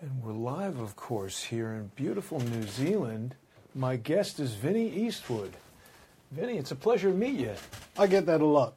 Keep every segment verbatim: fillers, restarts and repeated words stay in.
And we're live, of course, here in beautiful New Zealand. My guest is Vinny Eastwood. Vinny, it's a pleasure to meet you. I get that a lot.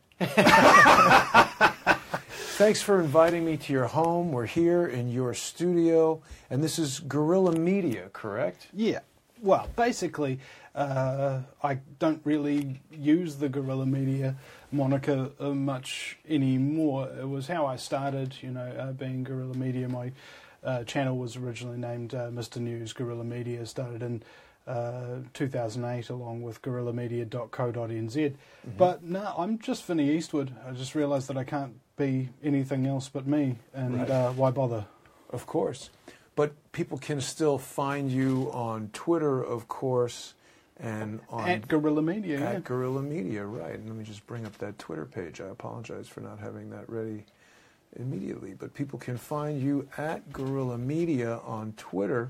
Thanks for inviting me to your home. We're here in your studio, and this is Guerrilla Media, correct? Yeah. Well, basically, uh, I don't really use the Guerrilla Media moniker uh, much anymore. It was how I started, you know, uh, being Guerrilla Media. My uh, channel was originally named uh, Mister News Guerrilla Media. Started in uh, two thousand eight along with guerrilla media dot co dot n z. Mm-hmm. But no, I'm just Vinny Eastwood. I just realised that I can't be anything else but me, and right. uh, why bother? Of course. But people can still find you on Twitter, of course, and on... At Guerrilla Media, At yeah. Guerrilla Media, right. And let me just bring up that Twitter page. I apologize for not having that ready immediately. But people can find you at Guerrilla Media on Twitter,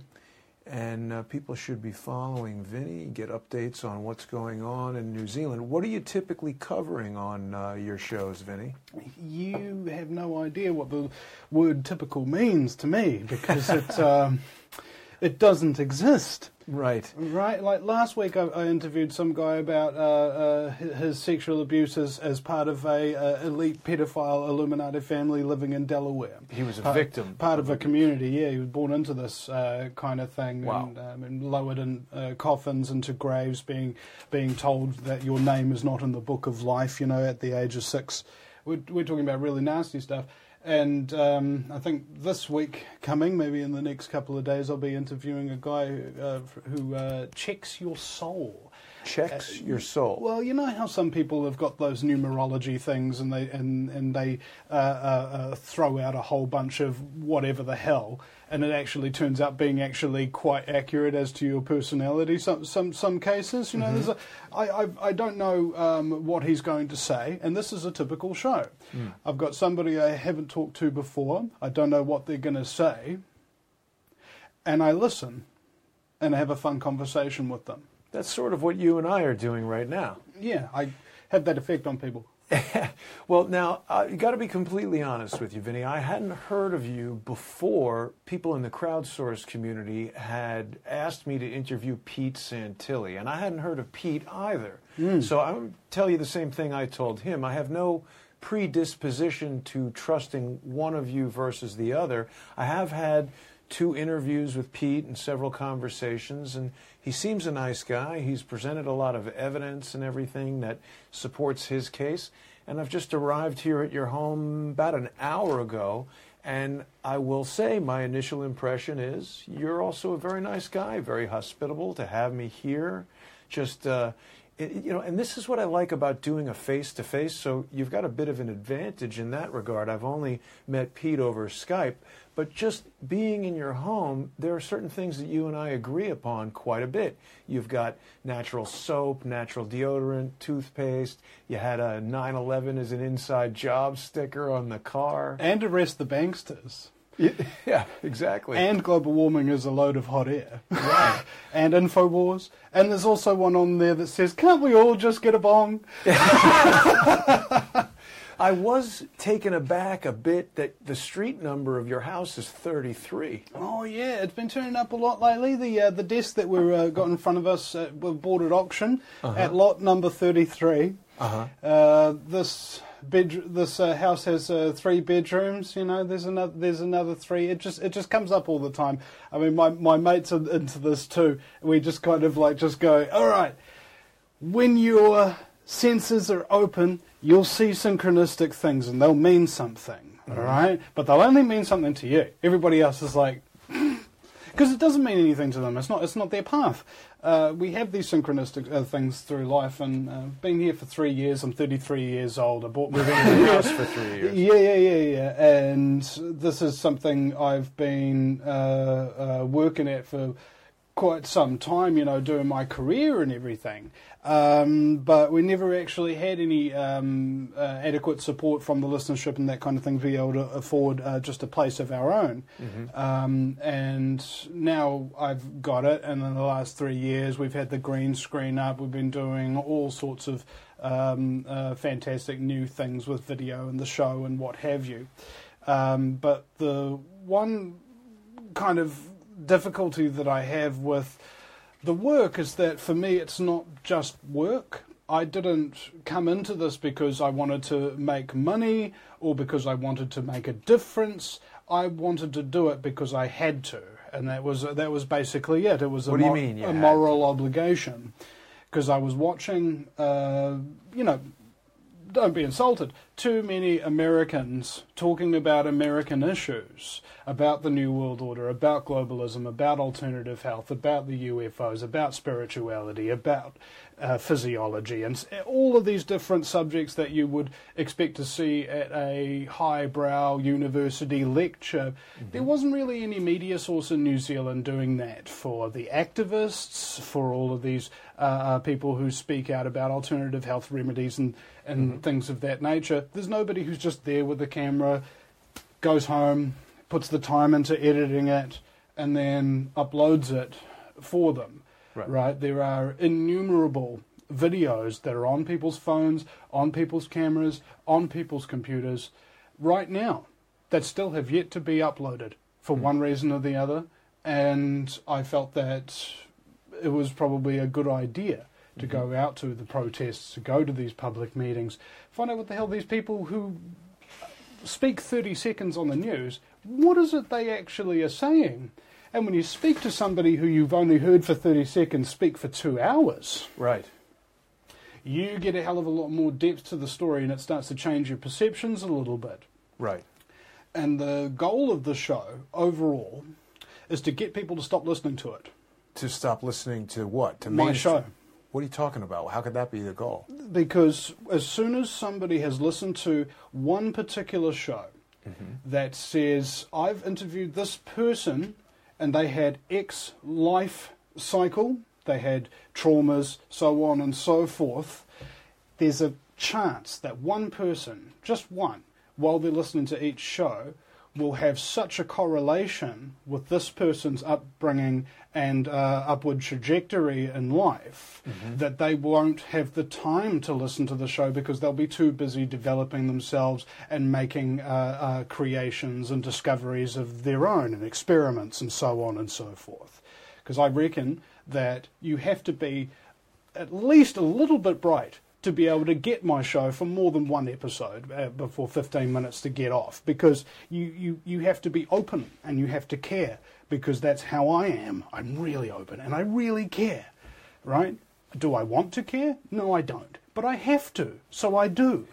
and uh, people should be following Vinny, get updates on what's going on in New Zealand. What are you typically covering on uh, your shows, Vinny? You have no idea what the word typical means to me, because it, um, it doesn't exist. Right. Right. Like last week, I, I interviewed some guy about uh, uh, his sexual abuses as part of a uh, elite pedophile Illuminati family living in Delaware. He was a part, victim. Part of a community, yeah. He was born into this uh, kind of thing. Wow. And, um, and lowered in uh, coffins into graves, being being told that your name is not in the book of life, you know, at the age of six. We're, we're talking about really nasty stuff. And um, I think this week coming, maybe in the next couple of days, I'll be interviewing a guy who, uh, who uh, checks your soul. Checks uh, your soul. Well, you know how some people have got those numerology things, and they and and they uh, uh, uh, throw out a whole bunch of whatever the hell, and it actually turns out being actually quite accurate as to your personality. Some some some cases, you know, mm-hmm. there's a, I, I I don't know um, what he's going to say, and this is a typical show. Mm. I've got somebody I haven't talked to before. I don't know what they're going to say, and I listen, and I have a fun conversation with them. That's sort of what you and I are doing right now. Yeah, I have that effect on people. Well, now, uh, you got to be completely honest with you, Vinny. I hadn't heard of you before people in the crowdsource community had asked me to interview Pete Santilli, and I hadn't heard of Pete either. Mm. So I'm going to tell you the same thing I told him. I have no predisposition to trusting one of you versus the other. I have had two interviews with Pete and several conversations, and he seems a nice guy. He's presented a lot of evidence and everything that supports his case. And I've just arrived here at your home about an hour ago, and I will say my initial impression is you're also a very nice guy, very hospitable to have me here. Just, uh, it, you know, and this is what I like about doing a face-to-face, so you've got a bit of an advantage in that regard. I've only met Pete over Skype, but just being in your home, there are certain things that you and I agree upon quite a bit. You've got natural soap, natural deodorant, toothpaste. You had a nine eleven as an inside job sticker on the car. And Arrest the Banksters. Yeah, exactly. And global warming is a load of hot air. Right. And InfoWars. And there's also one on there that says, can't we all just get a bong? I was taken aback a bit that the street number of your house is thirty-three. Oh, yeah. It's been turning up a lot lately. The uh, the desk that we've uh, got in front of us, uh, we've bought at auction uh-huh. at lot number thirty-three. Uh-huh. Uh, this bed, this uh, house has uh, three bedrooms. You know, there's another there's another three. It just it just comes up all the time. I mean, my, my mates are into this too. We just kind of like just go, all right, when your senses are open, you'll see synchronistic things and they'll mean something, all right? But they'll only mean something to you. Everybody else is like, because it doesn't mean anything to them. It's not It's not their path. Uh, we have these synchronistic uh, things through life, and uh, been here for three years. I'm thirty-tee years old. I bought moving into the house for three years. Yeah, yeah, yeah, yeah. And this is something I've been uh, uh, working at for quite some time, you know, doing my career and everything. Um, but we never actually had any um, uh, adequate support from the listenership and that kind of thing to be able to afford uh, just a place of our own. Mm-hmm. Um, and now I've got it, and in the last three years we've had the green screen up. We've been doing all sorts of um, uh, fantastic new things with video and the show and what have you. Um, but the one kind of difficulty that I have with the work is that for me it's not just work. I didn't come into this because I wanted to make money or because I wanted to make a difference. I wanted to do it because I had to, and that was that was basically it. It was a, what do you mor- mean you a had moral obligation, because I was watching, uh, you know, don't be insulted, too many Americans talking about American issues, about the New World Order, about globalism, about alternative health, about the U F Os, about spirituality, about uh, physiology, and all of these different subjects that you would expect to see at a highbrow university lecture. Mm-hmm. There wasn't really any media source in New Zealand doing that for the activists, for all of these uh, people who speak out about alternative health remedies and, and mm-hmm. things of that nature. There's nobody who's just there with the camera, goes home, puts the time into editing it, and then uploads it for them. Right. right? There are innumerable videos that are on people's phones, on people's cameras, on people's computers right now that still have yet to be uploaded for mm. one reason or the other. And I felt that it was probably a good idea to mm-hmm. go out to the protests, to go to these public meetings, find out what the hell these people who speak thirty seconds on the news, what is it they actually are saying? And when you speak to somebody who you've only heard for thirty seconds speak for two hours, right, you get a hell of a lot more depth to the story, and it starts to change your perceptions a little bit. Right. And the goal of the show, overall, is to get people to stop listening to it. To stop listening to what? To my show. What are you talking about? How could that be the goal? Because as soon as somebody has listened to one particular show mm-hmm. that says, I've interviewed this person and they had X life cycle, they had traumas, so on and so forth, there's a chance that one person, just one, while they're listening to each show, will have such a correlation with this person's upbringing and uh, upward trajectory in life mm-hmm. that they won't have the time to listen to the show because they'll be too busy developing themselves and making uh, uh, creations and discoveries of their own and experiments and so on and so forth. Because I reckon that you have to be at least a little bit bright to be able to get my show for more than one episode uh, before fifteen minutes to get off, because you, you, you have to be open and you have to care, because that's how I am. I'm really open and I really care, right? Do I want to care? No, I don't. But I have to, so I do.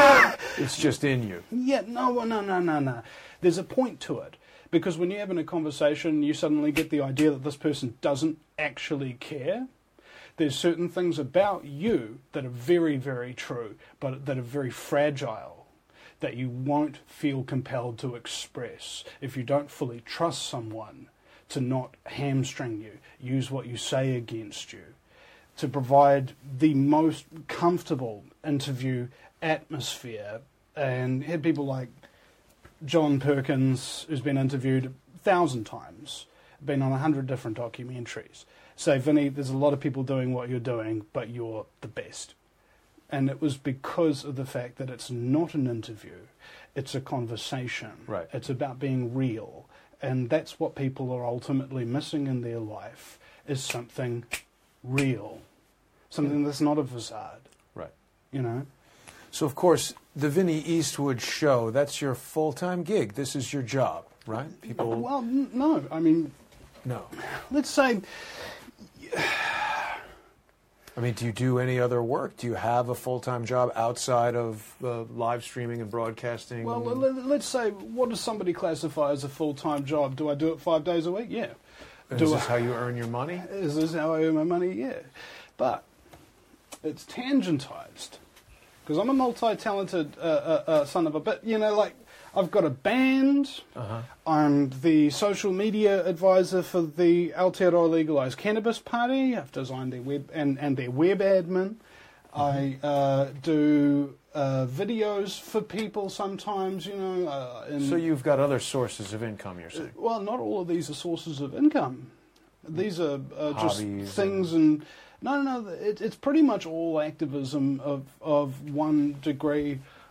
It's just in you. Yeah, no, no, no, no, no. There's a point to it, because when you're having a conversation, you suddenly get the idea that this person doesn't actually care. There's certain things about you that are very, very true, but that are very fragile, that you won't feel compelled to express if you don't fully trust someone to not hamstring you, use what you say against you, to provide the most comfortable interview atmosphere. And had people like John Perkins, who's been interviewed a thousand times, been on a hundred different documentaries, say, Vinny, there's a lot of people doing what you're doing, but you're the best. And it was because of the fact that it's not an interview, it's a conversation. Right. It's about being real. And that's what people are ultimately missing in their life, is something real. Something that's not a facade. Right. You know? So, of course, the Vinny Eastwood Show, that's your full-time gig. This is your job, right? People. Well, n- no. I mean... No. Let's say... I mean, do you do any other work? Do you have a full-time job outside of uh, live streaming and broadcasting? Well, let's say, what does somebody classify as a full-time job? Do I do it five days a week? Yeah. Is do this I, how you earn your money? Is this how I earn my money? Yeah. But it's tangentized, because I'm a multi-talented uh, uh, uh, son of a bit. You know, like, I've got a band. Uh-huh. I'm the social media advisor for the Aotearoa Legalised Cannabis Party. I've designed their web and, and their web admin. Mm-hmm. I uh, do uh, videos for people sometimes, you know. Uh, in, so you've got other sources of income, you're saying? Well, not all of these are sources of income. These are uh, just things and... and no, no, no. It, it's pretty much all activism of, of one degree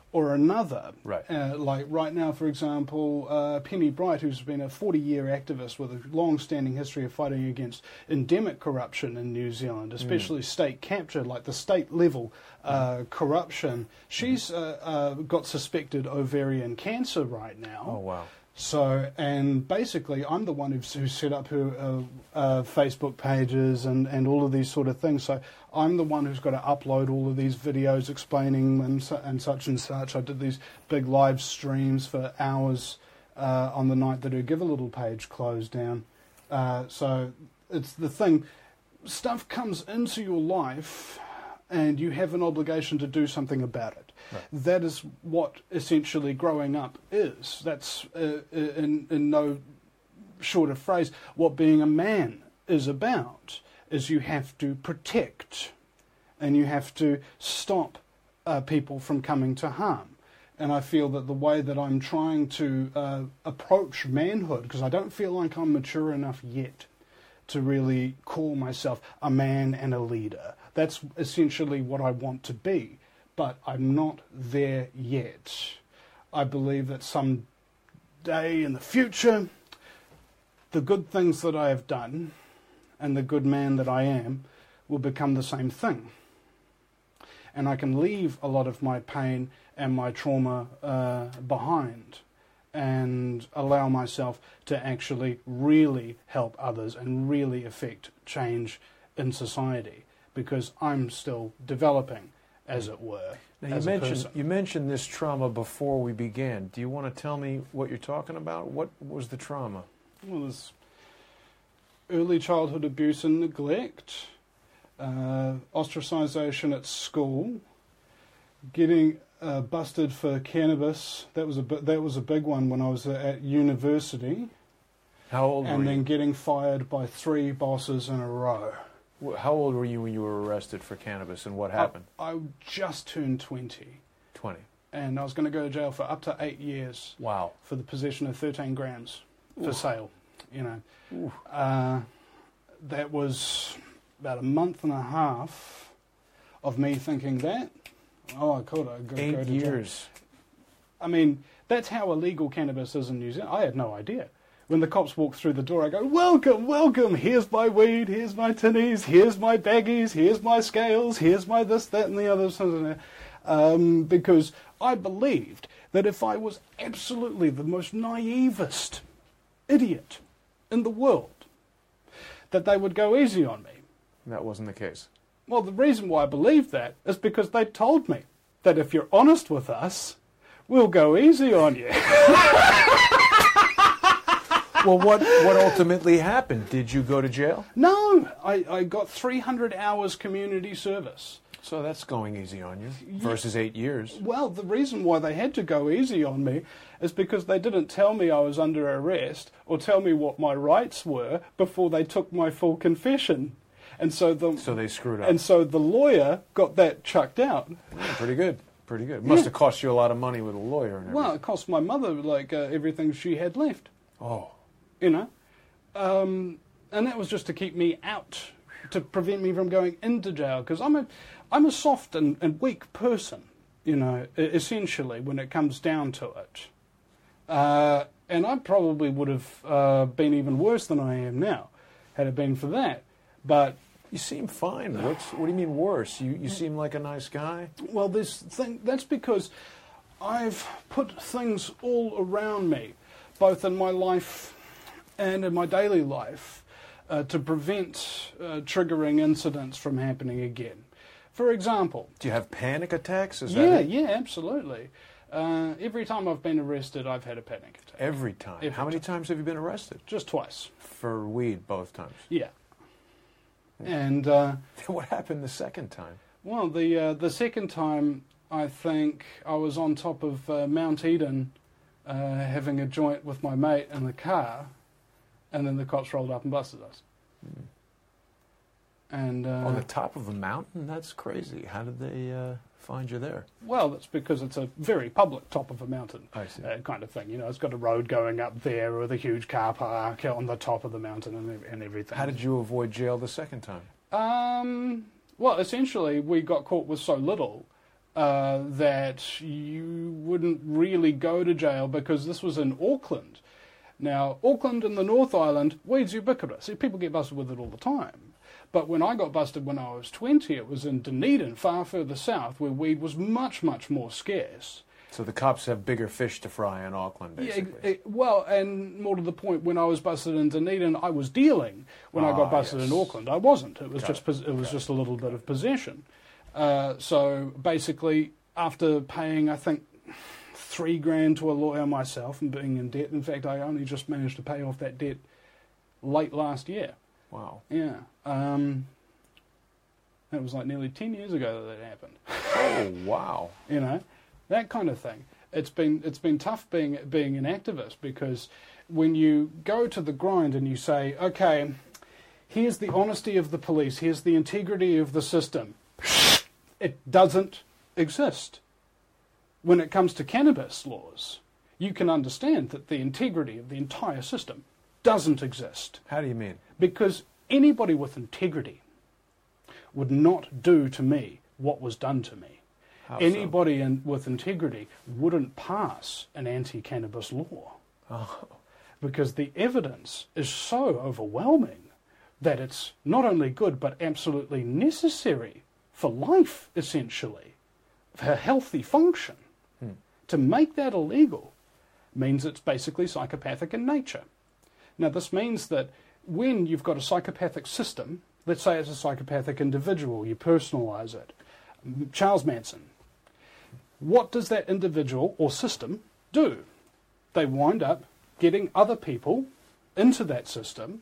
or another. Right. Uh, like right now, for example, uh, Penny Bright, who's been a forty-year activist with a long-standing history of fighting against endemic corruption in New Zealand, especially mm. state capture, like the state-level uh, mm. corruption. She's uh, uh, got suspected ovarian cancer right now. Oh, wow. So, and basically, I'm the one who's, who set up her uh, uh, Facebook pages and, and all of these sort of things. So I'm the one who's got to upload all of these videos explaining and, su and such and such. I did these big live streams for hours uh, on the night that her Give a Little page closed down. Uh, so it's the thing. Stuff comes into your life and you have an obligation to do something about it. Right. That is what essentially growing up is. That's, uh, in, in no shorter phrase, what being a man is about, is you have to protect and you have to stop uh, people from coming to harm. And I feel that the way that I'm trying to uh, approach manhood, because I don't feel like I'm mature enough yet to really call myself a man and a leader. That's essentially what I want to be. But I'm not there yet. I believe that some day in the future, the good things that I have done and the good man that I am will become the same thing. And I can leave a lot of my pain and my trauma uh, behind and allow myself to actually really help others and really affect change in society, because I'm still developing, as it were. Now, you mentioned you mentioned this trauma before we began. Do you want to tell me what you're talking about? What was the trauma? Well, there's early childhood abuse and neglect, uh, ostracization at school, getting uh, busted for cannabis. That was a that was a big one when I was at university. How old were you? And then getting fired by three bosses in a row. How old were you when you were arrested for cannabis, and what happened? I, I just turned twenty. twenty. And I was going to go to jail for up to eight years. Wow. For the possession of thirteen grams for Oof. sale, you know. Uh, that was about a month and a half of me thinking that. Oh, I could. I go, Eight go to years. Jail. I mean, that's how illegal cannabis is in New Zealand. I had no idea. When the cops walk through the door, I go, welcome, welcome, here's my weed, here's my tinnies, here's my baggies, here's my scales, here's my this, that, and the other. Um, because I believed that if I was absolutely the most naivest idiot in the world, that they would go easy on me. That wasn't the case. Well, the reason why I believed that is because they told me that if you're honest with us, we'll go easy on you. Well, what, what ultimately happened? Did you go to jail? No, I, I got three hundred hours community service. So that's going easy on you, versus eight years. Well, the reason why they had to go easy on me is because they didn't tell me I was under arrest or tell me what my rights were before they took my full confession. And so the So they screwed up. And so the lawyer got that chucked out. Yeah, pretty good. Pretty good. Must yeah. have cost you a lot of money with a lawyer and everything. Well, it cost my mother like uh, everything she had left. Oh. You know, um, and that was just to keep me out, to prevent me from going into jail, because I'm a, I'm a soft and, and weak person, you know, essentially, when it comes down to it. Uh, and I probably would have uh, been even worse than I am now, had it been for that. But you seem fine. What's, what do you mean worse? You, you seem like a nice guy? Well, this thing, that's because I've put things all around me, both in my life and in my daily life, uh, to prevent uh, triggering incidents from happening again. For example... Do you have panic attacks? Is yeah, that it? yeah, absolutely. Uh, every time I've been arrested, I've had a panic attack. Every time? Every How many time. times have you been arrested? Just twice. For weed, both times? Yeah. And... Uh, what happened the second time? Well, the, uh, the second time, I think I was on top of uh, Mount Eden uh, having a joint with my mate in the car, and then the cops rolled up and busted us. Mm. And uh, on the top of a mountain? That's crazy. How did they uh, find you there? Well, that's because it's a very public top of a mountain I see. Uh, kind of thing. You know, it's got a road going up there with a huge car park on the top of the mountain and, and everything. How did you avoid jail the second time? Um, well, essentially, we got caught with so little uh, that you wouldn't really go to jail because this was in Auckland. Now, Auckland and the North Island, weed's ubiquitous. People get busted with it all the time. But when I got busted when I was twenty, it was in Dunedin, far further south, where weed was much, much more scarce. So the cops have bigger fish to fry in Auckland, basically. Yeah, it, well, and more to the point, when I was busted in Dunedin, I was dealing. When ah, I got busted yes. in Auckland, I wasn't. It was got just it, it was got just it. a little bit of possession. Uh, so basically, after paying, I think, three grand to a lawyer myself and being in debt, in fact, I only just managed to pay off that debt late last year. Wow. Yeah. Um, that was like nearly ten years ago that that happened. Oh, wow. You know, that kind of thing. It's been it's been tough being being an activist, because when you go to the grind and you say, okay, here's the honesty of the police, here's the integrity of the system, it doesn't exist. When it comes to cannabis laws, you can understand that the integrity of the entire system doesn't exist. How do you mean? Because anybody with integrity would not do to me what was done to me. How Anybody so? in, with integrity wouldn't pass an anti-cannabis law. Oh. Because the evidence is so overwhelming that it's not only good but absolutely necessary for life, essentially, for healthy function. Hmm. To make that illegal means it's basically psychopathic in nature. Now, this means that when you've got a psychopathic system, let's say it's a psychopathic individual, you personalise it. Charles Manson. What does that individual or system do? They wind up getting other people into that system,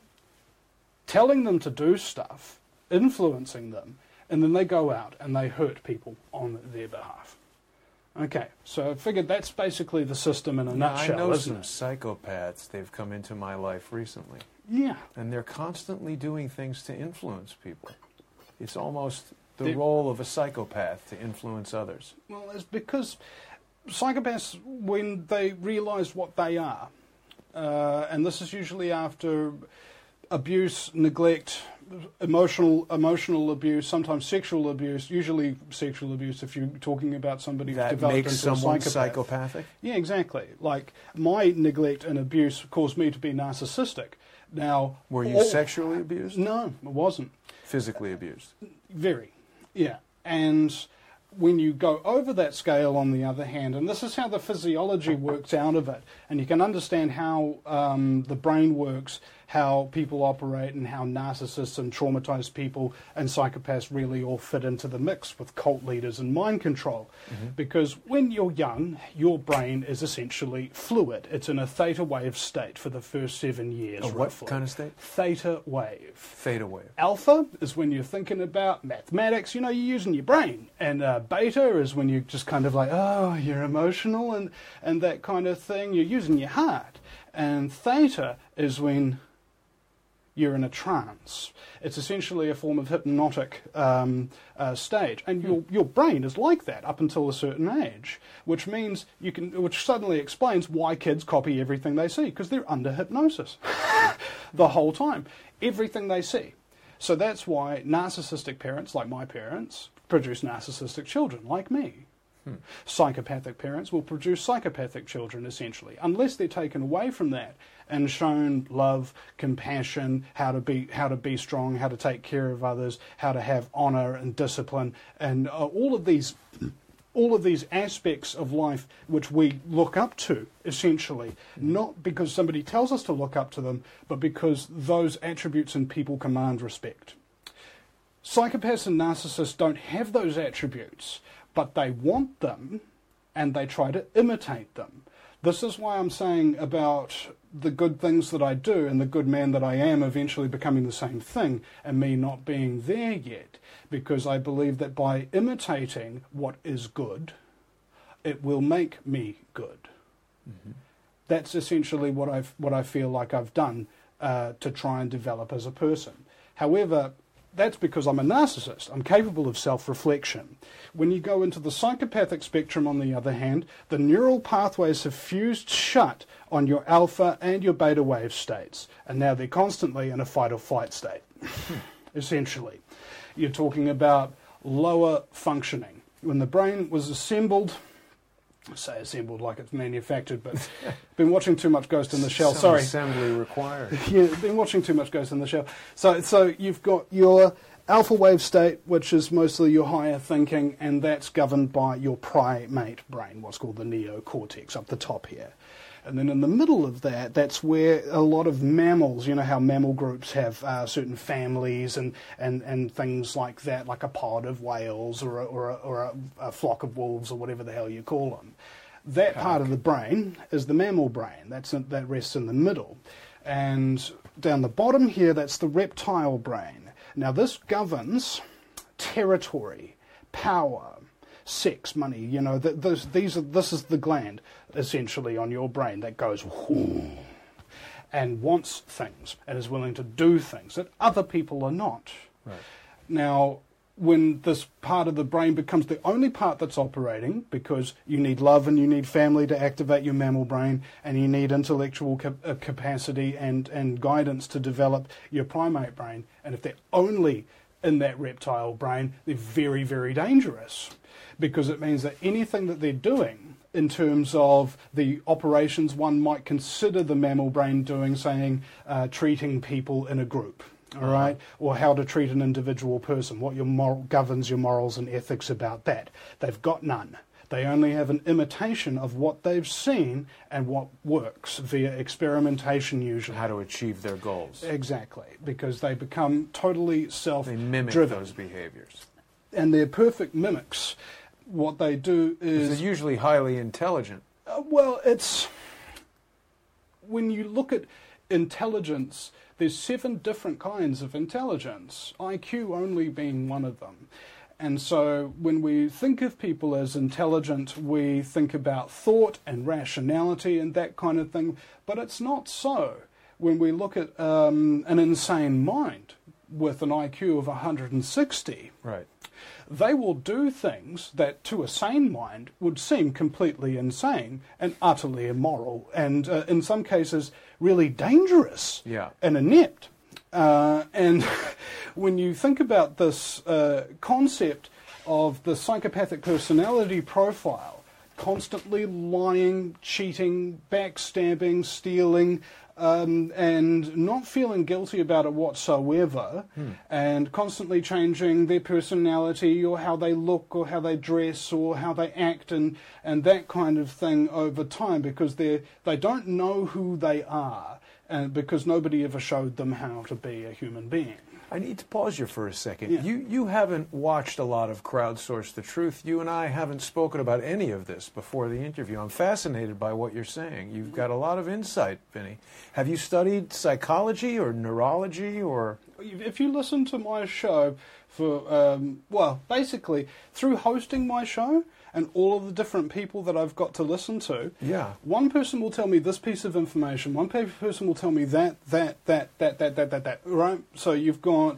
telling them to do stuff, influencing them, and then they go out and they hurt people on their behalf. Okay, so I figured that's basically the system in a now, nutshell, I know isn't some it? psychopaths. They've come into my life recently. Yeah. And they're constantly doing things to influence people. It's almost the They're, role of a psychopath to influence others. Well, it's because psychopaths, when they realise what they are, uh, and this is usually after abuse, neglect, emotional emotional abuse, sometimes sexual abuse, usually sexual abuse if you're talking about somebody who's that developed makes into someone a psychopath. psychopathic? Yeah, exactly. Like, my neglect and abuse caused me to be narcissistic. Now, were you all, sexually abused? No, it wasn't. Physically abused? Very, yeah. And when you go over that scale, on the other hand, and this is how the physiology works out of it, and you can understand how um, the brain works, how people operate, and how narcissists and traumatized people and psychopaths really all fit into the mix with cult leaders and mind control. Mm-hmm. Because when you're young, your brain is essentially fluid. It's in a theta wave state for the first seven years. A what roughly. kind of state? Theta wave. Theta wave. Alpha is when you're thinking about mathematics, you know, you're using your brain. And uh, beta is when you're just kind of like, oh, you're emotional and, and that kind of thing. You're using your heart. And theta is when you're in a trance. It's essentially a form of hypnotic um, uh, stage, and your your brain is like that up until a certain age, which means you can, which suddenly explains why kids copy everything they see, because they're under hypnosis the whole time, everything they see. So that's why narcissistic parents, like my parents, produce narcissistic children, like me. Hmm. Psychopathic parents will produce psychopathic children, essentially, unless they're taken away from that and shown love, compassion, how to be how to be strong, how to take care of others, how to have honour and discipline, and uh, all of these all of these aspects of life which we look up to, essentially, hmm. not because somebody tells us to look up to them, but because those attributes in people command respect. Psychopaths and narcissists don't have those attributes, but they want them, and they try to imitate them. This is why I'm saying about the good things that I do and the good man that I am eventually becoming the same thing, and me not being there yet, because I believe that by imitating what is good, it will make me good. Mm-hmm. That's essentially what I've what I feel like I've done uh, to try and develop as a person. However, that's because I'm a narcissist. I'm capable of self-reflection. When you go into the psychopathic spectrum, on the other hand, the neural pathways have fused shut on your alpha and your beta wave states, and now they're constantly in a fight or flight state, essentially. You're talking about lower functioning. when the brain was assembled, I say assembled like it's manufactured, but been watching too much Ghost in the Shell. Some Sorry, assembly required. Yeah, been watching too much Ghost in the Shell. So, so you've got your alpha wave state, which is mostly your higher thinking, and that's governed by your primate brain, what's called the neocortex, up the top here. And then in the middle of that, that's where a lot of mammals, you know how mammal groups have uh, certain families and, and, and things like that, like a pod of whales or a, or, a, or a, a flock of wolves or whatever the hell you call them. That Pack. part of the brain is the mammal brain. That's in, that rests in the middle. And down the bottom here, that's the reptile brain. Now this governs territory, power, sex, money, you know, th- those, these are, this is the gland, essentially, on your brain that goes whoo, and wants things and is willing to do things that other people are not. Right. Now, when this part of the brain becomes the only part that's operating, because you need love and you need family to activate your mammal brain, and you need intellectual cap- uh, capacity and, and guidance to develop your primate brain, and if they're only in that reptile brain, they're very, very dangerous. Because it means that anything that they're doing in terms of the operations one might consider the mammal brain doing, saying, uh, treating people in a group, all uh-huh. right, or how to treat an individual person, what your moral, governs your morals and ethics about that. They've got none. They only have an imitation of what they've seen and what works via experimentation usually. How to achieve their goals. Exactly, because they become totally self-driven. They mimic those behaviors. And they're perfect mimics. What they do is... They're usually highly intelligent. Uh, well, it's... When you look at intelligence, there's seven different kinds of intelligence, I Q only being one of them. And so when we think of people as intelligent, we think about thought and rationality and that kind of thing, but it's not so. When we look at um, an insane mind with an I Q of one hundred sixty... Right. They will do things that to a sane mind would seem completely insane and utterly immoral and uh, in some cases really dangerous yeah. and inept. Uh, and when you think about this uh, concept of the psychopathic personality profile, constantly lying, cheating, backstabbing, stealing, Um, and not feeling guilty about it whatsoever, hmm. and constantly changing their personality or how they look or how they dress or how they act and, and that kind of thing over time, because they they don't know who they are, and because nobody ever showed them how to be a human being. I need to pause you for a second. Yeah. You you haven't watched a lot of Crowdsource the Truth. You and I haven't spoken about any of this before the interview. I'm fascinated by what you're saying. You've got a lot of insight, Vinny. Have you studied psychology or neurology or... If you listen to my show for, um, well, basically, through hosting my show and all of the different people that I've got to listen to, yeah. one person will tell me this piece of information, one person will tell me that, that, that, that, that, that, that, that, right? So you've got...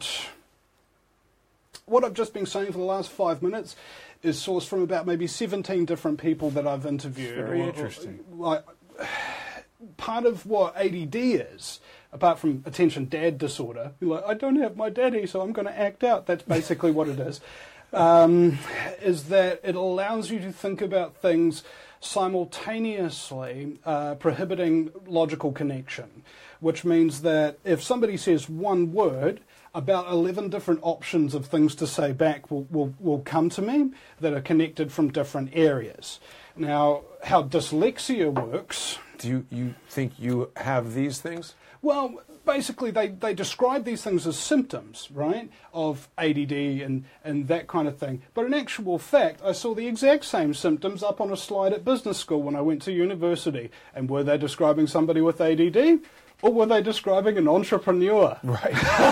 What I've just been saying for the last five minutes is sourced from about maybe seventeen different people that I've interviewed. Very or, interesting. Or, like, part of what A D D is, apart from attention dad disorder, you're like, I don't have my daddy, so I'm going to act out. That's basically what it is. Um, is that it allows you to think about things simultaneously, uh, prohibiting logical connection, which means that if somebody says one word, about eleven different options of things to say back will, will, will come to me that are connected from different areas. Now, how dyslexia works... Do you, you think you have these things? Well, basically they, they describe these things as symptoms, right, of A D D and, and that kind of thing. But in actual fact, I saw the exact same symptoms up on a slide at business school when I went to university. And were they describing somebody with A D D? Or were they describing an entrepreneur? Right.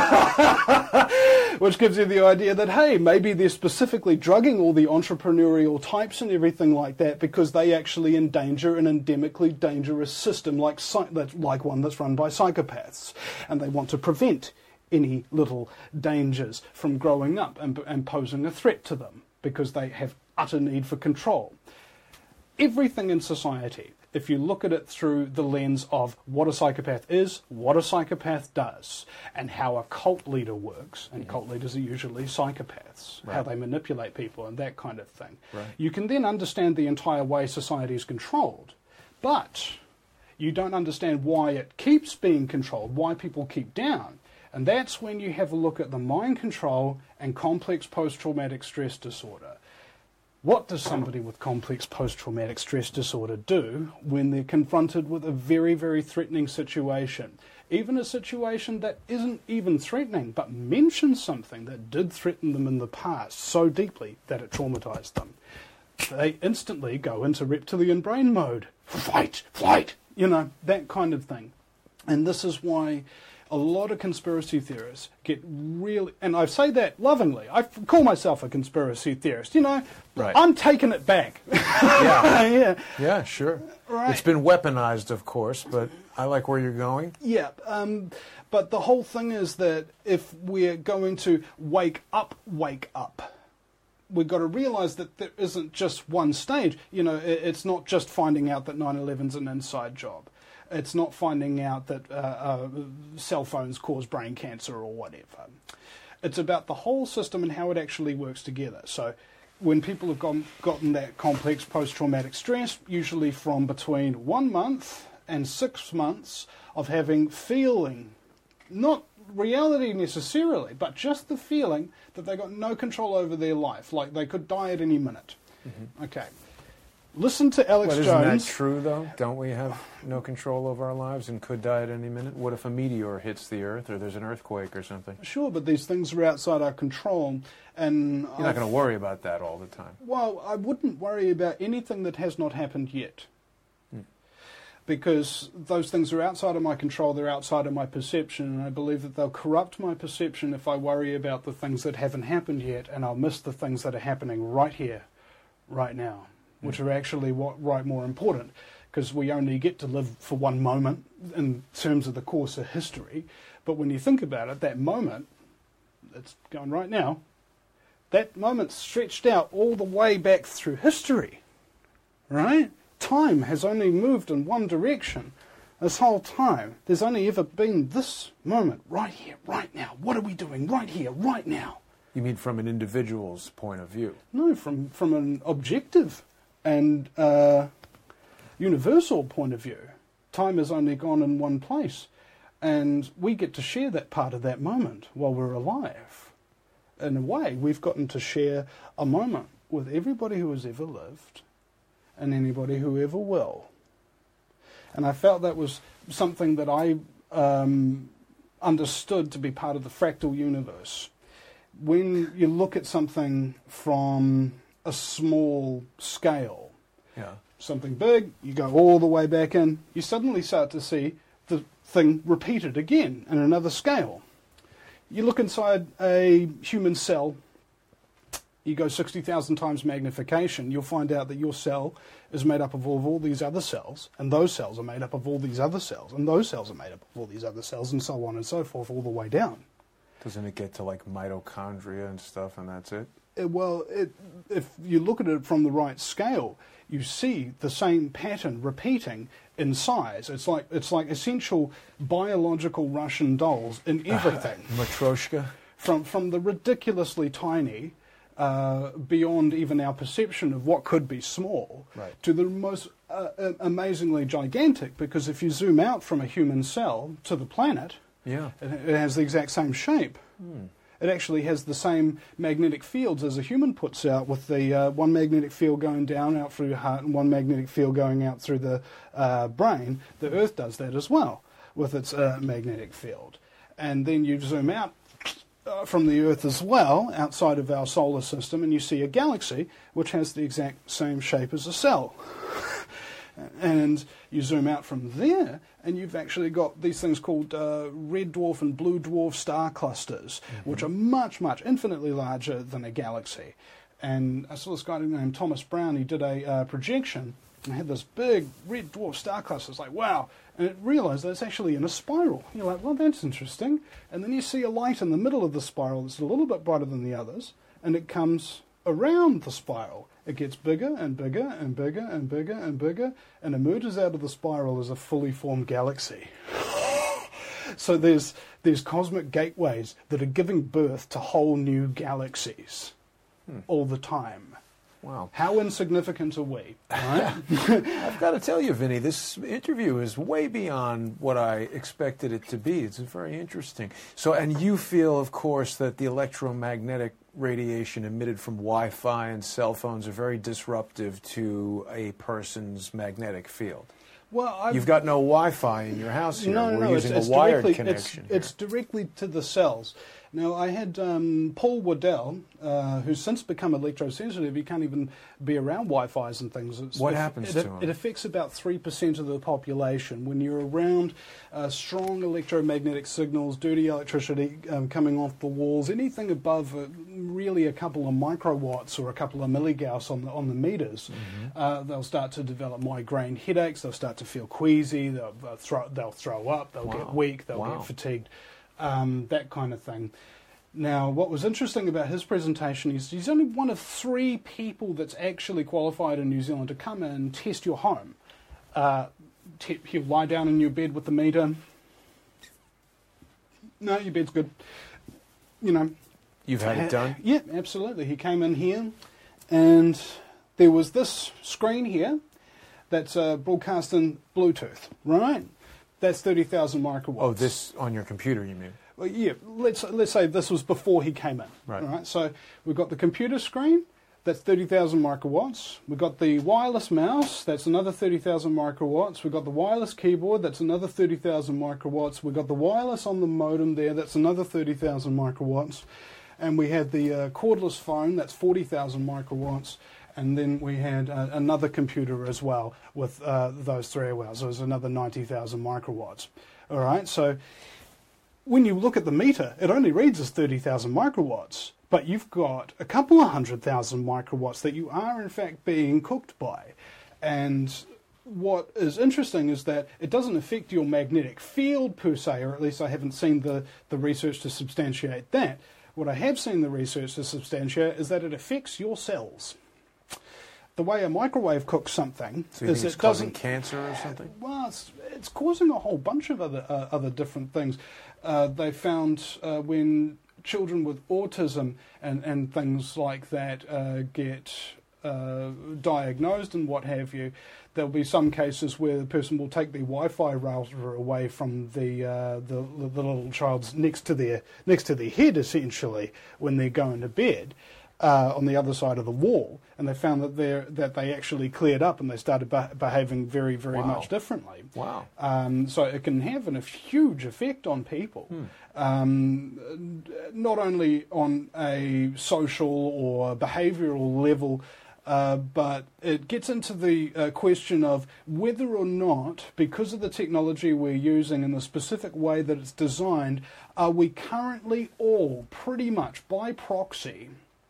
Which gives you the idea that, hey, maybe they're specifically drugging all the entrepreneurial types and everything like that because they actually endanger an endemically dangerous system like, like one that's run by psychopaths. And they want to prevent any little dangers from growing up and, and posing a threat to them because they have utter need for control. Everything in society if you look at it through the lens of what a psychopath is, what a psychopath does, and how a cult leader works, and mm-hmm. cult leaders are usually psychopaths, right. how they manipulate people and that kind of thing, right. you can then understand the entire way society is controlled. But you don't understand why it keeps being controlled, why people keep down. And that's when you have a look at the mind control and complex post-traumatic stress disorder. What does somebody with complex post-traumatic stress disorder do when they're confronted with a very, very threatening situation? Even a situation that isn't even threatening, but mentions something that did threaten them in the past so deeply that it traumatized them. They instantly go into reptilian brain mode. Fight, flight, you know, that kind of thing. And this is why a lot of conspiracy theorists get really, and I say that lovingly, I call myself a conspiracy theorist, you know, right. I'm taking it back. yeah. yeah, yeah, sure. Right. It's been weaponized, of course, but I like where you're going. Yeah, um, but the whole thing is that if we're going to wake up, wake up, we've got to realise that there isn't just one stage. You know, it's not just finding out that nine eleven's an inside job. It's not finding out that uh, uh, cell phones cause brain cancer or whatever. It's about the whole system and how it actually works together. So when people have gone, gotten that complex post-traumatic stress, usually from between one month and six months of having feeling, not reality necessarily, but just the feeling that they got no control over their life, like they could die at any minute. Mm-hmm. Okay. Listen to Alex well, Jones. Isn't that true, though? Don't we have no control over our lives and could die at any minute? What if a meteor hits the Earth or there's an earthquake or something? Sure, but these things are outside our control. And You're I've, not going to worry about that all the time. Well, I wouldn't worry about anything that has not happened yet. Hmm. Because those things are outside of my control, they're outside of my perception, and I believe that they'll corrupt my perception if I worry about the things that haven't happened yet, and I'll miss the things that are happening right here, right now. Which are actually what right more important, because we only get to live for one moment in terms of the course of history. But when you think about it, that moment, it's going right now, that moment stretched out all the way back through history, right? Time has only moved in one direction this whole time. There's only ever been this moment right here, right now. What are we doing right here, right now? You mean from an individual's point of view? No, from, from an objective and uh, universal point of view. Time has only gone in one place, and we get to share that part of that moment while we're alive. In a way, we've gotten to share a moment with everybody who has ever lived and anybody who ever will. And I felt that was something that I um, understood to be part of the fractal universe. When you look at something from a small scale, yeah. something big, you go all the way back in, you suddenly start to see the thing repeated again in another scale. You look inside a human cell, you go sixty thousand times magnification, you'll find out that your cell is made up of all, of all these other cells, and those cells are made up of all these other cells, and those cells are made up of all these other cells, and so on and so forth, all the way down. Doesn't it get to like mitochondria and stuff, and that's it? It, well, it, if you look at it from the right scale, you see the same pattern repeating in size. It's like it's like essential biological Russian dolls in everything. Uh, Matryoshka? From, from the ridiculously tiny, uh, beyond even our perception of what could be small, right. to the most uh, amazingly gigantic, because if you zoom out from a human cell to the planet, yeah. it, it has the exact same shape. Hmm. It actually has the same magnetic fields as a human puts out, with the uh, one magnetic field going down out through your heart and one magnetic field going out through the uh, brain. The Earth does that as well with its uh, magnetic field. And then you zoom out uh, from the Earth as well, outside of our solar system, and you see a galaxy which has the exact same shape as a cell. And you zoom out from there, and you've actually got these things called uh, red dwarf and blue dwarf star clusters, mm-hmm. which are much, much, infinitely larger than a galaxy. And I saw this guy named Thomas Brown. He did a uh, projection and had this big red dwarf star cluster. It's like, wow. And it realised that it's actually in a spiral. You're like, well, that's interesting. And then you see a light in the middle of the spiral that's a little bit brighter than the others, and it comes around the spiral it gets bigger and bigger and bigger and bigger and bigger, and emerges out of the spiral as a fully formed galaxy. So there's there's cosmic gateways that are giving birth to whole new galaxies hmm. all the time. Wow. How insignificant are we? Right? I've got to tell you, Vinny, this interview is way beyond what I expected it to be. It's very interesting. So, and you feel, of course, that the electromagnetic radiation emitted from Wi-Fi and cell phones are very disruptive to a person's magnetic field. Well, I've, you've got no Wi-Fi in your house here. No, no, We're no. using It's, it's a wired directly, connection. It's, here. it's directly to the cells. Now, I had um, Paul Waddell, uh, who's since become electrosensitive. He can't even be around Wi-Fi's and things. It's, what it, happens it, to him? It affects about three percent of the population. When you're around uh, strong electromagnetic signals, dirty electricity um, coming off the walls, anything above uh, really a couple of microwatts or a couple of milligauss on the, on the meters, mm-hmm. uh, they'll start to develop migraine headaches, they'll start to feel queasy, they'll, they'll, throw, they'll throw up, they'll wow. get weak, they'll wow. get fatigued. Um, that kind of thing. Now, what was interesting about his presentation is he's only one of three people that's actually qualified in New Zealand to come and test your home. Uh, t- he'll lie down in your bed with the meter. No, your bed's good. You know. You've had it done? Yeah, absolutely. He came in here, and there was this screen here that's uh, broadcasting Bluetooth, right? That's thirty thousand microwatts. Oh, this on your computer, you mean? Well, yeah, let's let's say this was before he came in. Right. All right. So we've got the computer screen, that's thirty thousand microwatts. We've got the wireless mouse, that's another thirty thousand microwatts. We've got the wireless keyboard, that's another thirty thousand microwatts. We've got the wireless on the modem there, that's another thirty thousand microwatts. And we had the uh, cordless phone, that's forty thousand microwatts. And then we had uh, another computer as well with uh, those three as well. So it was another ninety thousand microwatts. All right, so when you look at the meter, it only reads as thirty thousand microwatts, but you've got a couple of hundred thousand microwatts that you are in fact being cooked by. And what is interesting is that it doesn't affect your magnetic field per se, or at least I haven't seen the, the research to substantiate that. What I have seen the research to substantiate is that it affects your cells. The way a microwave cooks something so you is think it's it causing doesn't cancer or something. Well, it's, it's causing a whole bunch of other uh, other different things. Uh, they found uh, when children with autism and and things like that uh, get uh, diagnosed and what have you, there'll be some cases where the person will take the Wi-Fi router away from the uh, the, the little child's next to their next to their head, essentially, when they're going to bed. Uh, on the other side of the wall, and they found that they that they actually cleared up and they started be- behaving very, very wow. much differently. Wow! Um, so it can have an, a huge effect on people, hmm. um, not only on a social or behavioural level, uh, but it gets into the uh, question of whether or not, because of the technology we're using and the specific way that it's designed, are we currently all pretty much by proxy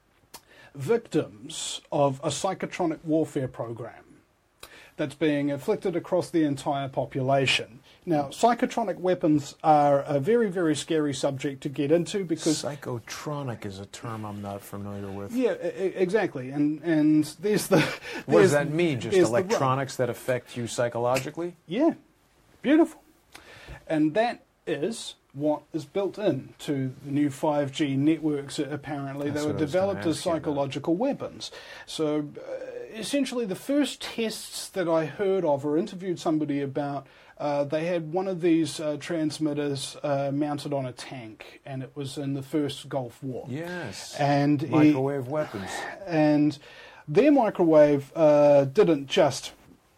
victims of a psychotronic warfare program that's being inflicted across the entire population. Now, psychotronic weapons are a very, very scary subject to get into because... Psychotronic is a term I'm not familiar with. Yeah, I- exactly. And and there's the... There's, what does that mean? Just electronics the, that affect you psychologically? Yeah. Beautiful. And that is what is built into the new five G networks, apparently. That's they were developed as psychological weapons. So uh, essentially the first tests that I heard of or interviewed somebody about, uh, they had one of these uh, transmitters uh, mounted on a tank, and it was in the first Gulf War. Yes, and microwave he, weapons. And their microwave uh, didn't just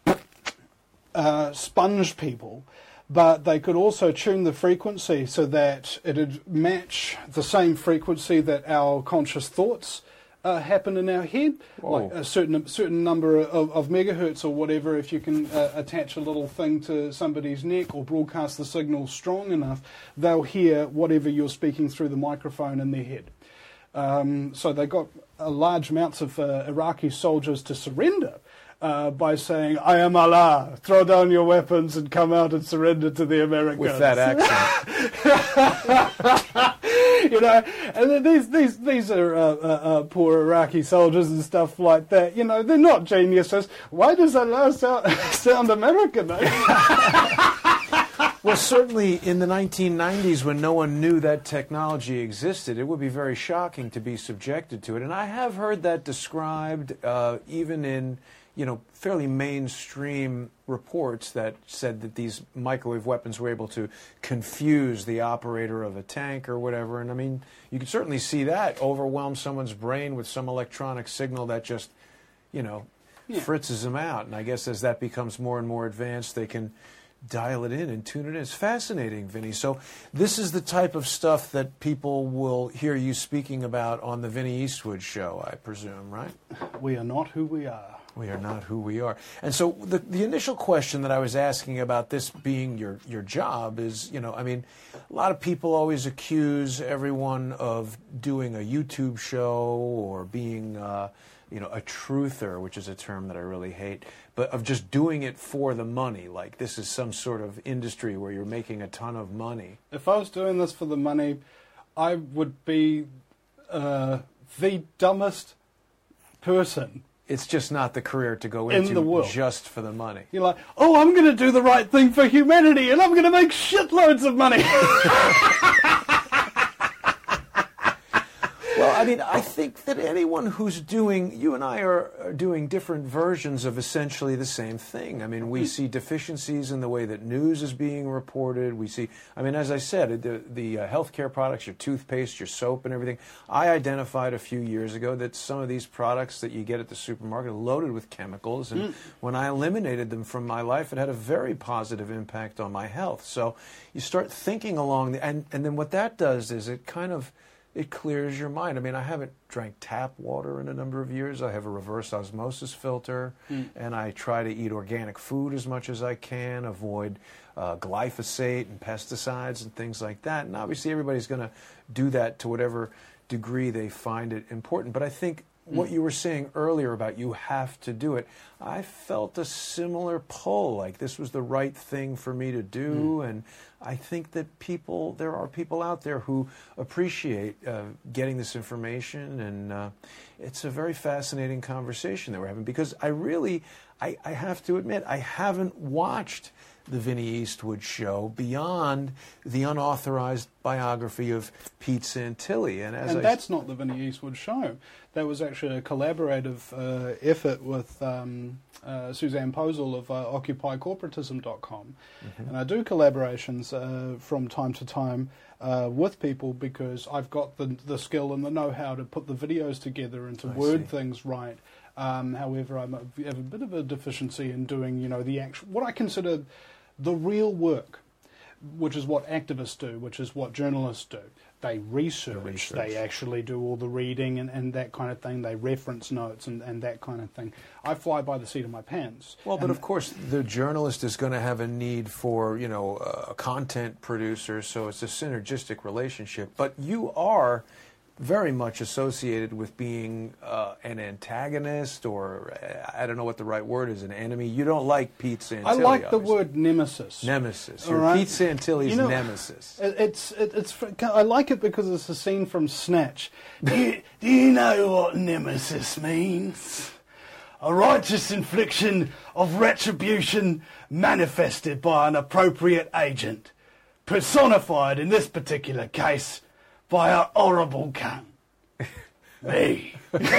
uh, sponge people, but they could also tune the frequency so that it would match the same frequency that our conscious thoughts uh, happen in our head, Whoa. like a certain certain number of, of megahertz or whatever. If you can uh, attach a little thing to somebody's neck or broadcast the signal strong enough, they'll hear whatever you're speaking through the microphone in their head. Um, so they got uh, large amounts of uh, Iraqi soldiers to surrender Uh, by saying, "I am Allah, throw down your weapons and come out and surrender to the Americans." With that accent. you know, and then these these these are uh, uh, uh, poor Iraqi soldiers and stuff like that. You know, they're not geniuses. Why does Allah sound, sound American? Well, certainly in the nineteen nineties, when no one knew that technology existed, it would be very shocking to be subjected to it. And I have heard that described uh, even in, you know, fairly mainstream reports that said that these microwave weapons were able to confuse the operator of a tank or whatever. And I mean, you could certainly see that overwhelm someone's brain with some electronic signal that just, you know, yeah. fritzes them out. And I guess as that becomes more and more advanced, they can dial it in and tune it in. It's fascinating, Vinny. So this is the type of stuff that people will hear you speaking about on the Vinny Eastwood Show, I presume, right? We are not who we are. We are not who we are. And so the the initial question that I was asking about this being your, your job is, you know, I mean, a lot of people always accuse everyone of doing a YouTube show or being, uh, you know, a truther, which is a term that I really hate, but of just doing it for the money. Like this is some sort of industry where you're making a ton of money. If I was doing this for the money, I would be uh, the dumbest person. It's just not the career to go in into the world. Just for the money. You're like, oh, I'm going to do the right thing for humanity and I'm going to make shitloads of money. Well, I mean, I think that anyone who's doing, you and I are, are doing different versions of essentially the same thing. I mean, we see deficiencies in the way that news is being reported. We see, I mean, as I said, the, the uh, healthcare products, your toothpaste, your soap and everything, I identified a few years ago that some of these products that you get at the supermarket are loaded with chemicals. And mm. when I eliminated them from my life, it had a very positive impact on my health. So you start thinking along, the, and, and then what that does is it kind of, it clears your mind. I mean, I haven't drank tap water in a number of years. I have a reverse osmosis filter, mm. and I try to eat organic food as much as I can, avoid uh, glyphosate and pesticides and things like that. And obviously everybody's going to do that to whatever degree they find it important. But I think what you were saying earlier about you have to do it, I felt a similar pull, like this was the right thing for me to do, mm. and I think that people, there are people out there who appreciate uh, getting this information, and uh, it's a very fascinating conversation that we're having, because I really, I, I have to admit, I haven't watched the Vinny Eastwood Show beyond the unauthorized biography of Pete Santilli. And, as and I that's not the Vinny Eastwood Show. That was actually a collaborative uh, effort with um, uh, Suzanne Posel of uh, Occupy Corporatism dot com. Mm-hmm. And I do collaborations uh, from time to time uh, with people because I've got the, the skill and the know-how to put the videos together and to I word see. things right. Um, however, I'm a, I have a bit of a deficiency in doing, you know, the actual, what I consider the real work, which is what activists do, which is what journalists do. They research, the research. They actually do all the reading and, and that kind of thing. They reference notes and, and that kind of thing. I fly by the seat of my pants. Well, but of course, the journalist is going to have a need for, you know, a content producer, so it's a synergistic relationship. But you are very much associated with being uh, an antagonist, or uh, I don't know what the right word is, an enemy. You don't like Pete Santilli. I like obviously. the word nemesis. Nemesis. You're right? Pete Santilli's you know, nemesis. It's it, it's I like it because it's a scene from Snatch. do, you, do you know what nemesis means? A righteous infliction of retribution manifested by an appropriate agent, personified in this particular case by a horrible cunt. Me.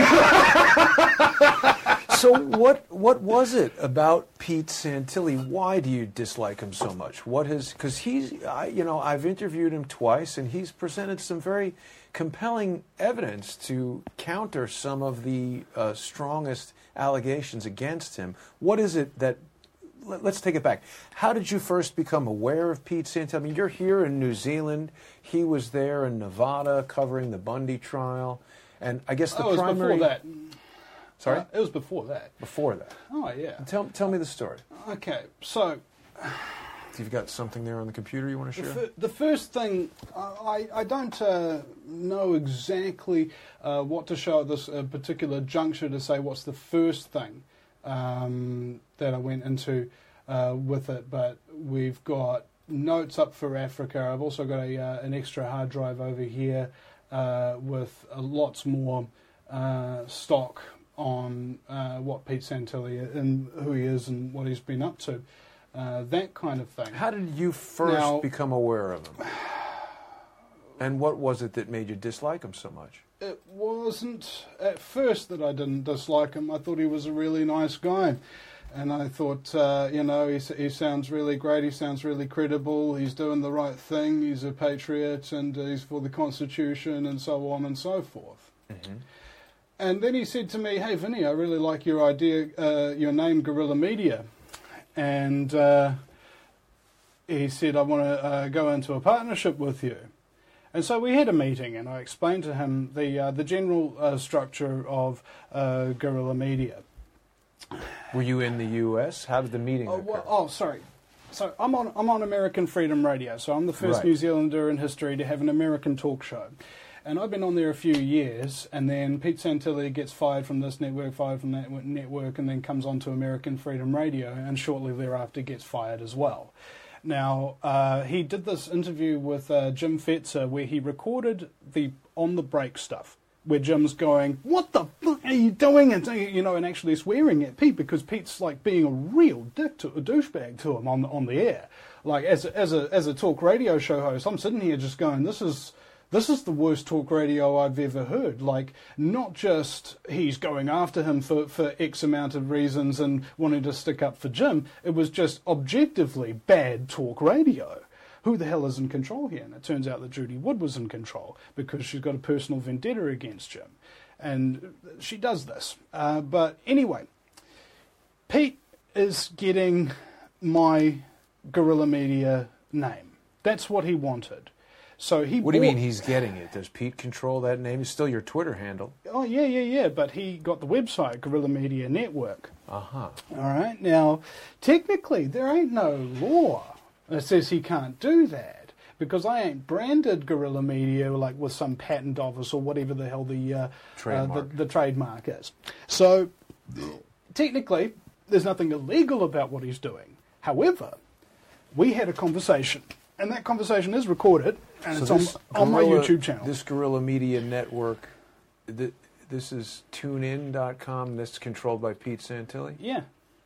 So what what was it about Pete Santilli? Why do you dislike him so much? What has, because he's, I, you know, I've interviewed him twice, and he's presented some very compelling evidence to counter some of the uh, strongest allegations against him. What is it that, let's take it back. How did you first become aware of Pete Santilli? I mean, you're here in New Zealand. He was there in Nevada covering the Bundy trial. And I guess the oh, it was primary... before that. Sorry? Uh, it was before that. Before that. Oh, yeah. Tell, tell me the story. Okay, so... If you've got something there on the computer you want to share? The, f- the first thing, I, I don't uh, know exactly uh, what to show at this uh, particular juncture to say what's the first thing um, that I went into uh, with it, but we've got notes up for Africa. I've also got a uh, an extra hard drive over here uh, with uh, lots more uh, stock on uh, what Pete Santilli and who he is and what he's been up to, uh, that kind of thing. How did you first Now, become aware of him? And what was it that made you dislike him so much? It wasn't at first that I didn't dislike him. I thought he was a really nice guy. And I thought, uh, you know, he, he sounds really great, he sounds really credible, he's doing the right thing, he's a patriot, and uh, he's for the Constitution, and so on and so forth. Mm-hmm. And then he said to me, hey, Vinny, I really like your idea, uh, your name, Guerrilla Media. And uh, he said, I want to uh, go into a partnership with you. And so we had a meeting, and I explained to him the, uh, the general uh, structure of uh, Guerrilla Media. Were you in the U S? How did the meeting oh, occur? well, oh, sorry. So I'm on I'm on American Freedom Radio. So I'm the first right. New Zealander in history to have an American talk show, and I've been on there a few years. And then Pete Santilli gets fired from this network, fired from that network, and then comes on to American Freedom Radio, and shortly thereafter gets fired as well. Now uh, he did this interview with uh, Jim Fetzer where he recorded the on the break stuff, where Jim's going, what the fuck are you doing? And, you know, and actually swearing at Pete because Pete's like being a real dick to a douchebag to him on the, on the air. Like as a, as a as a talk radio show host, I'm sitting here just going, this is this is the worst talk radio I've ever heard. Like, not just he's going after him for, for X amount of reasons and wanting to stick up for Jim. It was just objectively bad talk radio. Who the hell is in control here? And it turns out that Judy Wood was in control because she's got a personal vendetta against Jim. And she does this. Uh, but anyway, Pete is getting my Guerrilla Media name. That's what he wanted. So he. What do you mean he's getting it? Does Pete control that name? It's still your Twitter handle. Oh, yeah, yeah, yeah. But he got the website, Guerrilla Media Network. Uh-huh. All right. Now, technically, there ain't no law that says he can't do that, because I ain't branded Guerrilla Media like with some patent office or whatever the hell the uh, trademark. Uh, the, the trademark is. So technically, there's nothing illegal about what he's doing. However, we had a conversation, and that conversation is recorded, and so it's on, on my YouTube channel. This Guerrilla Media Network, th- this is tune in dot com. That's controlled by Pete Santilli? Yeah.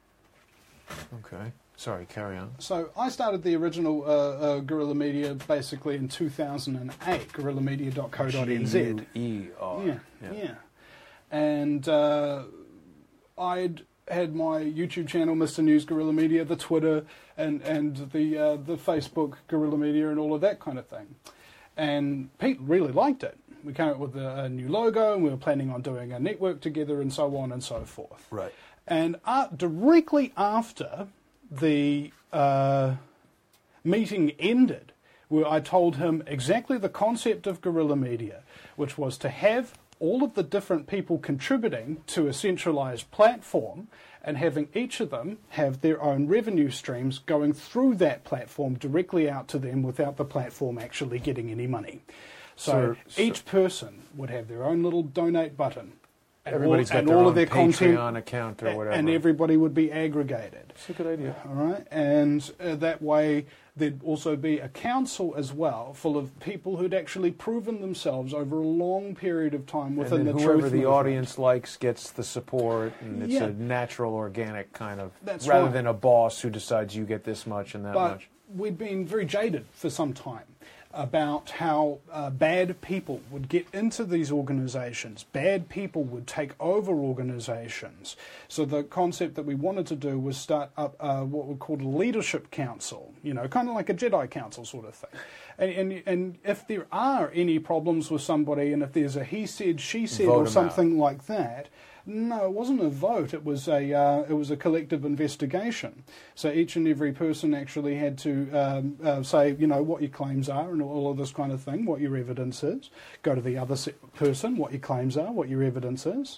Okay. Sorry, carry on. So I started the original uh, uh, Guerrilla Media basically in two thousand eight, guerrilla media dot co dot n z. G U E R. Yeah, yeah, yeah. And uh, I'd had my YouTube channel, Mister News Guerrilla Media, the Twitter, and, and the uh, the Facebook Guerrilla Media and all of that kind of thing. And Pete really liked it. We came up with a, a new logo, and we were planning on doing a network together and so on and so forth. Right. And uh, directly after the uh, meeting ended, where I told him exactly the concept of Guerrilla Media, which was to have all of the different people contributing to a centralized platform and having each of them have their own revenue streams going through that platform directly out to them without the platform actually getting any money. So, so each so person would have their own little donate button. And Everybody's all, got and their all own of their Patreon content, account or whatever. And everybody would be aggregated. It's a good idea. All right, and uh, that way there'd also be a council as well, full of people who'd actually proven themselves over a long period of time within and then the whoever truth the movement. audience likes gets the support, and it's Yeah. a natural, organic kind of, That's rather right. than a boss who decides you get this much and that But much. we'd been very jaded for some time about how uh, bad people would get into these organizations. Bad people would take over organizations. So the concept that we wanted to do was start up uh, what we called a leadership council, you know, kind of like a Jedi council sort of thing. And, and, and if there are any problems with somebody, and if there's a he said, she said, Vote or 'em something like that, no, it wasn't a vote. It was a uh, it was a collective investigation. So each and every person actually had to um, uh, say, you know, what your claims are and all of this kind of thing, what your evidence is. Go to the other se- person, what your claims are, what your evidence is.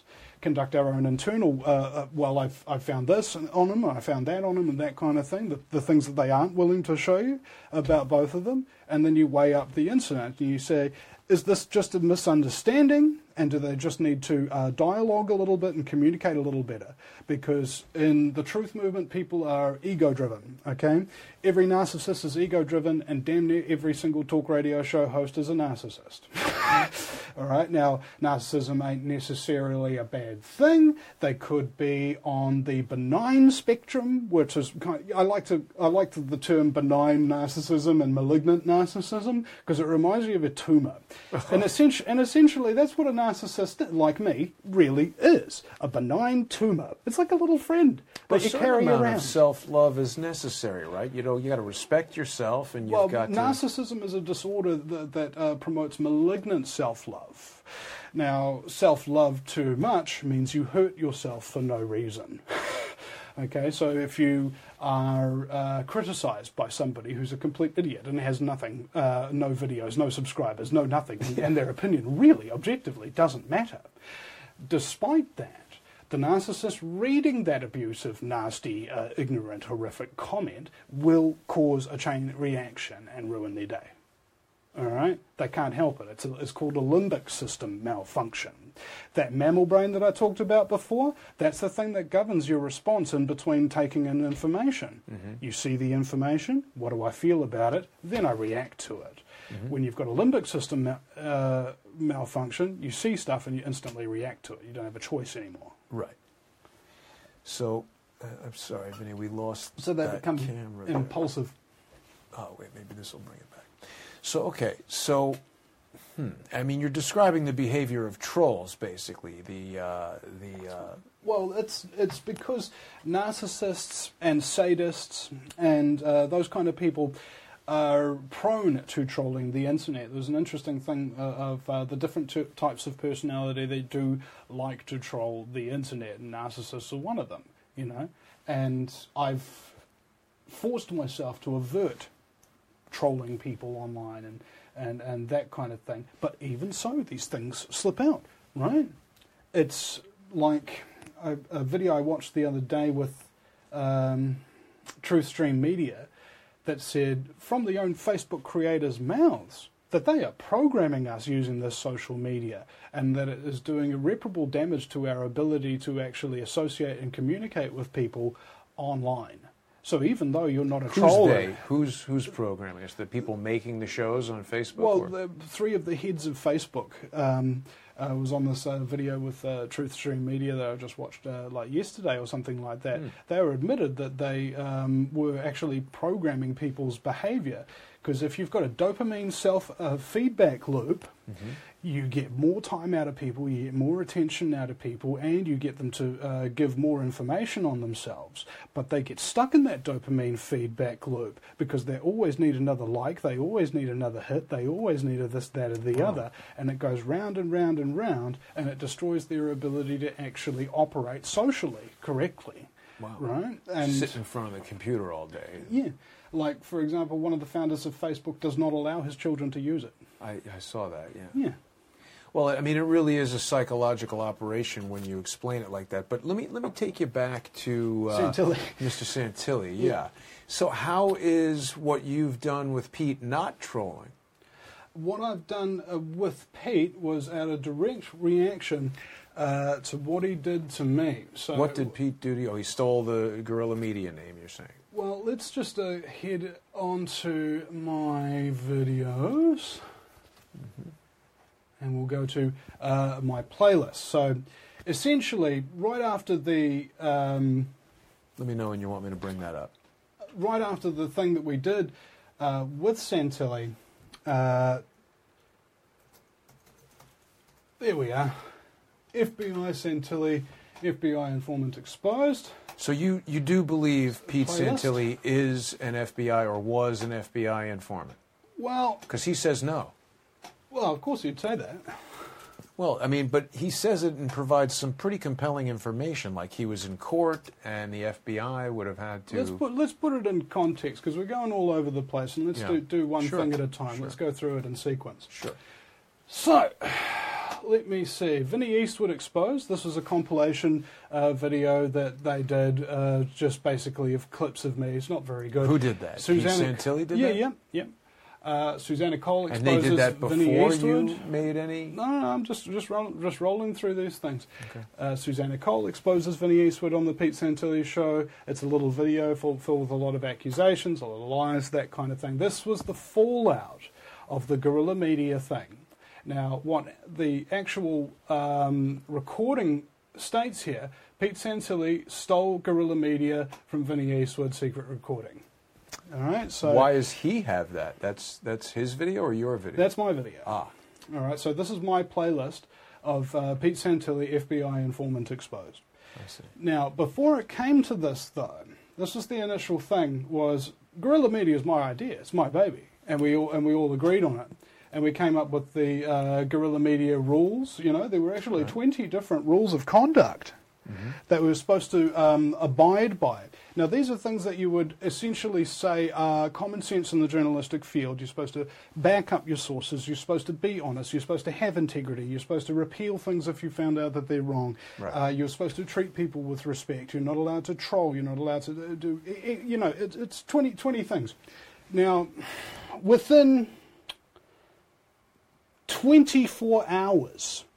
conduct our own internal, uh, uh, well, I've, I've found this on them, and I found that on them, and that kind of thing, the, the things that they aren't willing to show you about both of them, and then you weigh up the incident, and you say, is this just a misunderstanding, and do they just need to uh, dialogue a little bit and communicate a little better? Because in the truth movement, people are ego-driven, okay? Every narcissist is ego-driven, and damn near every single talk radio show host is a narcissist. All right, now, narcissism ain't necessarily a bad thing. They could be on the benign spectrum, which is kind of, I like to I like to, the term benign narcissism and malignant narcissism because it reminds me of a tumor. and, essentially, and essentially, that's what a narcissist, like me, really is. A benign tumor. It's like a little friend But that you a carry certain amount around. of self-love is necessary, right? You know, you got to respect yourself, and you've Well, got to... narcissism is a disorder that, that uh, promotes malignant self-love. Now, self-love too much means you hurt yourself for no reason. Okay, so if you are uh, criticised by somebody who's a complete idiot and has nothing, uh, no videos, no subscribers, no nothing, and, and their opinion really, objectively, doesn't matter. Despite that, the narcissist reading that abusive, nasty, uh, ignorant, horrific comment will cause a chain reaction and ruin their day. All right? They can't help it. It's, a, it's called a limbic system malfunction. That mammal brain that I talked about before, that's the thing that governs your response in between taking in information. Mm-hmm. You see the information, what do I feel about it? Then I react to it. Mm-hmm. When you've got a limbic system mal- uh, malfunction, you see stuff and you instantly react to it. You don't have a choice anymore. Right. So, uh, I'm sorry, Vinny, we lost So they that become camera impulsive. There. Oh, wait, maybe this will bring it back. So, okay, so, hmm, I mean, you're describing the behavior of trolls, basically. The, uh, the. Uh, Well, it's it's because narcissists and sadists and uh, those kind of people are prone to trolling the internet. There's an interesting thing uh, of uh, the different t- types of personality that do like to troll the internet, and narcissists are one of them, you know. And I've forced myself to avert trolling people online and, and, and that kind of thing. But even so, these things slip out, right? It's like a, a video I watched the other day with um, TruthStream Media that said, from the own Facebook creators' mouths, that they are programming us using this social media and that it is doing irreparable damage to our ability to actually associate and communicate with people online. So even though you're not a who's troller... they? Who's, who's programming? Is the people making the shows on Facebook? Well, or? the three of the heads of Facebook um, uh, was on this uh, video with uh, TruthStream Media that I just watched uh, like yesterday or something like that. Mm. They were admitted that they um, were actually programming people's behaviour. Because if you've got a dopamine self-feedback uh, loop, mm-hmm. you get more time out of people, you get more attention out of people, and you get them to uh, give more information on themselves. But they get stuck in that dopamine feedback loop because they always need another like, they always need another hit, they always need a this, that, or the oh. other, and it goes round and round and round, and it destroys their ability to actually operate socially correctly. Wow. Right? And sit in front of the computer all day. Yeah. Like, for example, one of the founders of Facebook does not allow his children to use it. I, I saw that, yeah. Yeah. Well, I mean, it really is a psychological operation when you explain it like that. But let me let me take you back to uh, Santilli. Mister Santilli. Yeah. Yeah. So how is what you've done with Pete not trolling? What I've done uh, with Pete was out of direct reaction uh, to what he did to me. So what did Pete do to you? Oh, he stole the Guerrilla Media name, you're saying. Well, let's just uh, head onto my videos. Mm-hmm. And we'll go to uh, my playlist. So, essentially, right after the... Um, Let me know when you want me to bring that up. Right after the thing that we did uh, with Santilli, uh, there we are. F B I Santilli, F B I informant exposed. So you, you do believe Pete Playlist? Santilli is an F B I or was an F B I informant? Well... Because he says no. Well, of course you'd say that. Well, I mean, but he says it and provides some pretty compelling information, like he was in court and the F B I would have had to... Let's put, let's put it in context, because we're going all over the place, and let's yeah. do, do one sure. thing at a time. Sure. Let's go through it in sequence. Sure. So, let me see. Vinnie Eastwood Exposed. This was a compilation uh, video that they did, uh, just basically of clips of me. It's not very good. Who did that? Susanna Santilli did yeah, that? Yeah, yeah, yeah. Uh, Susanna Cole exposes and they did that before Vinnie Eastwood. You made any? No, no, no, I'm just just, roll, just rolling through these things. Okay. Uh, Susanna Cole exposes Vinnie Eastwood on the Pete Santilli show. It's a little video full, filled with a lot of accusations, a lot of lies, that kind of thing. This was the fallout of the guerrilla media thing. Now, what the actual um, recording states here, Pete Santilli stole guerrilla media from Vinnie Eastwood's secret recording. All right, so why does he have that? That's that's his video or your video? That's my video. Ah. All right, so this is my playlist of uh, Pete Santilli, F B I informant exposed. I see. Now, before it came to this, though, this was the initial thing, was guerrilla media is my idea, it's my baby, and we all, and we all agreed on it. And we came up with the uh, guerrilla media rules. You know, there were actually right. twenty different rules of conduct mm-hmm. that we were supposed to um, abide by. Now, these are things that you would essentially say are common sense in the journalistic field. You're supposed to back up your sources. You're supposed to be honest. You're supposed to have integrity. You're supposed to repeal things if you found out that they're wrong. Right. Uh, you're supposed to treat people with respect. You're not allowed to troll. You're not allowed to do, you know, it, it's twenty, twenty things. Now, within twenty-four hours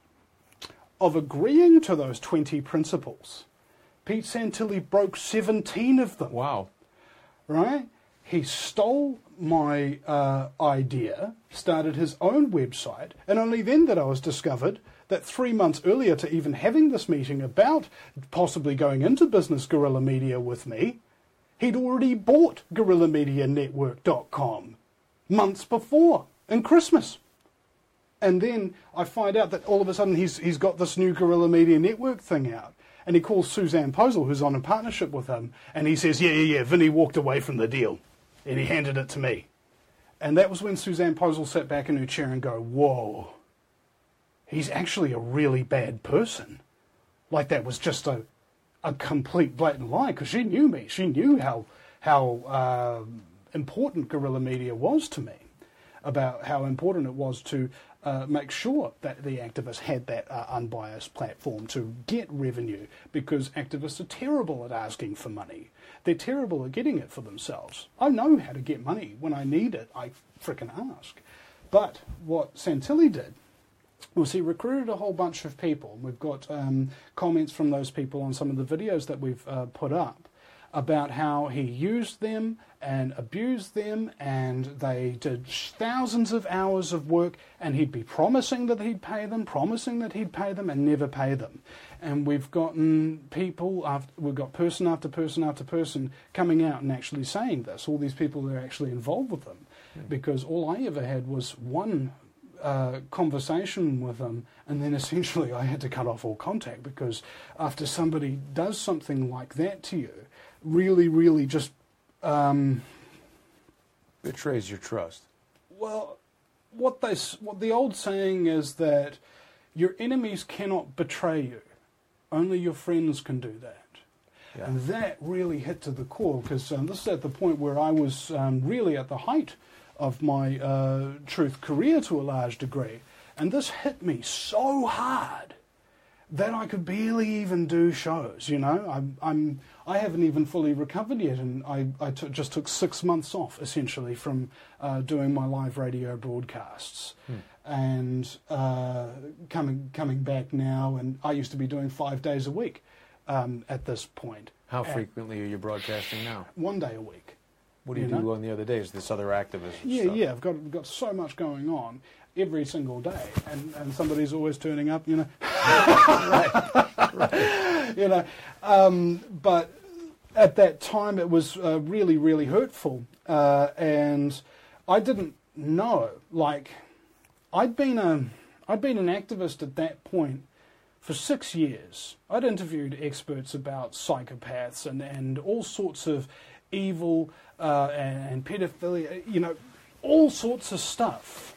of agreeing to those twenty principles, Pete Santilli broke seventeen of them. Wow. Right? He stole my uh, idea, started his own website, and only then that I was discovered that three months earlier to even having this meeting about possibly going into business guerrilla media with me, he'd already bought guerrilla media network dot com months before, in Christmas. And then I find out that all of a sudden he's he's got this new Guerrilla Media Network thing out. And he calls Suzanne Posel, who's on a partnership with him, and he says, yeah, yeah, yeah, Vinnie walked away from the deal. And he handed it to me. And that was when Suzanne Posel sat back in her chair and go, whoa, he's actually a really bad person. Like that was just a a complete blatant lie, because she knew me. She knew how, how uh, important guerrilla media was to me, about how important it was to Uh, make sure that the activists had that uh, unbiased platform to get revenue, because activists are terrible at asking for money. They're terrible at getting it for themselves. I know how to get money. When I need it, I frickin' ask. But what Santilli did was he recruited a whole bunch of people. We've got um, comments from those people on some of the videos that we've uh, put up about how he used them and abused them, and they did thousands of hours of work, and he'd be promising that he'd pay them, promising that he'd pay them, and never pay them. And we've gotten people, after, we've got person after person after person coming out and actually saying this, all these people that are actually involved with them, mm. because all I ever had was one uh, conversation with them, and then essentially I had to cut off all contact, because after somebody does something like that to you, really, really just Um, betrays your trust. Well, what they what the old saying is that your enemies cannot betray you, only your friends can do that. Yeah. And that really hit to the core, because um, this is at the point where I was um, really at the height of my uh, truth career to a large degree, and this hit me so hard that I could barely even do shows. You know, I'm, I'm I haven't even fully recovered yet, and I, I t- just took six months off essentially from uh, doing my live radio broadcasts, hmm. and uh, coming coming back now. And I used to be doing five days a week um, at this point. How frequently are you broadcasting now? One day a week. What do you, you do know? on the other days? This other activism Yeah, stuff? yeah. I've got I've got so much going on every single day, and, and somebody's always turning up, you know. right, right. You know, um, but at that time it was uh, really, really hurtful, uh, and I didn't know. Like, I'd been a, I'd been an activist at that point for six years. I'd interviewed experts about psychopaths and, and all sorts of evil uh, and, and pedophilia, you know, all sorts of stuff.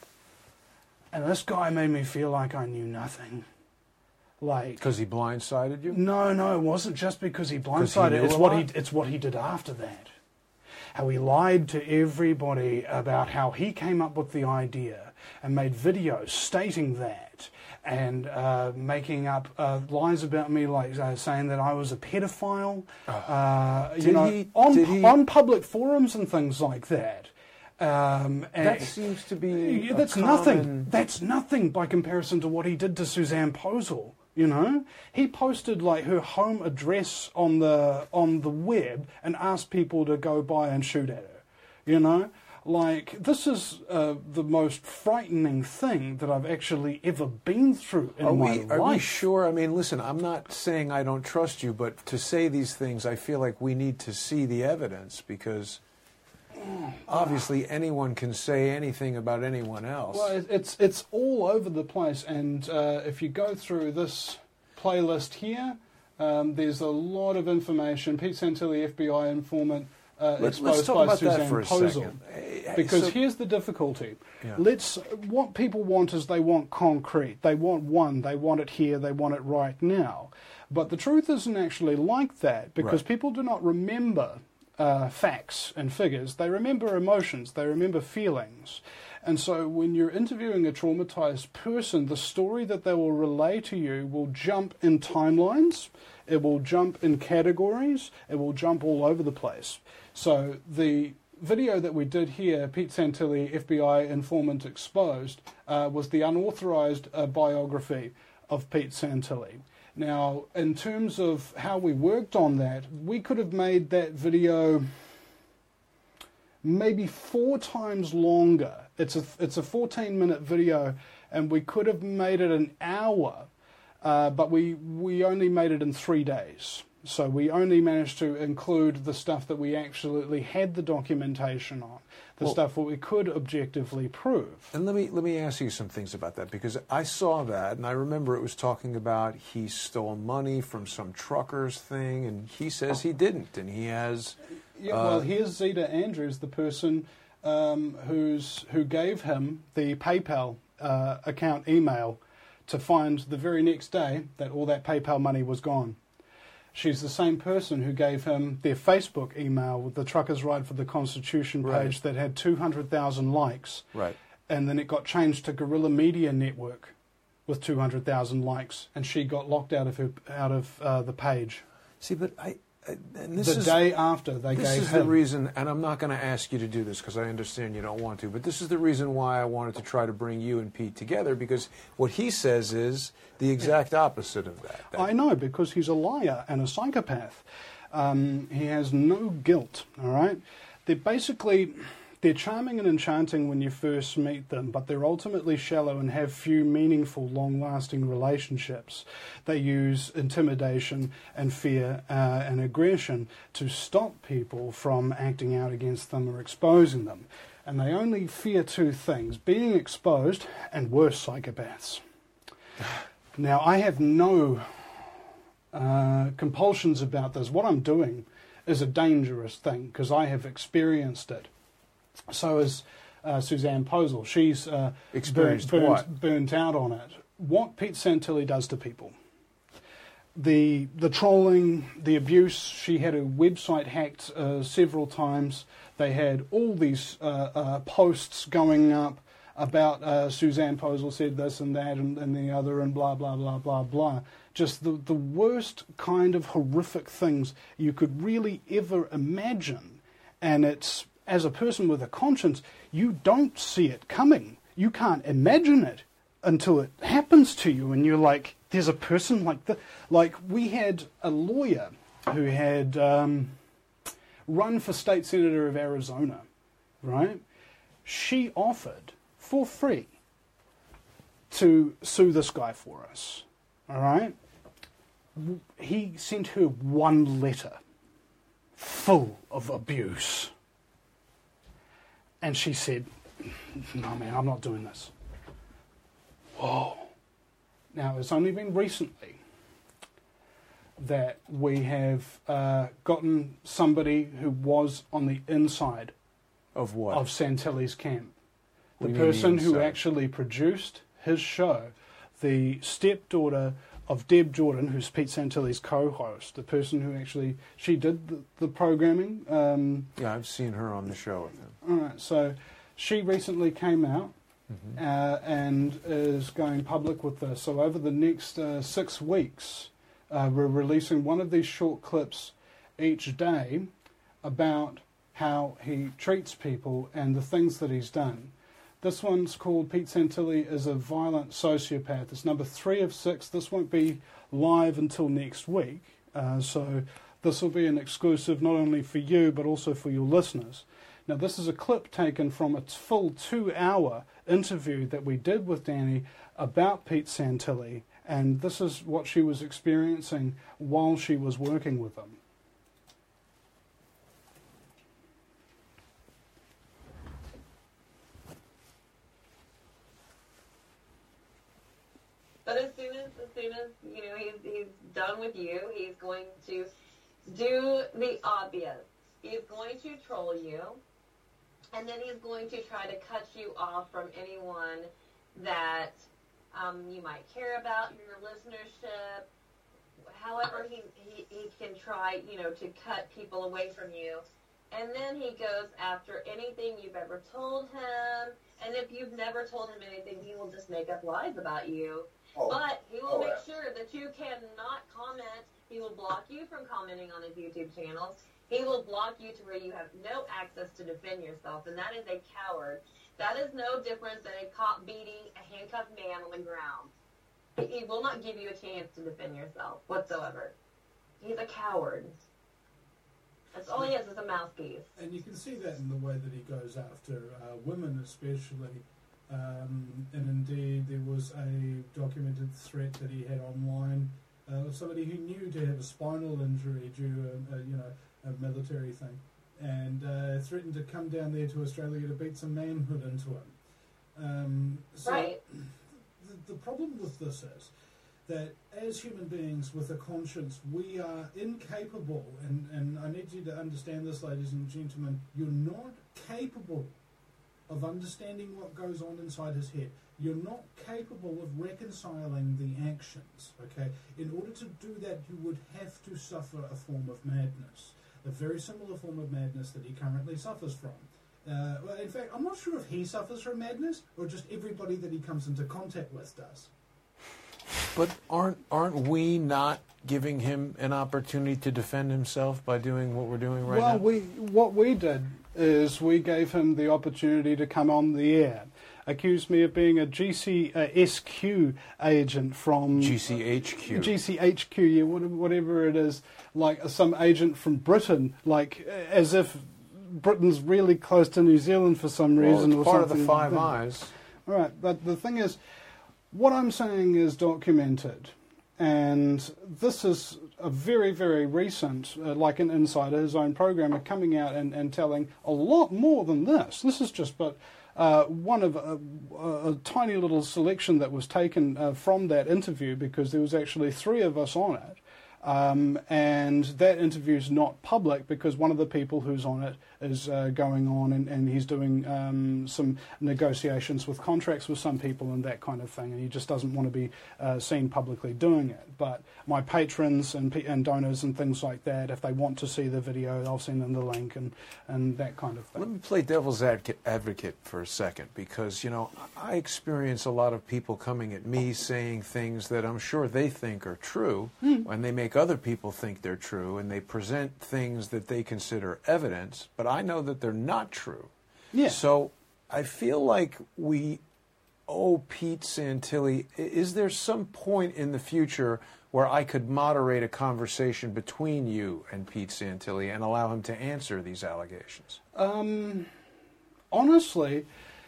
And this guy made me feel like I knew nothing. Like, because he blindsided you? No, no, it wasn't just because he blindsided. He it's what he it's what he did after that. how he lied to everybody about how he came up with the idea and made videos stating that, and uh, making up uh, lies about me, like uh, saying that I was a pedophile, uh, you Did know, he- on did he- on public forums and things like that. Um, and That seems to be yeah, a that's common- nothing. That's nothing by comparison to what he did to Suzanne Posel. You know, he posted like her home address on the on the web and asked people to go by and shoot at her. You know, like this is uh, the most frightening thing that I've actually ever been through in Are my we, life. are we sure? I mean, listen, I'm not saying I don't trust you, but to say these things, I feel like we need to see the evidence, because obviously anyone can say anything about anyone else. Well, it- it's it's all over the place, and uh, if you go through this playlist here, um, there's a lot of information. Pete Santilli, F B I informant, uh, Let's- exposed let's talk by about that Suzanne for a Posel. second. Eh, Because so- here's the difficulty. Yeah. Let's. What people want is they want concrete. They want one. They want it here. They want it right now. But the truth isn't actually like that, because Right. people do not remember uh, facts and figures. They remember emotions. They remember feelings. And so when you're interviewing a traumatized person, the story that they will relay to you will jump in timelines. It will jump in categories. It will jump all over the place. So the video that we did here, Pete Santilli, F B I informant exposed, uh, was the unauthorized uh, biography of Pete Santilli. Now, in terms of how we worked on that, we could have made that video maybe four times longer. It's a it's a fourteen minute video, and we could have made it an hour, uh, but we we only made it in three days. So we only managed to include the stuff that we actually had the documentation on, the Well- stuff that we could objectively prove. And let me let me ask you some things about that, because I saw that and I remember it was talking about he stole money from some truckers thing, and he says he didn't, and he has. Yeah, uh, well, here's Zeta Andrews, the person um, who's who gave him the PayPal uh, account email to find the very next day that all that PayPal money was gone. She's the same person who gave him their Facebook email with the Truckers Ride for the Constitution page Right. that had two hundred thousand likes. Right. And then it got changed to Guerrilla Media Network with two hundred thousand likes, and she got locked out of her, out of uh, the page. See, but I. I and this the is, day after they This gave is him. the reason, and I'm not going to ask you to do this because I understand you don't want to, but this is the reason why I wanted to try to bring you and Pete together, because what he says is the exact opposite of that. That- I know, because he's a liar and a psychopath. Um, he has no guilt, all right? They're basically, they're charming and enchanting when you first meet them, but they're ultimately shallow and have few meaningful, long-lasting relationships. They use intimidation and fear uh, and aggression to stop people from acting out against them or exposing them. And they only fear two things: being exposed and worse, psychopaths. Now, I have no uh, compulsions about this. What I'm doing is a dangerous thing because I have experienced it. So is uh, Suzanne Posel. She's uh, Experienced burnt, what? burnt, burnt out on it. What Pete Santilli does to people. The the trolling, the abuse. She had her website hacked uh, several times. They had all these uh, uh, posts going up about uh, Suzanne Posel said this and that and, and the other and blah, blah, blah, blah, blah. Just the, the worst kind of horrific things you could really ever imagine. And it's, as a person with a conscience, you don't see it coming. You can't imagine it until it happens to you and you're like, there's a person like that. Like, we had a lawyer who had um, run for state senator of Arizona, right? She offered for free to sue this guy for us, all right? He sent her one letter full of abuse. And she said, no, man, I'm not doing this. Whoa. Now, it's only been recently that we have uh, gotten somebody who was on the inside Of what? of Santilli's camp. The What do you mean the person who inside? actually produced his show, the stepdaughter of Deb Jordan, who's Pete Santilli's co-host, the person who actually, she did the, the programming. Um, yeah, I've seen her on the show with him. All right, so she recently came out Mm-hmm. uh, and is going public with this. So over the next uh, six weeks, uh, we're releasing one of these short clips each day about how he treats people and the things that he's done. This one's called Pete Santilli is a Violent Sociopath. It's number three of six. This won't be live until next week. Uh, so this will be an exclusive not only for you but also for your listeners. Now, this is a clip taken from a full two-hour interview that we did with Danny about Pete Santilli, and this is what she was experiencing while she was working with him. But as soon as, as soon as you know he's he's done with you, he's going to do the obvious. He's going to troll you. And then he's going to try to cut you off from anyone that um, you might care about, your listenership. However, he, he, he can try, you know, to cut people away from you. And then he goes after anything you've ever told him. And if you've never told him anything, he will just make up lies about you. Oh. But he will oh, make yeah. sure that you cannot comment. He will block you from commenting on his YouTube channels. He will block you to where you have no access to defend yourself, and that is a coward. That is no different than a cop beating a handcuffed man on the ground. He, he will not give you a chance to defend yourself whatsoever. He's a coward. That's all he is, is a mouthpiece. And you can see that in the way that he goes after uh, women especially. Um, and indeed, there was a documented threat that he had online uh, of somebody who knew to have a spinal injury due to, uh, you know, a military thing, and uh, threatened to come down there to Australia to beat some manhood into him. Um, so right. The, the problem with this is that as human beings with a conscience, we are incapable, and, and I need you to understand this, ladies and gentlemen, you're not capable of understanding what goes on inside his head. You're not capable of reconciling the actions, okay? In order to do that, you would have to suffer a form of madness. A very similar form of madness that he currently suffers from. Uh, well, in fact, I'm not sure if he suffers from madness or just everybody that he comes into contact with does. But aren't aren't we not giving him an opportunity to defend himself by doing what we're doing right well, now? Well, we what we did is we gave him the opportunity to come on the air. Accused me of being a G C S Q agent from... G C H Q. G C H Q, yeah, whatever it is, like some agent from Britain, like as if Britain's really close to New Zealand for some reason. Well, it's or part something. of the Five Eyes. All right, but the thing is, what I'm saying is documented, and this is a very, very recent, uh, like an insider, his own programmer, coming out and, and telling a lot more than this. This is just but... Uh, one of a, a, a tiny little selection that was taken uh, from that interview, because there was actually three of us on it, um, and that interview is not public because one of the people who's on it is uh, going on and, and he's doing um, some negotiations with contracts with some people and that kind of thing, and he just doesn't want to be uh, seen publicly doing it. But my patrons and, and donors and things like that, if they want to see the video, I'll send them the link and, and that kind of thing. Let me play devil's advocate for a second, because, you know, I experience a lot of people coming at me saying things that I'm sure they think are true, mm. and they make other people think they're true, and they present things that they consider evidence, but I know that they're not true. Yeah. So I feel like we owe Pete Santilli, is there some point in the future where I could moderate a conversation between you and Pete Santilli and allow him to answer these allegations? Um, honestly,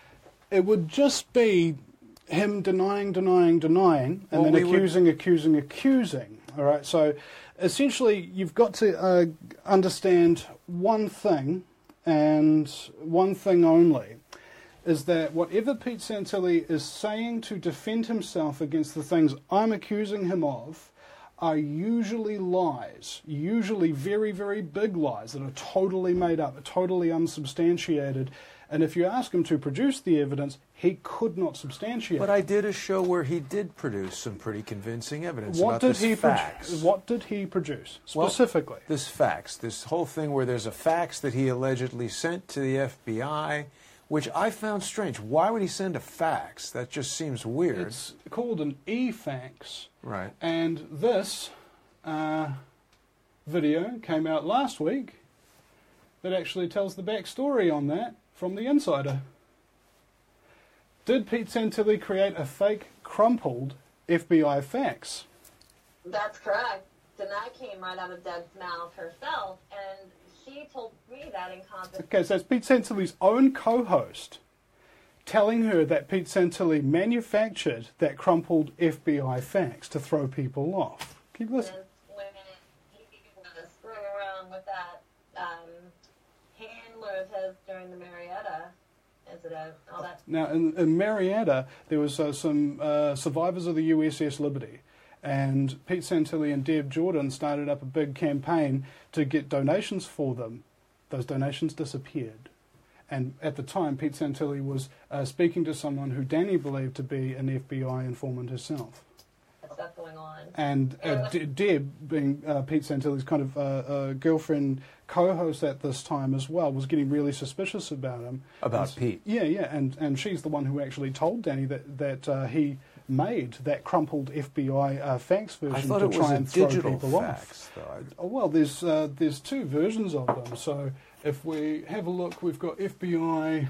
it would just be him denying, denying, denying, and well, then we accusing, would... accusing, accusing. All right, so essentially you've got to uh, understand one thing, and one thing only, is that whatever Pete Santilli is saying to defend himself against the things I'm accusing him of are usually lies, usually very, very big lies that are totally made up, totally unsubstantiated. And if you ask him to produce the evidence, he could not substantiate. But I did a show where he did produce some pretty convincing evidence what about did this he fax. Produ- what did he produce Well, specifically? this fax, this whole thing where there's a fax that he allegedly sent to the F B I, which I found strange. Why would he send a fax? That just seems weird. It's called an e-fax. Right. And this uh, video came out last week that actually tells the backstory on that from The Insider. Did Pete Santilli create a fake, crumpled F B I fax? That's correct. And that came right out of Deb's mouth herself, and she told me that in context. Okay, so it's Pete Santilli's own co-host telling her that Pete Santilli manufactured that crumpled F B I fax to throw people off. Keep listening. When he was screwing around with that um, handler of his during the Marietta incident, all that. Now, in, in Marietta, there was uh, some uh, survivors of the U S S Liberty, and Pete Santilli and Deb Jordan started up a big campaign to get donations for them. Those donations disappeared. And at the time, Pete Santilli was uh, speaking to someone who Danny believed to be an F B I informant herself. Stuff going on. And uh, De- Deb, being uh, Pete Santilli's kind of uh, uh, girlfriend, co-host at this time as well, was getting really suspicious about him. About and, Pete? Yeah, yeah, and and she's the one who actually told Danny that that uh, he made that crumpled F B I uh, fax version I thought to it try was a and throw digital people fax, off. though. Oh, well, there's uh, there's two versions of them. So if we have a look, we've got F B I.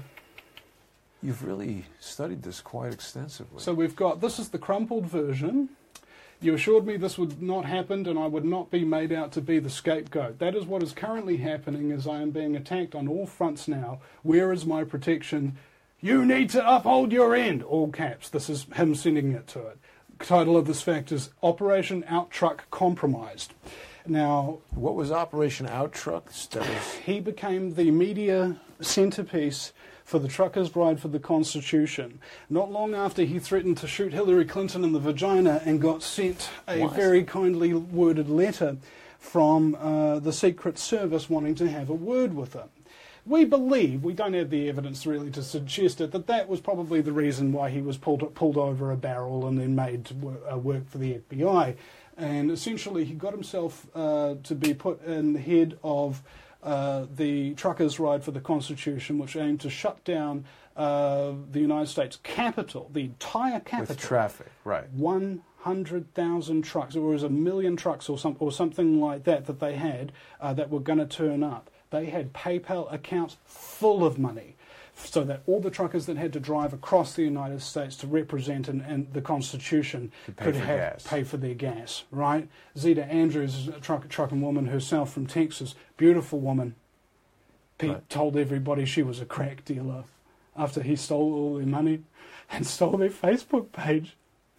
You've really studied this quite extensively. So we've got, this is the crumpled version. You assured me this would not happen and I would not be made out to be the scapegoat. That is what is currently happening, as I am being attacked on all fronts now. Where is my protection? You need to uphold your end. All caps. This is him sending it to it. Title of this fact is Operation Out Truck Compromised. Now, what was Operation Out Truck? That was... He became the media centerpiece for the Truckers' Ride for the Constitution. Not long after he threatened to shoot Hillary Clinton in the vagina and got sent a What? very kindly worded letter from uh, the Secret Service wanting to have a word with him. We believe, we don't have the evidence really to suggest it, that that was probably the reason why he was pulled, pulled over a barrel and then made to work, uh, work for the F B I. And essentially he got himself uh, to be put in the head of Uh, the Truckers' Ride for the Constitution, which aimed to shut down uh, the United States Capitol, the entire capital. With traffic, right. one hundred thousand trucks, or it was a million trucks or, some, or something like that that they had uh, that were going to turn up. They had PayPal accounts full of money, so that all the truckers that had to drive across the United States to represent and, and the Constitution pay could for have gas. pay for their gas, right? Zeta Andrews is a truck, trucking woman herself from Texas, beautiful woman. Pete Right. told everybody she was a crack dealer after he stole all their money and stole their Facebook page,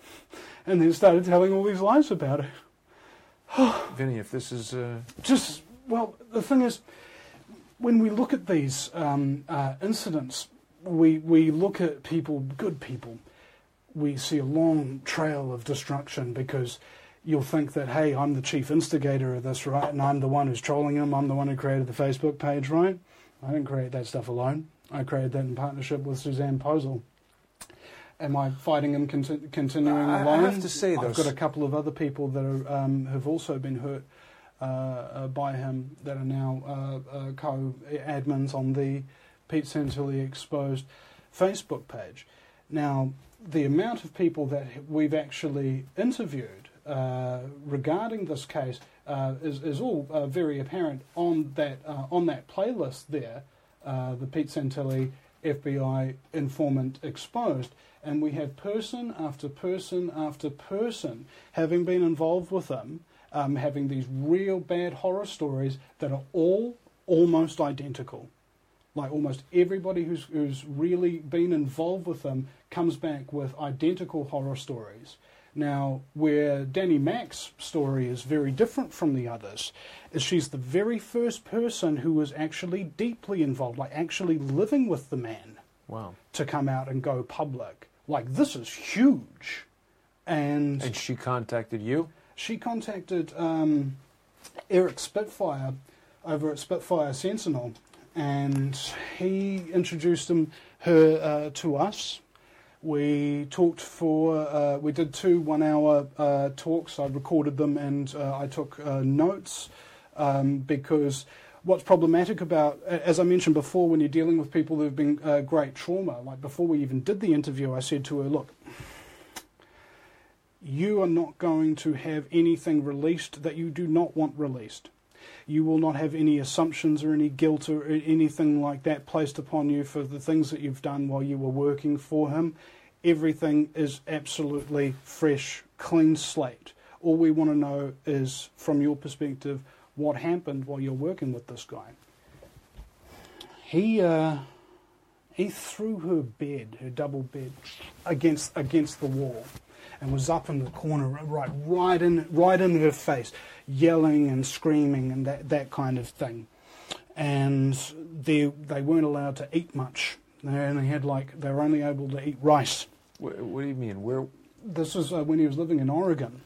and then started telling all these lies about her. Vinny, if this is... Uh... Just, well, the thing is, when we look at these um, uh, incidents, we we look at people, good people, we see a long trail of destruction because you'll think that, hey, I'm the chief instigator of this, right? And I'm the one who's trolling him. I'm the one who created the Facebook page, right? I didn't create that stuff alone. I created that in partnership with Suzanne Posel. Am I fighting him conti- continuing I, alone? I have to say, though... I've got a couple of other people that are, um, have also been hurt Uh, uh, by him that are now uh, uh, co-admins on the Pete Santilli Exposed Facebook page. Now, the amount of people that we've actually interviewed uh, regarding this case uh, is, is all uh, very apparent on that uh, on that playlist there, uh, the Pete Santilli F B I Informant Exposed. And we have person after person after person having been involved with him, Um, having these real bad horror stories that are all almost identical. Like almost everybody who's, who's really been involved with them comes back with identical horror stories. Now, where Danny Mac's story is very different from the others, is she's the very first person who was actually deeply involved, like actually living with the man. Wow. To come out and go public. Like, this is huge. And, and she contacted you? She contacted um, Eric Spitfire over at Spitfire Sentinel, and he introduced him, her uh, to us. We talked for, uh, we did two one-hour uh, talks. I recorded them and uh, I took uh, notes um, because what's problematic about, as I mentioned before, when you're dealing with people who have been uh, great trauma, like before we even did the interview, I said to her, look, you are not going to have anything released that you do not want released. You will not have any assumptions or any guilt or anything like that placed upon you for the things that you've done while you were working for him. Everything is absolutely fresh, clean slate. All we want to know is, from your perspective, what happened while you're working with this guy. He uh, he threw her bed, her double bed, against against the wall, and was up in the corner, right, right in, right in her face, yelling and screaming and that, that kind of thing. And they they weren't allowed to eat much. They only had like they were only able to eat rice. What, what do you mean? Where? This was uh, when he was living in Oregon,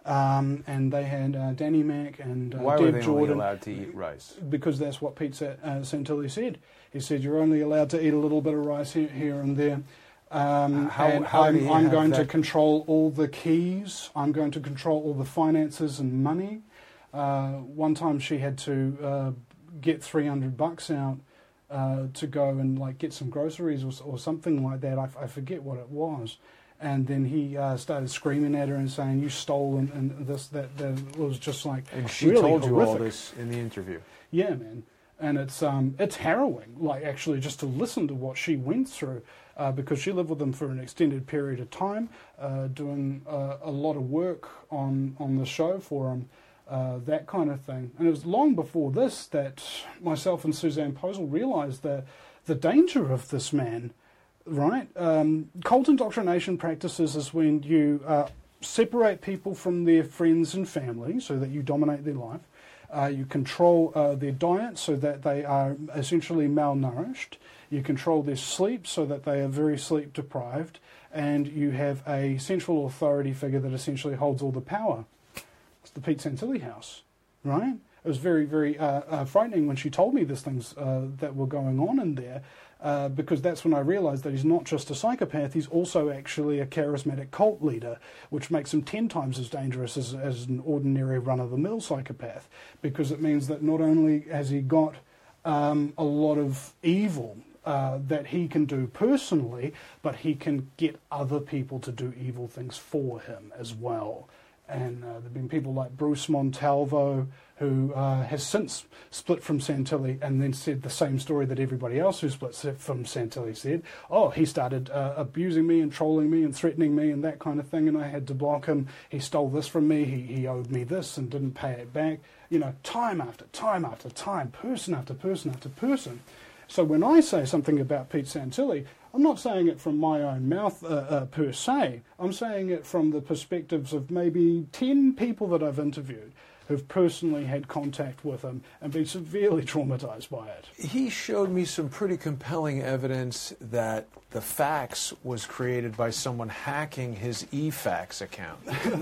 um, and they had uh, Danny Mac and uh, Why Deb were they Jordan. only allowed to eat rice? Because that's what Pete Sa- uh, Santilli said. He said you're only allowed to eat a little bit of rice here, here and there. Um, How- and how do I'm, you I'm have going to that- control all the keys. I'm going to control all the finances and money. Uh, one time she had to uh, get three hundred bucks out uh, to go and like get some groceries or, or something like that. I, I forget what it was. And then he uh, started screaming at her and saying, "You stole," and, and this, that, that. It was just like And she really told you all horrific. this in the interview. Yeah, man. And it's um, it's harrowing, like actually just to listen to what she went through, uh, because she lived with him for an extended period of time, uh, doing uh, a lot of work on, on the show for him, uh, that kind of thing. And it was long before this that myself and Suzanne Posel realised the, the danger of this man, right? Um, cult indoctrination practices is when you uh, separate people from their friends and family so that you dominate their life. Uh, you control uh, their diet so that they are essentially malnourished. You control their sleep so that they are very sleep deprived. And you have a central authority figure that essentially holds all the power. It's the Pete Santilli house, right? It was very, very uh, uh, frightening when she told me these things uh, that were going on in there, uh, because that's when I realised that he's not just a psychopath, he's also actually a charismatic cult leader, which makes him ten times as dangerous as, as an ordinary run-of-the-mill psychopath, because it means that not only has he got um, a lot of evil uh, that he can do personally, but he can get other people to do evil things for him as well. And uh, there have been people like Bruce Montalvo, who uh, has since split from Santilli and then said the same story that everybody else who split from Santilli said. Oh, he started uh, abusing me and trolling me and threatening me and that kind of thing, and I had to block him. He stole this from me. He, he owed me this and didn't pay it back. You know, time after time after time, person after person after person. So when I say something about Pete Santilli, I'm not saying it from my own mouth uh, uh, per se. I'm saying it from the perspectives of maybe ten people that I've interviewed who've personally had contact with him and been severely traumatized by it. He showed me some pretty compelling evidence that the fax was created by someone hacking his eFax account.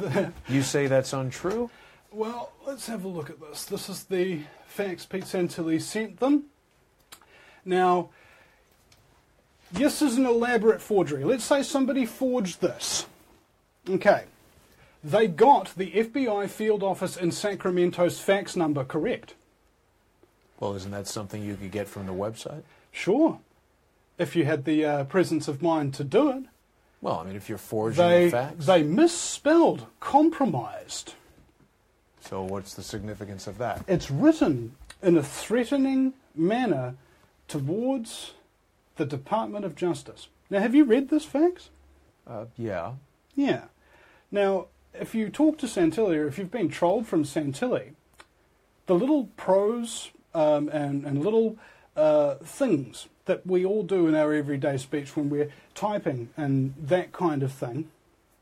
You say that's untrue? Well, let's have a look at this. This is the fax Pete Santilli sent them. Now, this is an elaborate forgery. Let's say somebody forged this. Okay. They got the F B I field office in Sacramento's fax number correct. Well, isn't that something you could get from the website? Sure. If you had the uh, presence of mind to do it. Well, I mean, if you're forging They, the fax. they misspelled compromised. So what's the significance of that? It's written in a threatening manner towards the Department of Justice. Now, have you read this fax? Uh, yeah. Yeah. Now, if you talk to Santilli, or if you've been trolled from Santilli, the little prose um, and, and little uh, things that we all do in our everyday speech when we're typing and that kind of thing,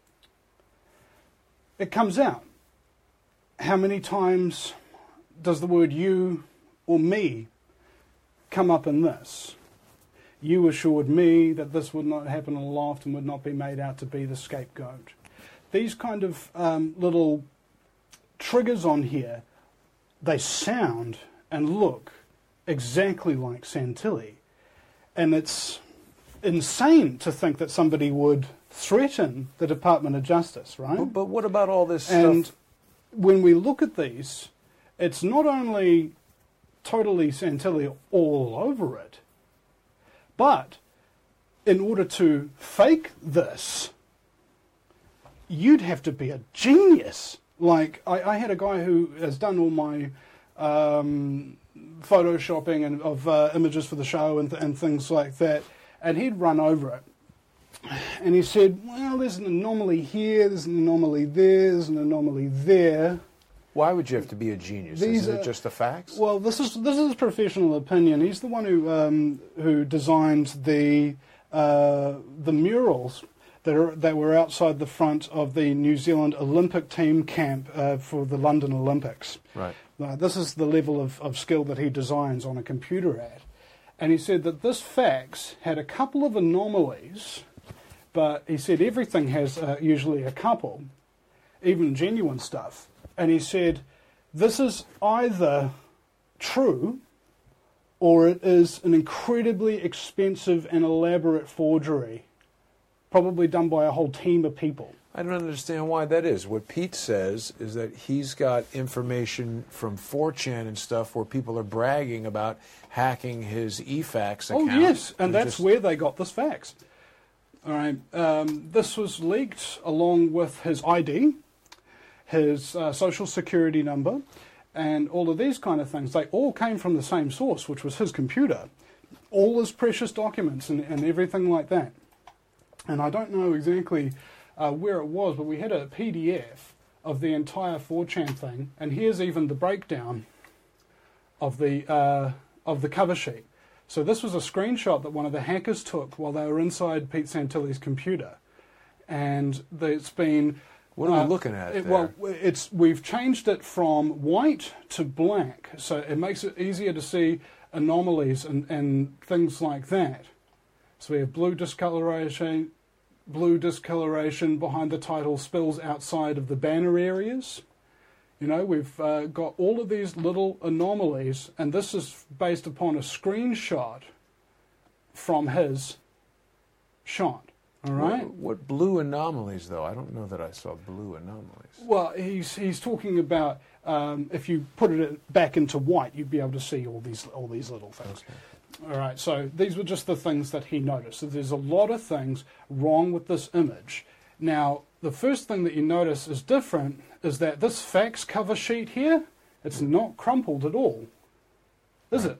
it comes out. How many times does the word you or me come up in this? You assured me that this would not happen in the loft and would not be made out to be the scapegoat. These kind of um, little triggers on here, they sound and look exactly like Santilli. And it's insane to think that somebody would threaten the Department of Justice, right? But, but what about all this and stuff? when we look at these, it's not only totally Santilli all over it, but in order to fake this, you'd have to be a genius. Like, I, I had a guy who has done all my um, photoshopping and of uh, images for the show and, th- and things like that, and he'd run over it. And he said, well, there's an anomaly here, there's an anomaly there, there's an anomaly there. Why would you have to be a genius? These Isn't are- it just the facts? Well, this is this is professional opinion. He's the one who um, who designed the uh, the murals that are that were outside the front of the New Zealand Olympic team camp uh, for the London Olympics. Right. Uh, this is the level of, of skill that he designs on a computer at. And he said that this fax had a couple of anomalies, but he said everything has uh, usually a couple, even genuine stuff. And he said, this is either true or it is an incredibly expensive and elaborate forgery, probably done by a whole team of people. I don't understand why that is. What Pete says is that he's got information from four chan and stuff where people are bragging about hacking his e fax account. Oh, yes, and that's just... where they got this fax. All right, um, this was leaked along with his I D, his uh, social security number, and all of these kind of things. They all came from the same source, which was his computer. All his precious documents and, and everything like that. And I don't know exactly uh, where it was, but we had a P D F of the entire four chan thing, and here's even the breakdown of the uh, of the cover sheet. So this was a screenshot that one of the hackers took while they were inside Pete Santilli's computer, and the, it's been. What are uh, we looking at it, there? Well, it's we've changed it from white to black, so it makes it easier to see anomalies and, and things like that. So we have blue discoloration, blue discoloration behind the title spills outside of the banner areas. You know, we've uh, got all of these little anomalies, and this is based upon a screenshot from his shot. All right. What, what blue anomalies, though? I don't know that I saw blue anomalies. Well, he's he's talking about um, if you put it back into white, you'd be able to see all these all these little things. Okay. All right. So these were just the things that he noticed. So there's a lot of things wrong with this image. Now, the first thing that you notice is different is that this fax cover sheet here, it's not crumpled at all, is it?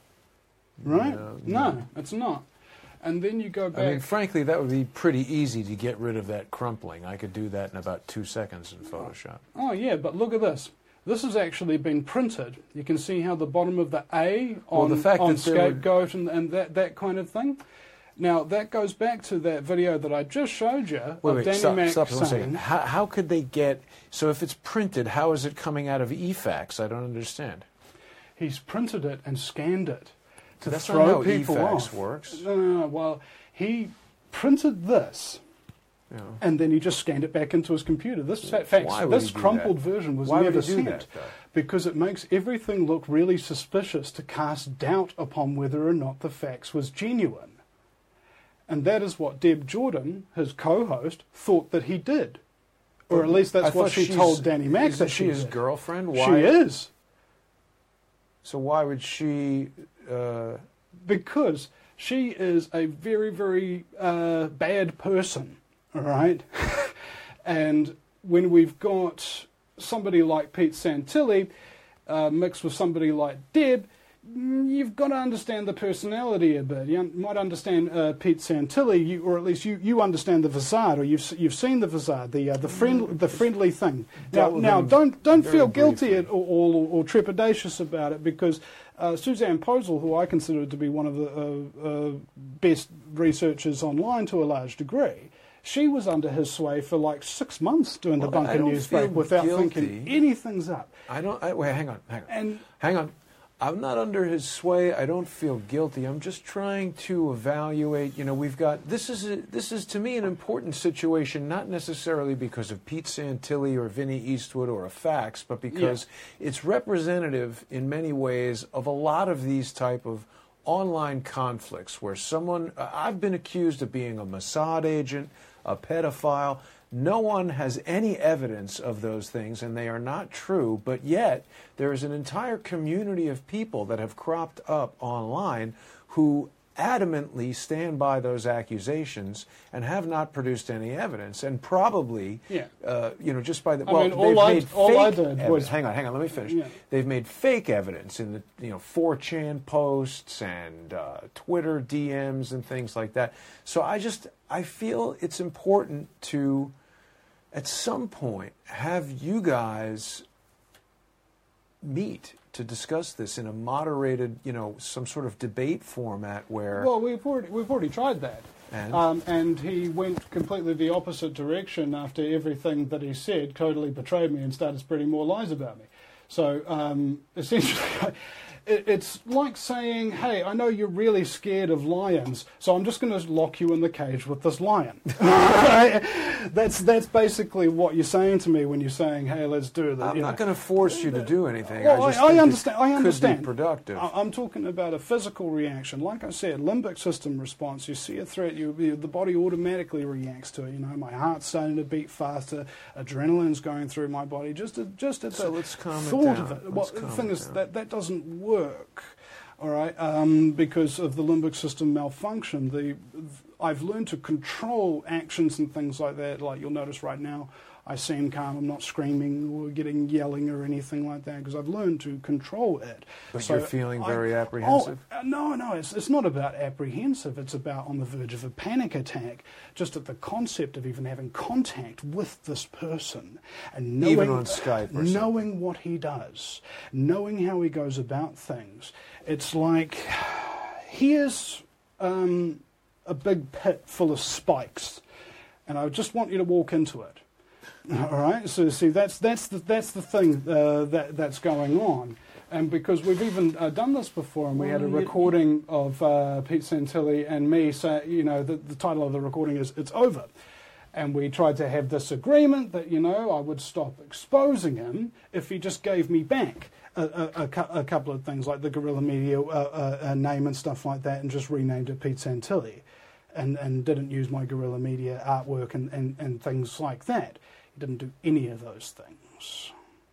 Right? No, no, no. it's not. And then you go back. I mean, frankly, that would be pretty easy to get rid of that crumpling. I could do that in about two seconds in Photoshop. Oh, yeah, but look at this. This has actually been printed. You can see how the bottom of the A on, well, the fact on that there Scapegoat and, and that, that kind of thing. Now, that goes back to that video that I just showed you Wait, of wait, Danny stop, Mac stop one saying... second. How, how could they get... So if it's printed, how is it coming out of e fax? I don't understand. He's printed it and scanned it to That's throw not how people e fax off. works. No, no, no. Well, he printed this, Yeah. and then he just scanned it back into his computer. This fa- fax, Why would this he do crumpled that? version was Why would never he do sent that, though? because it makes everything look really suspicious to cast doubt upon whether or not the fax was genuine. And that is what Deb Jordan, his co-host, thought that he did. Or at least that's I what thought she she's- told Danny Mac isn't that she she his did. girlfriend? She Why? is. So why would she... Uh, Because she is a very, very uh, bad person, all right? And when we've got somebody like Pete Santilli uh, mixed with somebody like Deb, you've got to understand the personality a bit. You might understand uh, Pete Santilli, you, or at least you, you understand the facade, or you've you've seen the facade, the uh, the friend the friendly thing. Now, Dealt with now him don't don't very feel guilty briefly. at, or, or, or trepidatious about it, because uh, Suzanne Posel, who I consider to be one of the uh, uh, best researchers online to a large degree, she was under his sway for like six months doing Well, the I bunker don't news feel break without guilty. thinking anything's up. I don't... I, wait, hang on, hang on. And Hang on. I'm not under his sway. I don't feel guilty. I'm just trying to evaluate. You know, we've got this is a, this is to me an important situation, not necessarily because of Pete Santilli or Vinnie Eastwood or a fax, but because it's representative in many ways of a lot of these type of online conflicts where someone, uh, I've been accused of being a Mossad agent, a pedophile. No one has any evidence of those things, and they are not true, but yet there is an entire community of people that have cropped up online who adamantly stand by those accusations and have not produced any evidence, and probably, yeah. uh, you know, just by the I well, mean, they've all I, made all fake I did evidence. was Hang on, hang on, let me finish. Yeah. They've made fake evidence in the, you know, four chan posts and uh, Twitter D Ms and things like that. So I just, I feel it's important to, at some point, have you guys meet to discuss this in a moderated, you know, some sort of debate format where... Well, we've already, we've already tried that. And? Um, and he went completely the opposite direction after everything that he said, totally betrayed me and started spreading more lies about me. So, um, essentially... it, it's like saying, hey, I know you're really scared of lions, so I'm just going to lock you in the cage with this lion. that's that's basically what you're saying to me when you're saying, hey, let's do that. I'm you not know. going to force you to do anything. Well, I, just I, I think understand. it I understand. Could be productive. I, I'm talking about a physical reaction. Like I said, limbic system response. You see a threat, you, you the body automatically reacts to it. You know, my heart's starting to beat faster, adrenaline's going through my body. Just, a, just at so the let's calm it thought down. of it. Well, Let's the calm thing it is down. that that doesn't work. All right, um, because of the limbic system malfunction. The I've learned to control actions and things like that. Like you'll notice right now, I seem calm. I'm not screaming or getting yelling or anything like that because I've learned to control it. But So you're feeling I- very apprehensive? Oh, uh, no, no, it's, it's not about apprehensive. It's about on the verge of a panic attack, just at the concept of even having contact with this person. And knowing, Even on Skype or knowing what he does, knowing how he goes about things. It's like, here's um, a big pit full of spikes, and I just want you to walk into it. All right. So see, that's that's the that's the thing uh, that that's going on, and because we've even uh, done this before, and we had a recording of uh, Pete Santilli and me say, you know, the, the title of the recording is "It's Over," and we tried to have this agreement that you know I would stop exposing him if he just gave me back a, a, a, cu- a couple of things like the Guerrilla Media uh, uh, name and stuff like that, and just renamed it Pete Santilli, and and didn't use my Guerrilla Media artwork and, and, and things like that. He didn't do any of those things.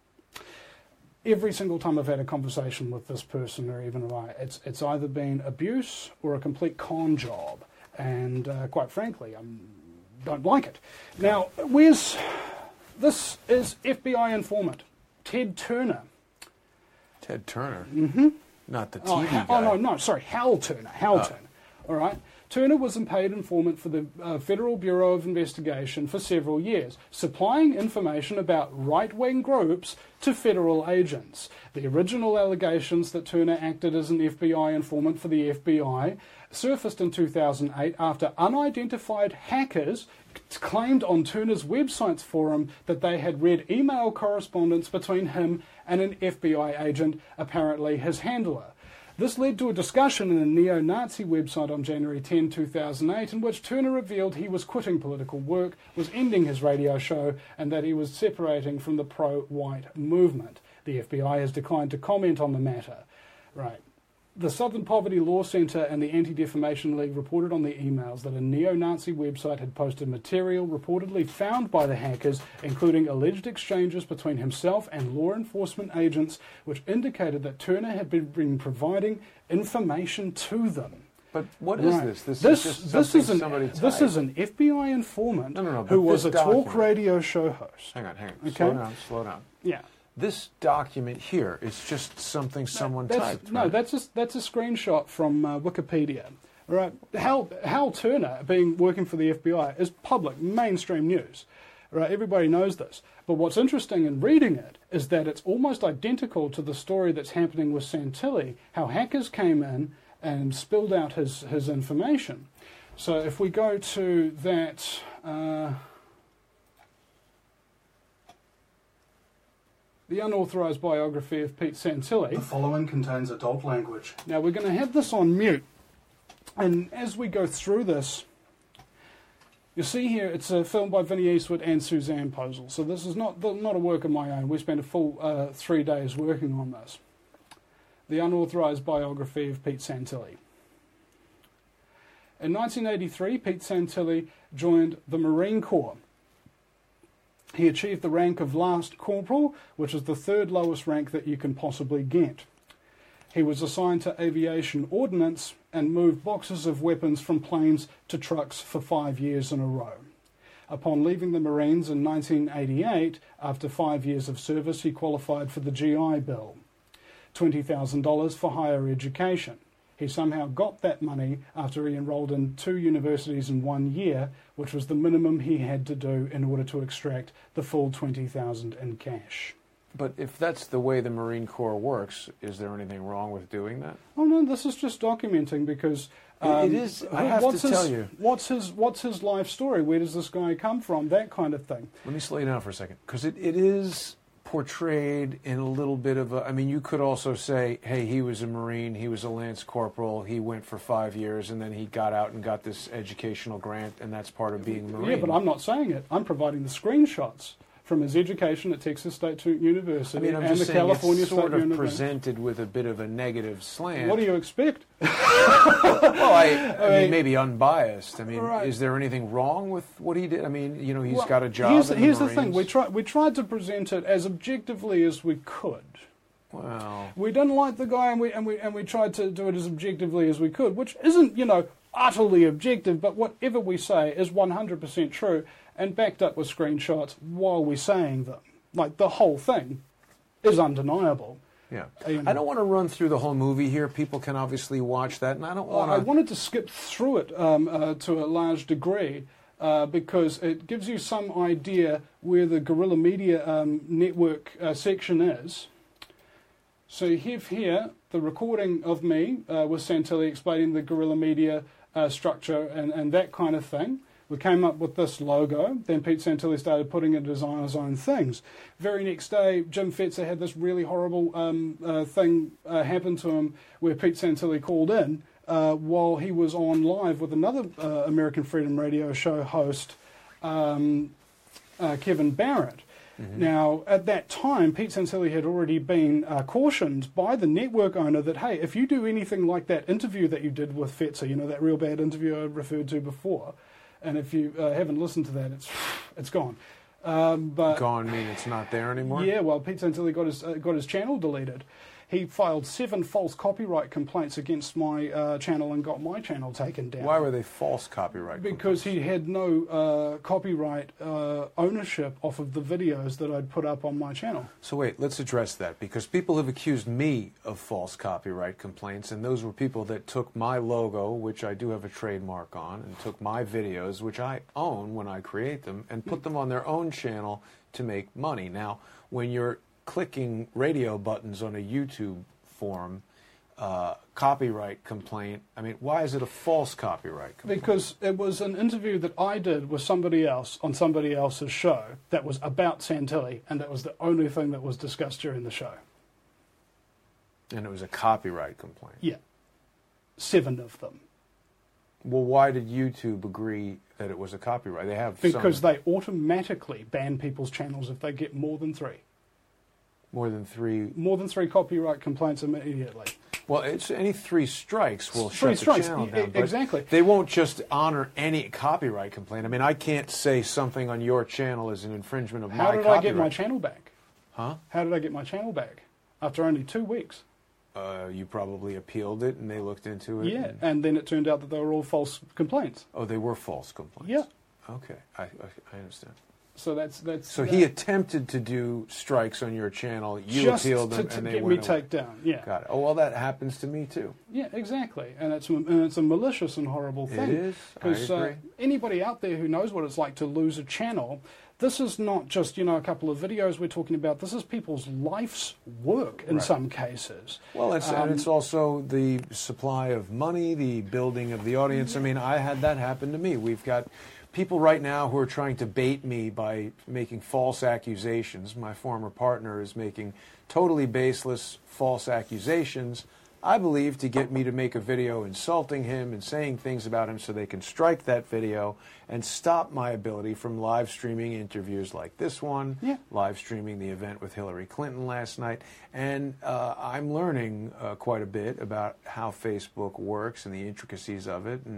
Every single time I've had a conversation with this person, or even I, it's it's either been abuse or a complete con job, and uh, quite frankly, I don't like it. Now, where's this is F B I informant Ted Turner. Ted Turner? Mm-hmm. Not the T V Oh, guy. ha- oh no, no, sorry, Hal Turner. Hal Oh. Turner. All right. Turner was a paid informant for the uh, Federal Bureau of Investigation for several years, supplying information about right-wing groups to federal agents. The original allegations that Turner acted as an F B I informant for the F B I surfaced in two thousand eight after unidentified hackers claimed on Turner's website's forum that they had read email correspondence between him and an F B I agent, apparently his handler. This led to a discussion in a neo-Nazi website on January tenth, two thousand eight, in which Turner revealed he was quitting political work, was ending his radio show, and that he was separating from the pro-white movement. The F B I has declined to comment on the matter. Right. The Southern Poverty Law Center and the Anti-Defamation League reported on the emails that a neo-Nazi website had posted material reportedly found by the hackers, including alleged exchanges between himself and law enforcement agents, which indicated that Turner had been, been providing information to them. But what is Right. this? This, This, is just this something is an somebody this typed. is an F B I informant No, no, no, but who was a this talk document- radio show host. Hang on, hang on. Okay. Slow down, slow down. Yeah. This document here is just something someone That's- typed. No, right? that's a, that's a screenshot from uh, Wikipedia. All right, Hal, Hal Turner, being working for the F B I, is public mainstream news. All right, everybody knows this. But what's interesting in reading it is that it's almost identical to the story that's happening with Santilli, how hackers came in and spilled out his, his information. So if we go to that... Uh, the unauthorised biography of Pete Santilli. The following contains adult language. Now we're going to have this on mute, and as we go through this, you'll see here it's a film by Vinnie Eastwood and Suzanne Posel. So this is not not a work of my own. We spent a full uh, three days working on this. The unauthorised biography of Pete Santilli. In nineteen eighty-three, Pete Santilli joined the Marine Corps. He achieved the rank of Last Corporal, which is the third lowest rank that you can possibly get. He was assigned to aviation ordnance and moved boxes of weapons from planes to trucks for five years in a row. Upon leaving the Marines in nineteen eighty-eight, after five years of service, he qualified for the G I Bill, twenty thousand dollars for higher education. He somehow got that money after he enrolled in two universities in one year, which was the minimum he had to do in order to extract the full twenty thousand dollars in cash. But if that's the way the Marine Corps works, is there anything wrong with doing that? Oh no, this is just documenting because um, it is. I have what's to his, tell you, what's his what's his life story? Where does this guy come from? That kind of thing. Let me slow you down for a second, because it, it is portrayed in a little bit of a... I mean, you could also say, hey, he was a Marine, he was a Lance Corporal, he went for five years, and then he got out and got this educational grant, and that's part of being Marine. Yeah, but I'm not saying it. I'm providing the screenshots from his education at Texas State University I mean, I'm and just the saying California it's sort State of University. presented with a bit of a negative slant. What do you expect? Well, I, I, I mean, mean- maybe unbiased. I mean, Right. is there anything wrong with what he did? I mean, you know, he's Well, got a job Here's, in here's the the thing. Marines. We, try, we tried to present it as objectively as we could. Well, We didn't like the guy, and we and we and we tried to do it as objectively as we could, which isn't, you know, utterly objective. But whatever we say is one hundred percent true, and backed up with screenshots while we're saying them. Like the whole thing is undeniable. yeah. Um, I don't want to run through the whole movie here. People can obviously watch that, and I don't want I to... wanted to skip through it um, uh, to a large degree uh, because it gives you some idea where the Guerrilla Media um, Network uh, section is. So you have here the recording of me uh, with Santilli explaining the Guerrilla Media uh, structure and, and that kind of thing. We came up with this logo. Then Pete Santilli started putting it on his own things. Very next day, Jim Fetzer had this really horrible um, uh, thing uh, happen to him where Pete Santilli called in uh, while he was on live with another uh, American Freedom Radio show host, um, uh, Kevin Barrett. Mm-hmm. Now, at that time, Pete Santilli had already been uh, cautioned by the network owner that, hey, if you do anything like that interview that you did with Fetzer, you know, that real bad interview I referred to before, and if you uh, haven't listened to that, it's it's gone. Um, but Gone mean it's not there anymore? yeah, well, Pete Santilli got his uh, got his channel deleted. He filed seven false copyright complaints against my uh, channel and got my channel taken down. Why were they false copyright Because complaints? he had no uh, copyright uh, ownership off of the videos that I'd put up on my channel. So wait, let's address that, because people have accused me of false copyright complaints, and those were people that took my logo, which I do have a trademark on, and took my videos, which I own when I create them, and put them on their own channel to make money. Now, when you're clicking radio buttons on a YouTube forum, uh, copyright complaint, I mean, why is it a false copyright complaint? Because it was an interview that I did with somebody else on somebody else's show that was about Santilli, and that was the only thing that was discussed during the show. And it was a copyright complaint. Yeah. Seven of them. Well, why did YouTube agree that it was a copyright? They have Because some, they automatically ban people's channels if they get more than three. more than three. More than three copyright complaints immediately. Well, it's any three strikes will Three shut strikes, the channel e- down. but exactly. They won't just honor any copyright complaint. I mean, I can't say something on your channel is an infringement of How my did copyright. I get my channel back? Huh? How did I get my channel back? After only two weeks. Uh, you probably appealed it, and they looked into it. Yeah, and- and then it turned out that they were all false complaints. oh, they were false complaints. Yeah. Okay, I, I, I understand. So that's that's. So that, he attempted to do strikes on your channel. You just appealed to, them, to and they get me went away. taken down. Yeah. Got it. Oh, well, that happens to me too. Yeah, exactly, and it's and it's a malicious and horrible thing. It is. I Because uh, agree. anybody out there who knows what it's like to lose a channel, this is not just, you know, a couple of videos we're talking about. This is people's life's work in Right. some cases. Well, it's, Um, and it's also the supply of money, the building of the audience. I mean, I had that happen to me. We've got people right now who are trying to bait me by making false accusations. My former partner is making totally baseless false accusations, I believe, to get me to make a video insulting him and saying things about him so they can strike that video and stop my ability from live streaming interviews like this one, Yeah. live streaming the event with Hillary Clinton last night. And uh, I'm learning uh, quite a bit about how Facebook works and the intricacies of it. And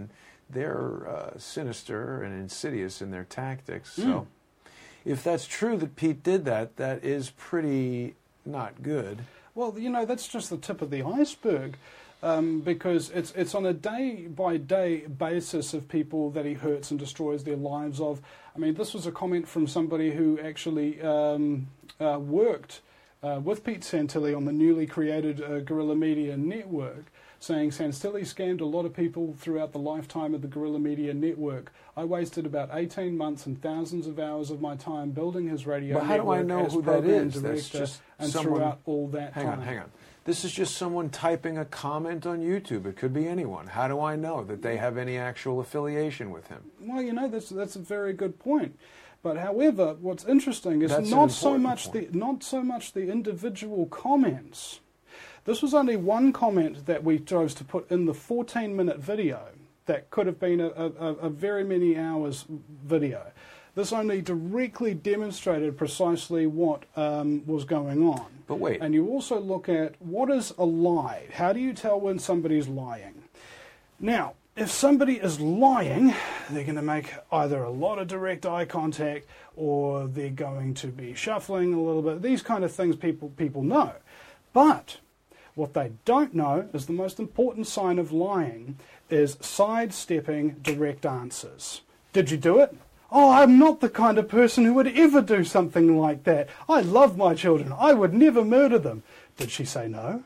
they're uh, sinister and insidious in their tactics. Mm. So if that's true that Pete did that, that is pretty not good. Well, you know, that's just the tip of the iceberg, um, because it's it's on a day-by-day basis of people that he hurts and destroys their lives of. I mean, this was a comment from somebody who actually um, uh, worked uh, with Pete Santilli on the newly created uh, Guerrilla Media Network, saying Santilli scammed a lot of people throughout the lifetime of the Guerrilla Media Network. I wasted about eighteen months and thousands of hours of my time building his radio But how network do I know as who that program is? That's director, just and someone- throughout all that Hang time. on, hang on. This is just someone typing a comment on YouTube. It could be anyone. How do I know that they have any actual affiliation with him? Well, you know, that's that's a very good point. But however, what's interesting is That's an not so important much point. the not so much the individual comments. This was only one comment that we chose to put in the fourteen minute video that could have been a, a, a very many hours video. This only directly demonstrated precisely what um, was going on. But wait. And you also look at what is a lie. How do you tell when somebody's lying? Now, if somebody is lying, they're going to make either a lot of direct eye contact or they're going to be shuffling a little bit. These kind of things people people know. But what they don't know is the most important sign of lying is sidestepping direct answers. Did you do it? Oh, I'm not the kind of person who would ever do something like that. I love my children. I would never murder them. Did she say no?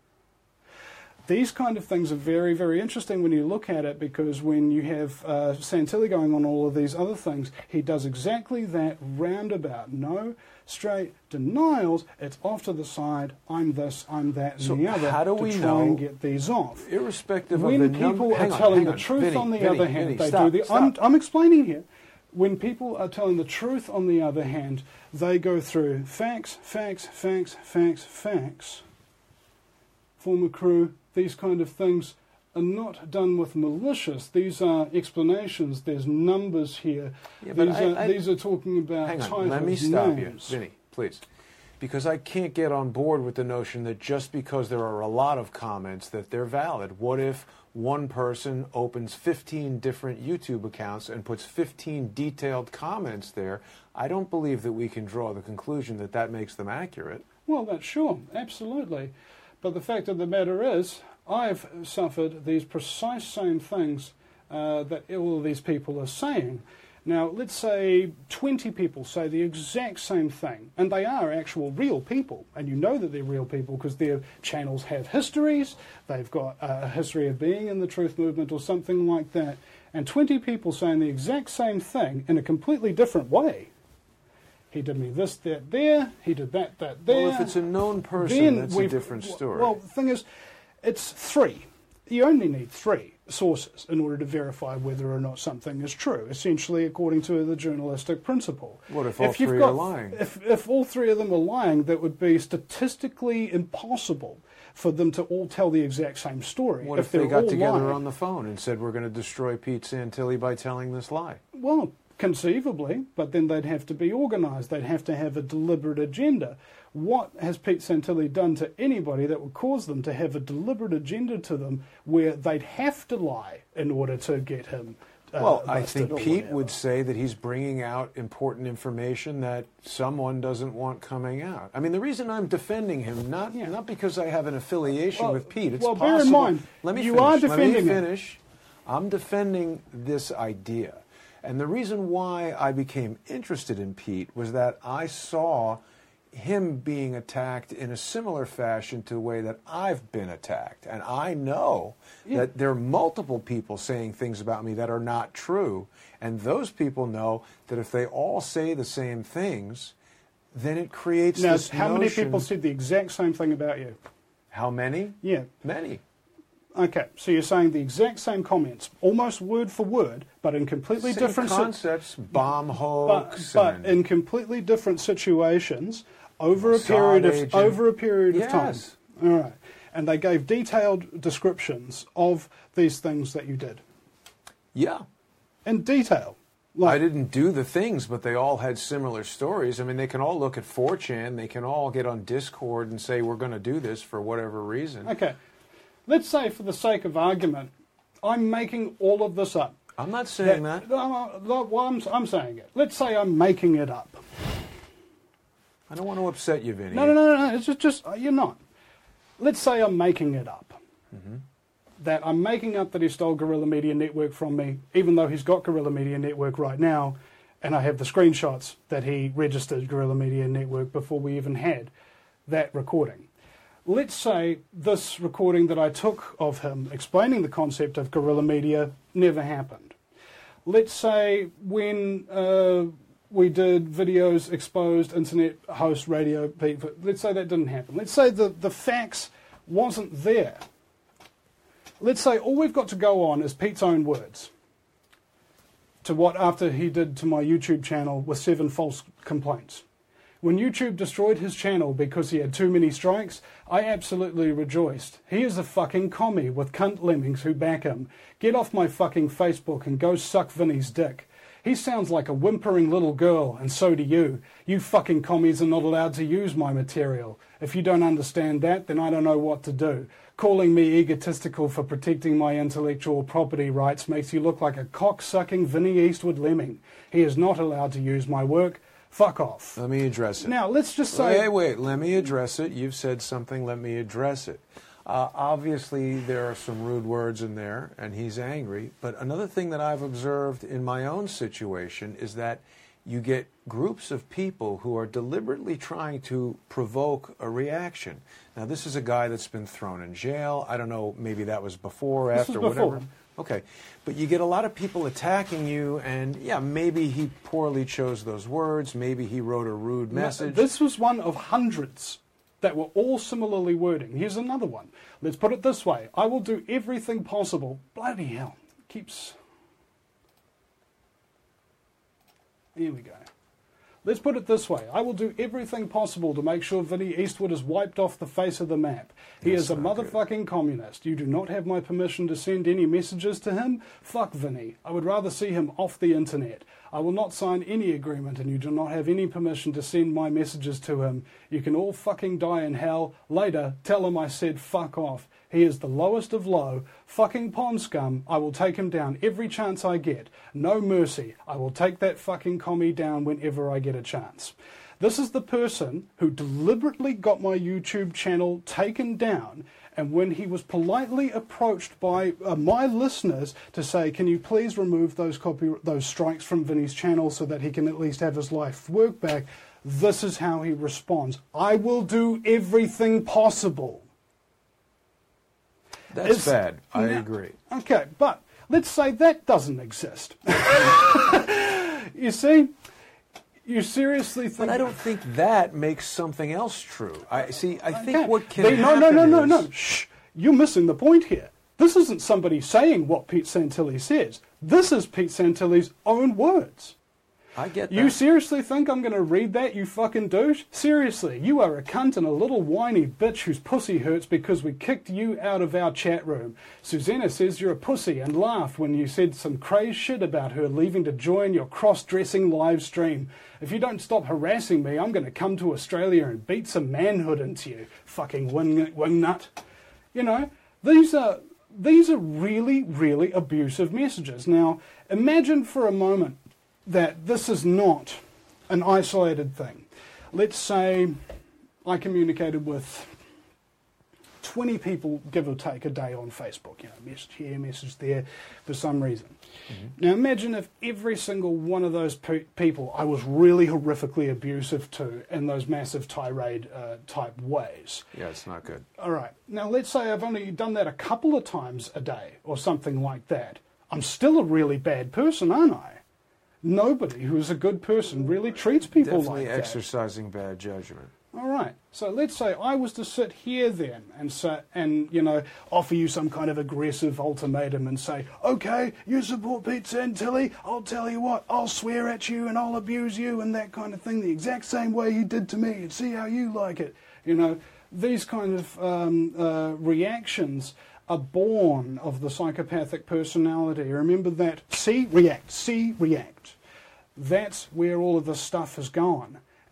These kind of things are very, very interesting when you look at it, because when you have uh, Santilli going on all of these other things, he does exactly that roundabout. No straight denials. It's off to the side. I'm this, I'm that, and So the other how do to we try know- and get these off. Irrespective When of the num- people hang are on, telling hang the on. truth, Vinny, on the Vinny, other hand, Vinny, they stop, do the. stop. I'm, I'm explaining here. When people are telling the truth, on the other hand, they go through facts, facts, facts, facts, facts. Former crew, these kind of things are not done with malicious. These are explanations. There's numbers here. Yeah, but these, I- are, I- these are talking about Hang titles, on, let me stop names. you, Vinny, please. Because I can't get on board with the notion that just because there are a lot of comments that they're valid. What if one person opens fifteen different YouTube accounts and puts fifteen detailed comments there? I don't believe that we can draw the conclusion that that makes them accurate. Well, that's sure, absolutely. But the fact of the matter is, I've suffered these precise same things uh, that all of these people are saying. Now, let's say twenty people say the exact same thing, and they are actual real people, and you know that they're real people because their channels have histories, they've got a history of being in the truth movement or something like that, and twenty people saying the exact same thing in a completely different way. He did me this, that, there, he did that, that, there. Well, if it's a known person, Then that's a we've- different story. Well, the thing is, it's three. You only need three sources in order to verify whether or not something is true, essentially according to the journalistic principle. What if all you've three got, are lying? If, if all three of them are lying, that would be statistically impossible for them to all tell the exact same story. What if, they're they got all together lying. on the phone and said, we're going to destroy Pete Santilli by telling this lie? Well, conceivably, but then they'd have to be organised. They'd have to have a deliberate agenda. What has Pete Santilli done to anybody that would cause them to have a deliberate agenda to them where they'd have to lie in order to get him uh, Well, I busted think or Pete whatever? would say that he's bringing out important information that someone doesn't want coming out. I mean, the reason I'm defending him, not Yeah. not because I have an affiliation Well- with Pete. It's well, possible. bear in mind, Let me you finish. are Let defending me him. finish. I'm defending this idea. And the reason why I became interested in Pete was that I saw him being attacked in a similar fashion to the way that I've been attacked. And I know Yeah. that there are multiple people saying things about me that are not true. And those people know that if they all say the same things, then it creates Now, this how many notion- people said the exact same thing about you? How many? Yeah. Many. Okay, so you're saying the exact same comments, almost word for word, but in completely Same different si- concepts, bomb but, hoax. but and- in completely different situations over a Mossad period of agent. over a period of Yes. time. All right, and they gave detailed descriptions of these things that you did yeah. in detail. I Like, didn't do the things, but they all had similar stories. I mean, they can all look at four chan. They can all get on Discord and say, we're going to do this for whatever reason. okay, let's say for the sake of argument, I'm making all of this up. I'm not saying that. that. No, no, well, I'm, I'm saying it. Let's say I'm making it up. I don't want to upset you, Vinny. No, no, no, no. It's just, just you're not. Let's say I'm making it up. Mm-hmm. That I'm making up that he stole Guerrilla Media Network from me, even though he's got Guerrilla Media Network right now, and I have the screenshots that he registered Guerrilla Media Network before we even had that recording. Let's say this recording that I took of him explaining the concept of Guerrilla Media never happened. Let's say when uh, we did videos, exposed internet host radio people, let's say that didn't happen. Let's say the, the facts wasn't there. Let's say all we've got to go on is Pete's own words to what after he did to my YouTube channel with seven false complaints. When YouTube destroyed his channel because he had too many strikes, I absolutely rejoiced. He is a fucking commie with cunt lemmings who back him. Get off my fucking Facebook and go suck Vinny's dick. He sounds like a whimpering little girl, and so do you. You fucking commies are not allowed to use my material. If you don't understand that, then I don't know what to do. Calling me egotistical for protecting my intellectual property rights makes you look like a cock-sucking Vinny Eastwood lemming. He is not allowed to use my work. Fuck off. Let me address it. Now, let's just say... Wait, wait, let me address it. You've said something, let me address it. Uh, obviously, there are some rude words in there, and he's angry. But another thing that I've observed in my own situation is that you get groups of people who are deliberately trying to provoke a reaction. Now, this is a guy that's been thrown in jail. I don't know, maybe that was before, This after, was before. whatever. Okay, but you get a lot of people attacking you, and yeah, maybe he poorly chose those words, maybe he wrote a rude message. No, this was one of hundreds that were all similarly wording. Here's another one. Let's put it this way. I will do everything possible. Bloody hell. Keeps... Here we go. Let's put it this way. I will do everything possible to make sure Vinny Eastwood is wiped off the face of the map. He That's is a not motherfucking good. communist. You do not have my permission to send any messages to him. Fuck Vinny. I would rather see him off the internet. I will not sign any agreement, and you do not have any permission to send my messages to him. You can all fucking die in hell. Later, tell him I said fuck off. He is the lowest of low, fucking pond scum. I will take him down every chance I get. No mercy. I will take that fucking commie down whenever I get a chance. This is the person who deliberately got my YouTube channel taken down, and when he was politely approached by uh, my listeners to say, can you please remove those copy those strikes from Vinny's channel so that he can at least have his life work back, this is how he responds. I will do everything possible. That's It's- bad. I now- agree. Okay, but let's say that doesn't exist. You see, you seriously think... But I don't think that makes something else true. I see. I think Okay. what can They- no, happen no, no, no, is- no. Shh. You're missing the point here. This isn't somebody saying what Pete Santilli says. This is Pete Santilli's own words. I get that. You seriously think I'm going to read that, you fucking douche? Seriously, you are a cunt and a little whiny bitch whose pussy hurts because we kicked you out of our chat room. Susanna says you're a pussy and laughed when you said some crazy shit about her leaving to join your cross-dressing live stream. If you don't stop harassing me, I'm going to come to Australia and beat some manhood into you, fucking wing, wing nut. You know, these are... These are really, really abusive messages. Now, imagine for a moment that this is not an isolated thing. Let's say I communicated with twenty people, give or take, a day on Facebook. You know, message here, message there, for some reason. Mm-hmm. Now, imagine if every single one of those pe- people I was really horrifically abusive to in those massive tirade uh, type ways. Yeah, it's not good. All right. Now, let's say I've only done that a couple of times a day or something like that. I'm still a really bad person, aren't I? Nobody who is a good person really treats people Definitely like that. exercising bad judgment. All right. So let's say I was to sit here then and say, and you know, offer you some kind of aggressive ultimatum and say, okay, you support Pete Santilli, I'll tell you what, I'll swear at you and I'll abuse you and that kind of thing the exact same way you did to me and see how you like it. You know, these kind of um, uh, reactions are born of the psychopathic personality. Remember that. See, react. See, react. That's where all of this stuff has gone.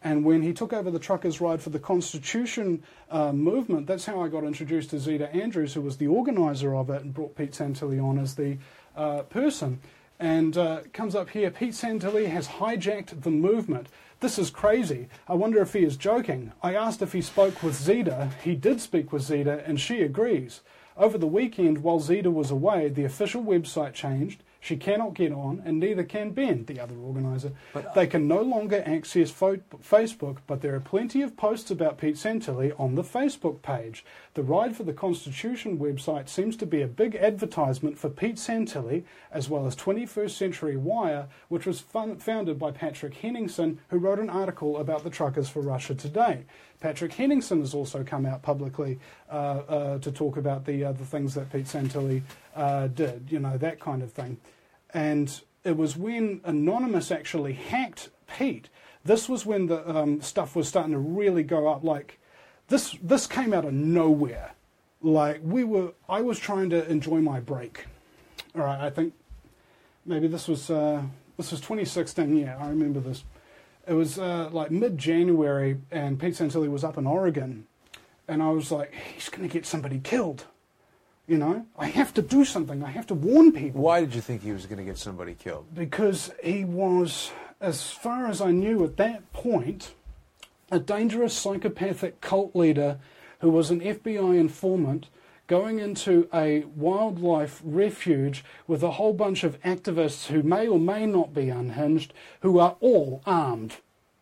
And when he took over the truckers' ride for the Constitution uh, movement, that's how I got introduced to Zeta Andrews, who was the organizer of it and brought Pete Santilli on as the uh, person. And uh, comes up here, Pete Santilli has hijacked the movement. This is crazy. I wonder if he is joking. I asked if he spoke with Zeta. He did speak with Zeta, and she agrees. Over the weekend, while Zeta was away, the official website changed. She cannot get on, and neither can Ben, the other organizer. But they can no longer access fo- Facebook, but there are plenty of posts about Pete Santilli on the Facebook page. The Ride for the Constitution website seems to be a big advertisement for Pete Santilli, as well as twenty-first Century Wire, which was fun- founded by Patrick Henningsen, who wrote an article about the truckers for Russia Today. Patrick Henningsen has also come out publicly uh, uh, to talk about the uh, the things that Pete Santilli uh, did, you know, that kind of thing. And it was when Anonymous actually hacked Pete, this was when the um, stuff was starting to really go up. Like, this this came out of nowhere. Like, we were, I was trying to enjoy my break. All right, I think maybe this was, uh, this was twenty sixteen, yeah, I remember this. It was uh, like mid-January, and Pete Santilli was up in Oregon, and I was like, he's going to get somebody killed. You know, I have to do something. I have to warn people. Why did you think he was going to get somebody killed? Because he was, as far as I knew at that point, a dangerous psychopathic cult leader who was an F B I informant going into a wildlife refuge with a whole bunch of activists who may or may not be unhinged, who are all armed.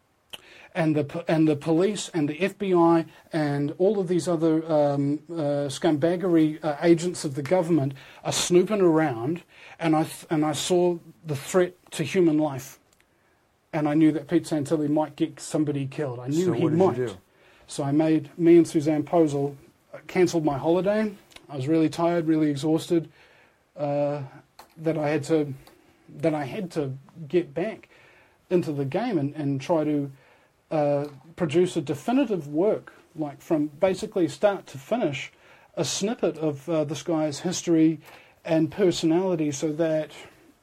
And the and the police and the F B I and all of these other um, uh, scumbaggery uh, agents of the government are snooping around, and I th- and I saw the threat to human life, and I knew that Pete Santilli might get somebody killed. I knew so he what did might. You do? So I made me and Suzanne Posel uh, cancelled my holiday. I was really tired, really exhausted. Uh, that I had to that I had to get back into the game and, and try to. Uh, produce a definitive work, like from basically start to finish, a snippet of uh, this guy's history and personality, so that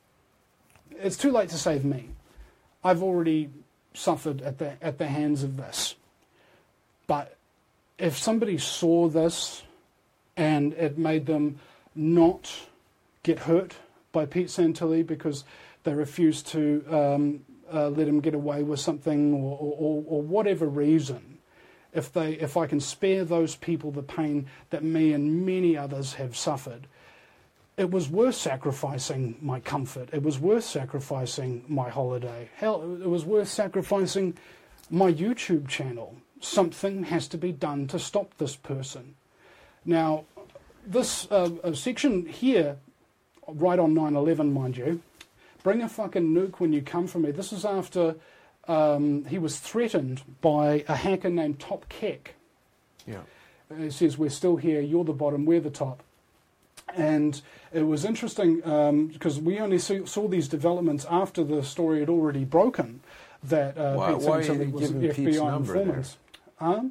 it's too late to save me. I've already suffered at the at the hands of this. But if somebody saw this and it made them not get hurt by Pete Santilli because they refused to um, Uh, let him get away with something, or, or, or whatever reason, if they, if I can spare those people the pain that me and many others have suffered, it was worth sacrificing my comfort. It was worth sacrificing my holiday. Hell, it was worth sacrificing my YouTube channel. Something has to be done to stop this person. Now, this uh, section here, right on nine eleven, mind you, bring a fucking nuke when you come for me. This is after um, he was threatened by a hacker named Top Keck. Yeah. He says, we're still here, you're the bottom, we're the top. And it was interesting um, because we only see, saw these developments after the story had already broken, that uh, why, Pete why Santilli was giving F B I Pete's number informant. Um?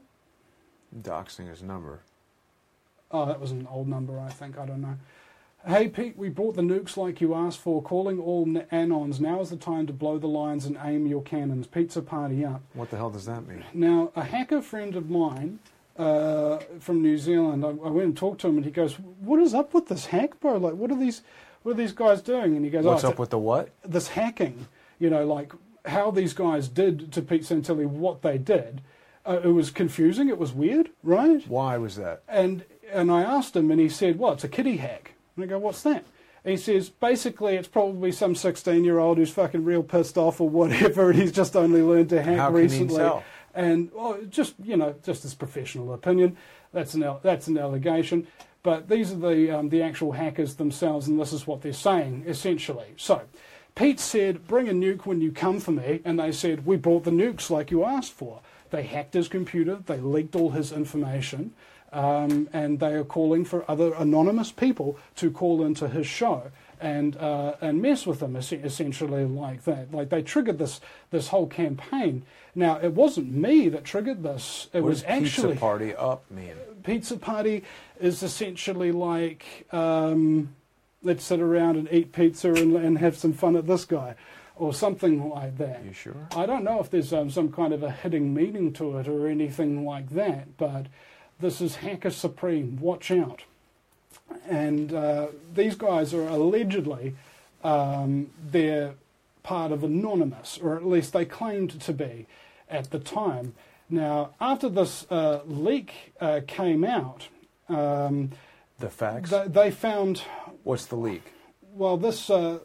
Doxing his number. Oh, that was an old number, I think. I don't know. Hey, Pete, we brought the nukes like you asked for. Calling all Anons. Now is the time to blow the lines and aim your cannons. Pizza party up. What the hell does that mean? Now, a hacker friend of mine uh, from New Zealand, I, I went and talked to him, and he goes, what is up with this hack, bro? Like, what are these what are these guys doing? And he goes, What's oh, up with the what? This hacking. You know, like, how these guys did to Pete Santilli what they did. Uh, it was confusing. It was weird, right? Why was that? And and I asked him, and he said, well, it's a kiddie hack. And I go, what's that? And he says, basically, it's probably some sixteen-year-old who's fucking real pissed off or whatever, and he's just only learned to hack How recently. Can he tell? And well, just, you know, just his professional opinion. That's an that's an allegation. But these are the um, the actual hackers themselves, and this is what they're saying, essentially. So, Pete said, bring a nuke when you come for me, and they said, we brought the nukes like you asked for. They hacked his computer, they leaked all his information, um, and they are calling for other anonymous people to call into his show and uh, and mess with them, essentially like that. Like, they triggered this this whole campaign. Now, it wasn't me that triggered this. It what was does actually... Pizza Party Up mean? Pizza Party is essentially like, um, let's sit around and eat pizza and, and have some fun at this guy. or something like that. You sure? I don't know if there's um, some kind of a hidden meaning to it or anything like that, but this is Hacker Supreme. Watch out. And uh, these guys are allegedly, um, they're part of Anonymous, or at least they claimed to be at the time. Now, after this uh, leak uh, came out, um, the facts? They, they found... What's the leak? Well, this uh,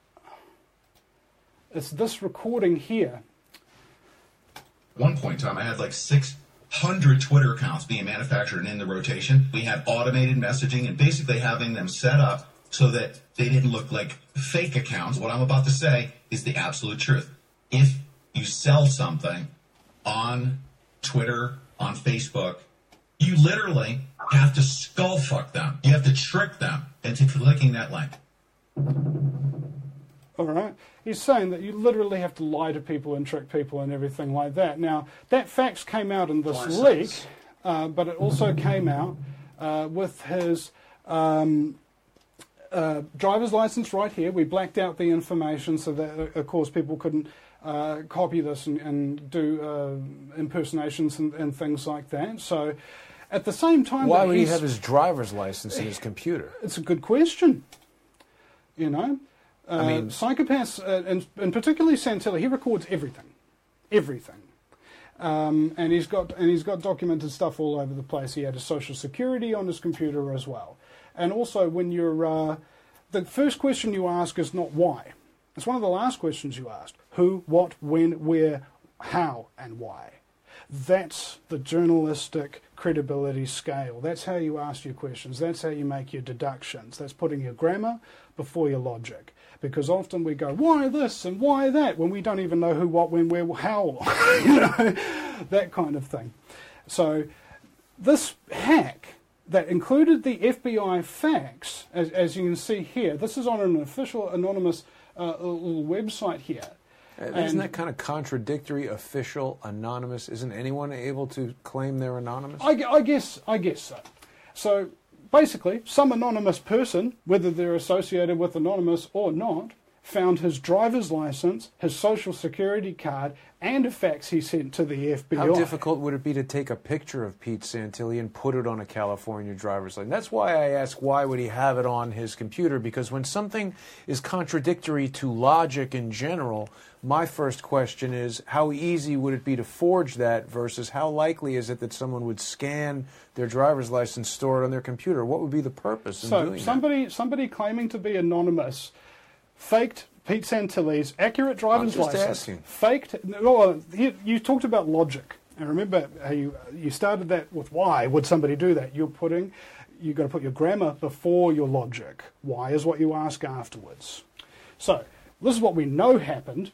it's this recording here. At one point in time, I had like six hundred Twitter accounts being manufactured and in the rotation. We had automated messaging and basically having them set up so that they didn't look like fake accounts. What I'm about to say is the absolute truth. If you sell something on Twitter, on Facebook, you literally have to skull fuck them. You have to trick them into clicking that link. All right. He's saying that you literally have to lie to people and trick people and everything like that. Now, that fax came out in this leak, uh, but it also came out uh, with his um, uh, driver's license right here. We blacked out the information so that, of course, people couldn't uh, copy this and, and do uh, impersonations and, and things like that. So, at the same time... Why that would he he's- have his driver's license in his computer? It's a good question. You know? Uh, I mean- psychopaths, uh, and, and particularly Santilli, he records everything. Everything. Um, and he's got and he's got documented stuff all over the place. He had his social security on his computer as well. And also, when you're... Uh, the first question you ask is not why. It's one of the last questions you ask. Who, what, when, where, how, and why. That's the journalistic credibility scale. That's how you ask your questions. That's how you make your deductions. That's putting your grammar before your logic. Because often we go, why this and why that, when we don't even know who, what, when, where, how, you know, that kind of thing. So this hack that included the F B I fax, as, as you can see here, this is on an official anonymous uh, little website here. Isn't And- that kind of contradictory, official, anonymous? Isn't anyone able to claim they're anonymous? I, gu- I guess I guess so. So basically, some anonymous person, whether they're associated with Anonymous or not, found his driver's license, his social security card, and a fax he sent to the F B I. How difficult would it be to take a picture of Pete Santilli and put it on a California driver's license? That's why I ask, why would he have it on his computer? Because when something is contradictory to logic in general, my first question is, how easy would it be to forge that versus how likely is it that someone would scan their driver's license, store it on their computer? What would be the purpose in So doing somebody somebody claiming to be anonymous faked Pete Santilli's accurate driver's I'm just license. asking. Faked. Well, you, you talked about logic, and remember how you you started that with why would somebody do that? You're putting you've got to put your grammar before your logic. Why is what you ask afterwards. So this is what we know happened.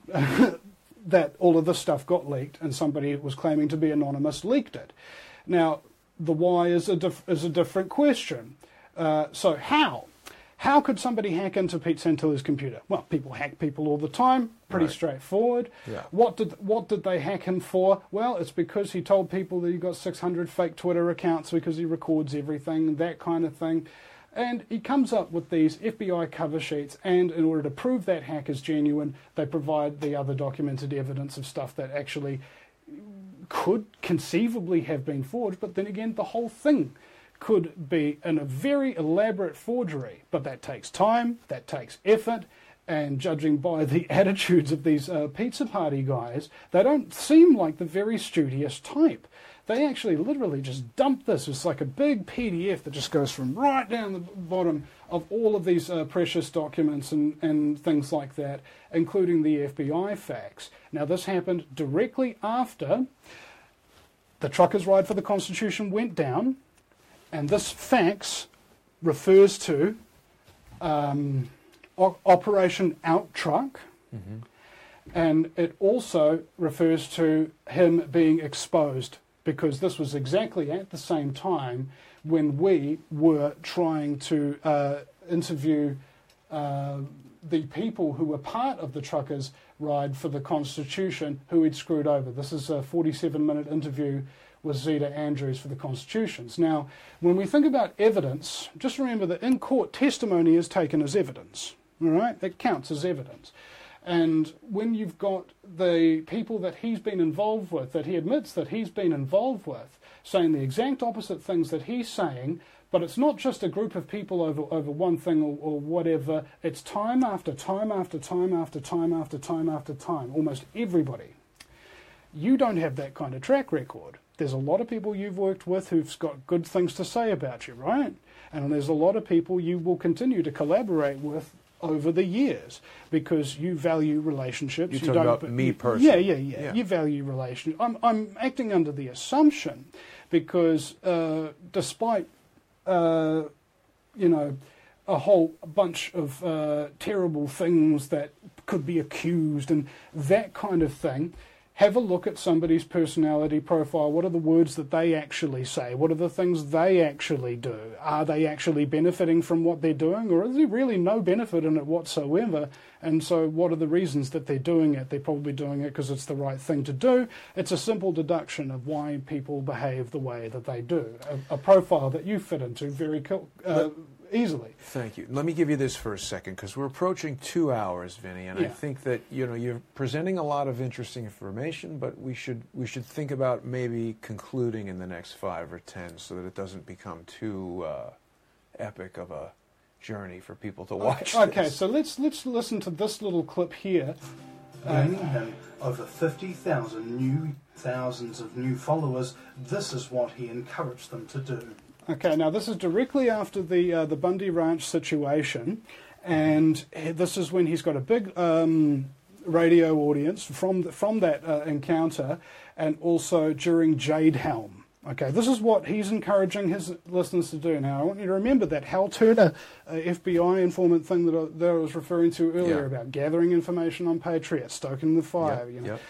That all of this stuff got leaked, and somebody was claiming to be anonymous leaked it. Now, the why is a dif- is a different question. Uh, so how? How could somebody hack into Pete Santilli's computer? Well, people hack people all the time. Pretty Right. straightforward. Yeah. What did what did they hack him for? Well, it's because he told people that he got six hundred fake Twitter accounts because he records everything, that kind of thing. And he comes up with these F B I cover sheets, and in order to prove that hack is genuine, they provide the other documented evidence of stuff that actually could conceivably have been forged, but then again, the whole thing could be in a very elaborate forgery. But that takes time, that takes effort, and judging by the attitudes of these uh, pizza party guys, they don't seem like the very studious type. They actually literally just dump this. It's like a big P D F that just goes from right down the bottom of all of these uh, precious documents and, and things like that, including the F B I fax. Now, this happened directly after the Truckers' Ride for the Constitution went down, and this fax refers to um, o- Operation Out Truck, mm-hmm. and it also refers to him being exposed, because this was exactly at the same time when we were trying to uh, interview uh, the people who were part of the Truckers' Ride for the Constitution who had screwed over. This is a forty-seven minute interview with Zeta Andrews for the Constitutions. Now, when we think about evidence, just remember that in court, testimony is taken as evidence. All right? It counts as evidence. And when you've got the people that he's been involved with, that he admits that he's been involved with, saying the exact opposite things that he's saying, but it's not just a group of people over, over one thing or, or whatever, it's time after time after time after time after time after time, almost everybody. You don't have that kind of track record. There's a lot of people you've worked with who've got good things to say about you, right? And there's a lot of people you will continue to collaborate with over the years, because you value relationships. You're you talking don't, about me personally. Yeah, yeah, yeah, yeah. You value relationships. I'm, I'm acting under the assumption, because uh, despite, uh, you know, a whole bunch of uh, terrible things that could be accused and that kind of thing, have a look at somebody's personality profile. What are the words that they actually say? What are the things they actually do? Are they actually benefiting from what they're doing, or is there really no benefit in it whatsoever? And so what are the reasons that they're doing it? They're probably doing it because it's the right thing to do. It's a simple deduction of why people behave the way that they do. A, a profile that you fit into very co- uh, easily. Thank you. Let me give you this for a second, because we're approaching two hours, Vinny, and Yeah. I think that you know you're presenting a lot of interesting information, but we should we should think about maybe concluding in the next five or ten, so that it doesn't become too uh, epic of a journey for people to watch. Okay, okay, this. so let's let's listen to this little clip here. Gaining him over fifty thousand new thousands of new followers. This is what he encouraged them to do. Okay, now this is directly after the uh, the Bundy Ranch situation, and this is when he's got a big um, radio audience from the, from that uh, encounter, and also during Jade Helm. Okay, this is what he's encouraging his listeners to do. Now, I want you to remember that Hal Turner uh, F B I informant thing that I, that I was referring to earlier Yeah. about gathering information on Patriots, stoking the fire. Yep, You know. yep.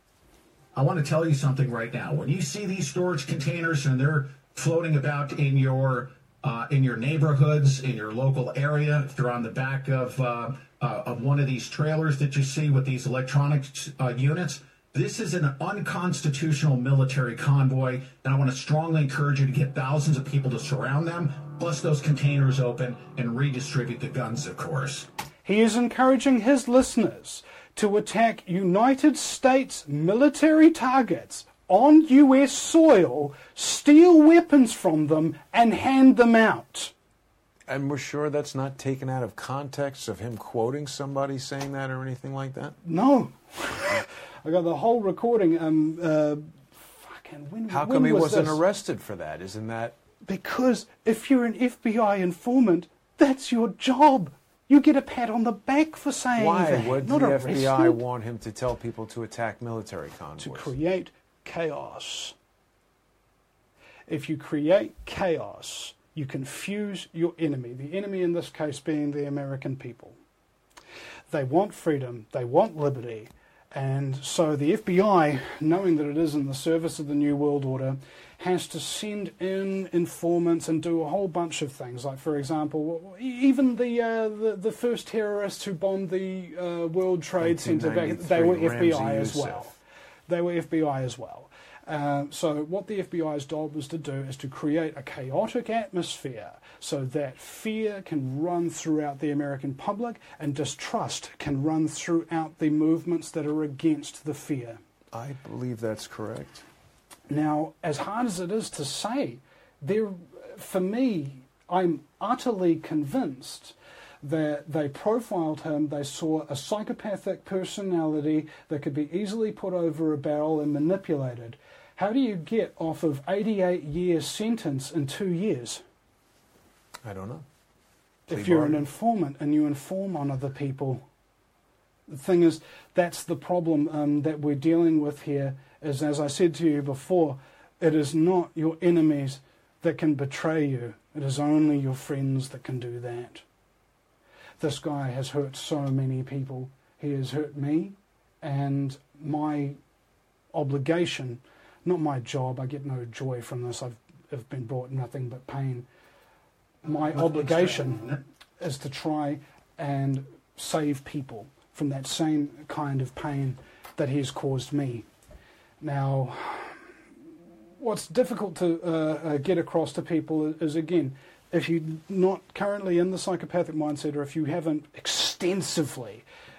I want to tell you something right now. When you see these storage containers and they're floating about in your uh, in your neighborhoods, in your local area, if you're on the back of uh, uh, of one of these trailers that you see with these electronic uh, units, this is an unconstitutional military convoy, and I want to strongly encourage you to get thousands of people to surround them, bust those containers open, and redistribute the guns, of course. He is encouraging his listeners to attack United States military targets on U S soil, steal weapons from them, and hand them out. And we're sure that's not taken out of context of him quoting somebody saying that or anything like that? No. I got the whole recording. Um, uh, fucking, when, How when come he was wasn't this? arrested for that? Isn't that... Because if you're an F B I informant, that's your job. You get a pat on the back for saying Why that. would Not the arrested. F B I want him to tell people to attack military convoys? To create chaos. If you create chaos, you confuse your enemy. The enemy in this case being the American people. They want freedom. They want liberty. And so the F B I, knowing that it is in the service of the New World Order, has to send in informants and do a whole bunch of things. Like, for example, even the uh, the, the first terrorists who bombed the uh, World Trade Center back, they were F B I as well. They were F B I as well. Uh, so what the F B I's job is to do is to create a chaotic atmosphere so that fear can run throughout the American public and distrust can run throughout the movements that are against the fear. I believe that's correct. Now, as hard as it is to say, there, for me, I'm utterly convinced that they profiled him, they saw a psychopathic personality that could be easily put over a barrel and manipulated. How do you get off of eighty-eight years sentence in two years? I don't know. If Plea you're an bargain. informant and you inform on other people. The thing is, that's the problem um, that we're dealing with here, is, as I said to you before, it is not your enemies that can betray you. It is only your friends that can do that. This guy has hurt so many people. He has hurt me, and my obligation, not my job, I get no joy from this, I've, I've been brought nothing but pain. My obligation is to try and save people from that same kind of pain that he has caused me. Now, what's difficult to uh, uh, get across to people is, is, again, if you're not currently in the psychopathic mindset, or if you haven't extensively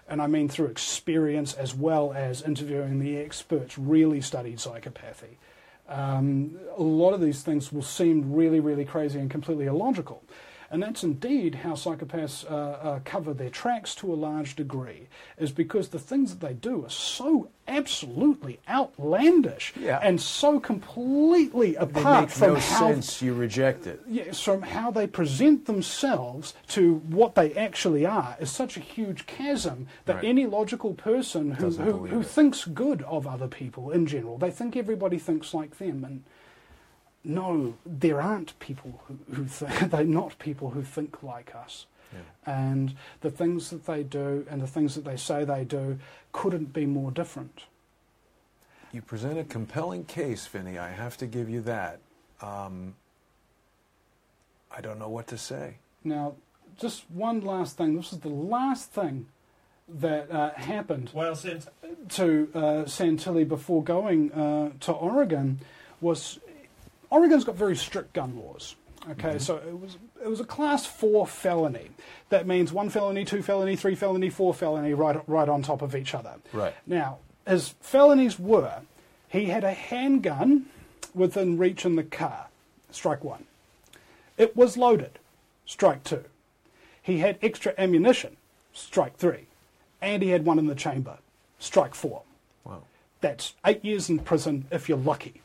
and I mean through experience as well as interviewing the experts, really studied psychopathy, um, a lot of these things will seem really, really crazy and completely illogical. And that's indeed how psychopaths uh, uh, cover their tracks to a large degree, is because the things that they do are so absolutely outlandish Yeah. and so completely They apart make from no how sense. You reject it. Yes, from how they present themselves to what they actually are is such a huge chasm that Right. any logical person who, Doesn't who, believe who it. thinks good of other people in general, they think everybody thinks like them. And no, there aren't people who, who think, they're not people who think like us. Yeah. And the things that they do and the things that they say they do couldn't be more different. You present a compelling case, Vinny. I have to give you that. Um, I don't know what to say. Now, just one last thing. This is the last thing that uh, happened Well, since to uh, Santilli before going uh, to Oregon was Oregon's got very strict gun laws. Okay, so it was it was a class four felony. That means one felony, two felony, three felony, four felony, right right on top of each other. Right. Now, his felonies were: he had a handgun within reach in the car, strike one. It was loaded, strike two. He had extra ammunition, strike three. And he had one in the chamber, strike four. Wow. That's eight years in prison if you're lucky.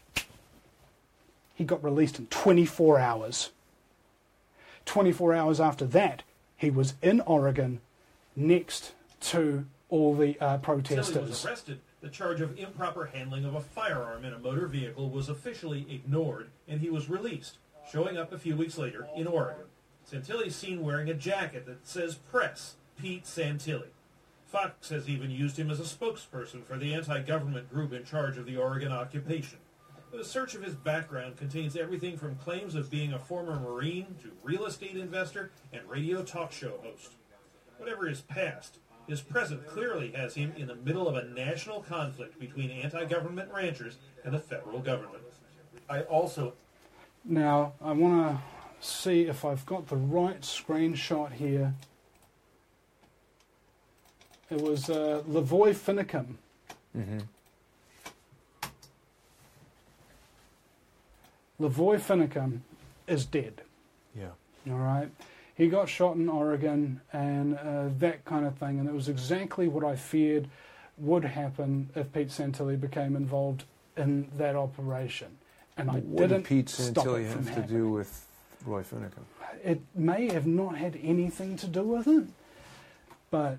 He got released in twenty-four hours. twenty-four hours after that, he was in Oregon next to all the uh, Tilly protesters. was arrested, the charge of improper handling of a firearm in a motor vehicle was officially ignored, and he was released, showing up a few weeks later in Oregon. Santilli is seen wearing a jacket that says Press, Pete Santilli. Fox has even used him as a spokesperson for the anti-government group in charge of the Oregon occupation. The search of his background contains everything from claims of being a former Marine to real estate investor and radio talk show host. Whatever his past, his present clearly has him in the middle of a national conflict between anti-government ranchers and the federal government. I also... Now, I want to see if I've got the right screenshot here. It was uh, Lavoy Finicum. Mm-hmm. Lavoy Finicum is dead. Yeah. All right. He got shot in Oregon and uh, that kind of thing, and it was exactly what I feared would happen if Pete Santilli became involved in that operation. And I What didn't did Pete stop Santilli it from have to happening. do with Roy Finicum? It may have not had anything to do with it, but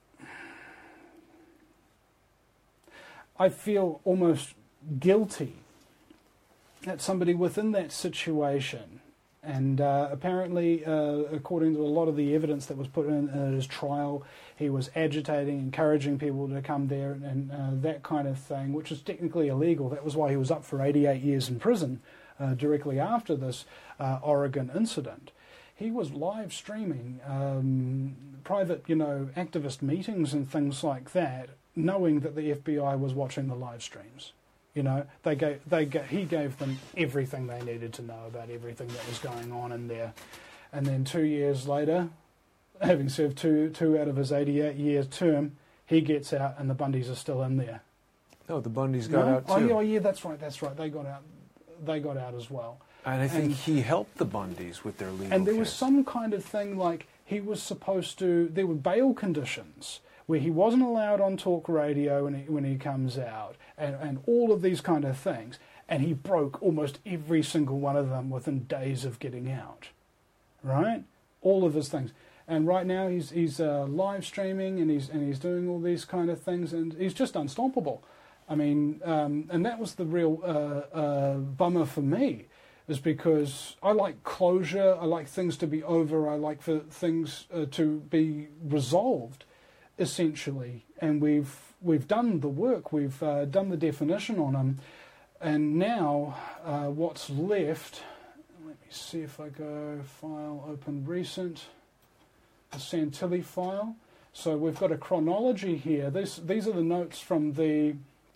I feel almost guilty that somebody within that situation, and uh, apparently, uh, according to a lot of the evidence that was put in at his trial, he was agitating, encouraging people to come there and uh, that kind of thing, which is technically illegal. That was why he was up for eighty-eight years in prison uh, directly after this uh, Oregon incident. He was live streaming um, private, you know, activist meetings and things like that, knowing that the F B I was watching the live streams. You know, they gave, they gave, he gave them everything they needed to know about everything that was going on in there. And then two years later, having served two two out of his eighty-eight year term, he gets out and the Bundys are still in there. No, the Bundys got No? out too. Oh yeah, oh yeah, that's right, that's right. They got out. They got out as well. And I think And- he helped the Bundys with their legal And there was case. some kind of thing like he was supposed to. There were bail conditions where he wasn't allowed on talk radio when he, when he comes out, and, and all of these kind of things. And he broke almost every single one of them within days of getting out, right? All of his things. And right now he's he's uh, live streaming and he's and he's doing all these kind of things, and he's just unstoppable. I mean, um, and that was the real uh, uh, bummer for me, is because I like closure. I like things to be over. I like for things uh, to be resolved, essentially. And we've we've done the work. We've uh, done the definition on them, and now uh, what's left? Let me see if I go file open recent, the Santilli file. So we've got a chronology here. This these are the notes from the.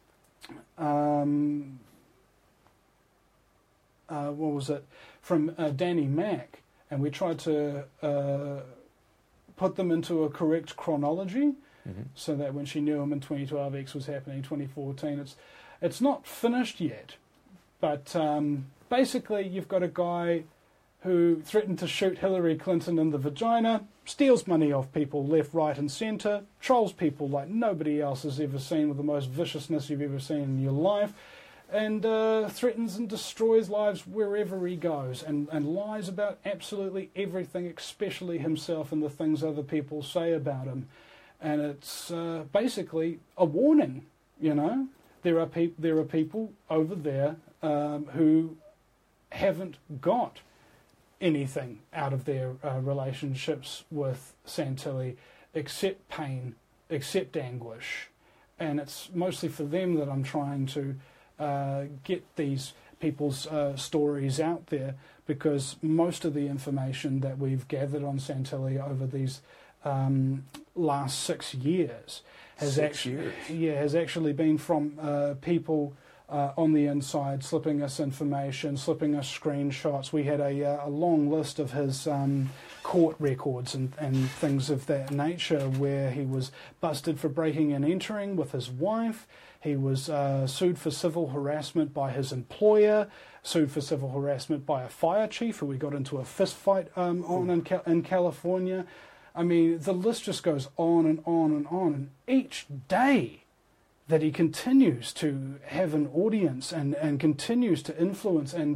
Um, uh, what was it? From uh, Danny Mack, and we tried to uh, put them into a correct chronology mm-hmm. so that when she knew him in twenty twelve, X was happening in twenty fourteen. It's, it's not finished yet, but um, basically you've got a guy who threatened to shoot Hillary Clinton in the vagina, steals money off people left, right and centre, trolls people like nobody else has ever seen with the most viciousness you've ever seen in your life, and uh, threatens and destroys lives wherever he goes, and, and lies about absolutely everything, especially himself and the things other people say about him. And it's uh, basically a warning, you know. There are, peop- there are people over there um, who haven't got anything out of their uh, relationships with Santilli except pain, except anguish. And it's mostly for them that I'm trying to uh, get these people's uh, stories out there, because most of the information that we've gathered on Santilli over these um, last six years has six actually years. yeah has actually been from uh, people Uh, on the inside, slipping us information, slipping us screenshots. We had a, uh, a long list of his um, court records and, and things of that nature, where he was busted for breaking and entering with his wife. He was uh, sued for civil harassment by his employer, sued for civil harassment by a fire chief who we got into a fist fight um, on in, Cal- in California. I mean, the list just goes on and on and on. And each day that he continues to have an audience and, and continues to influence, and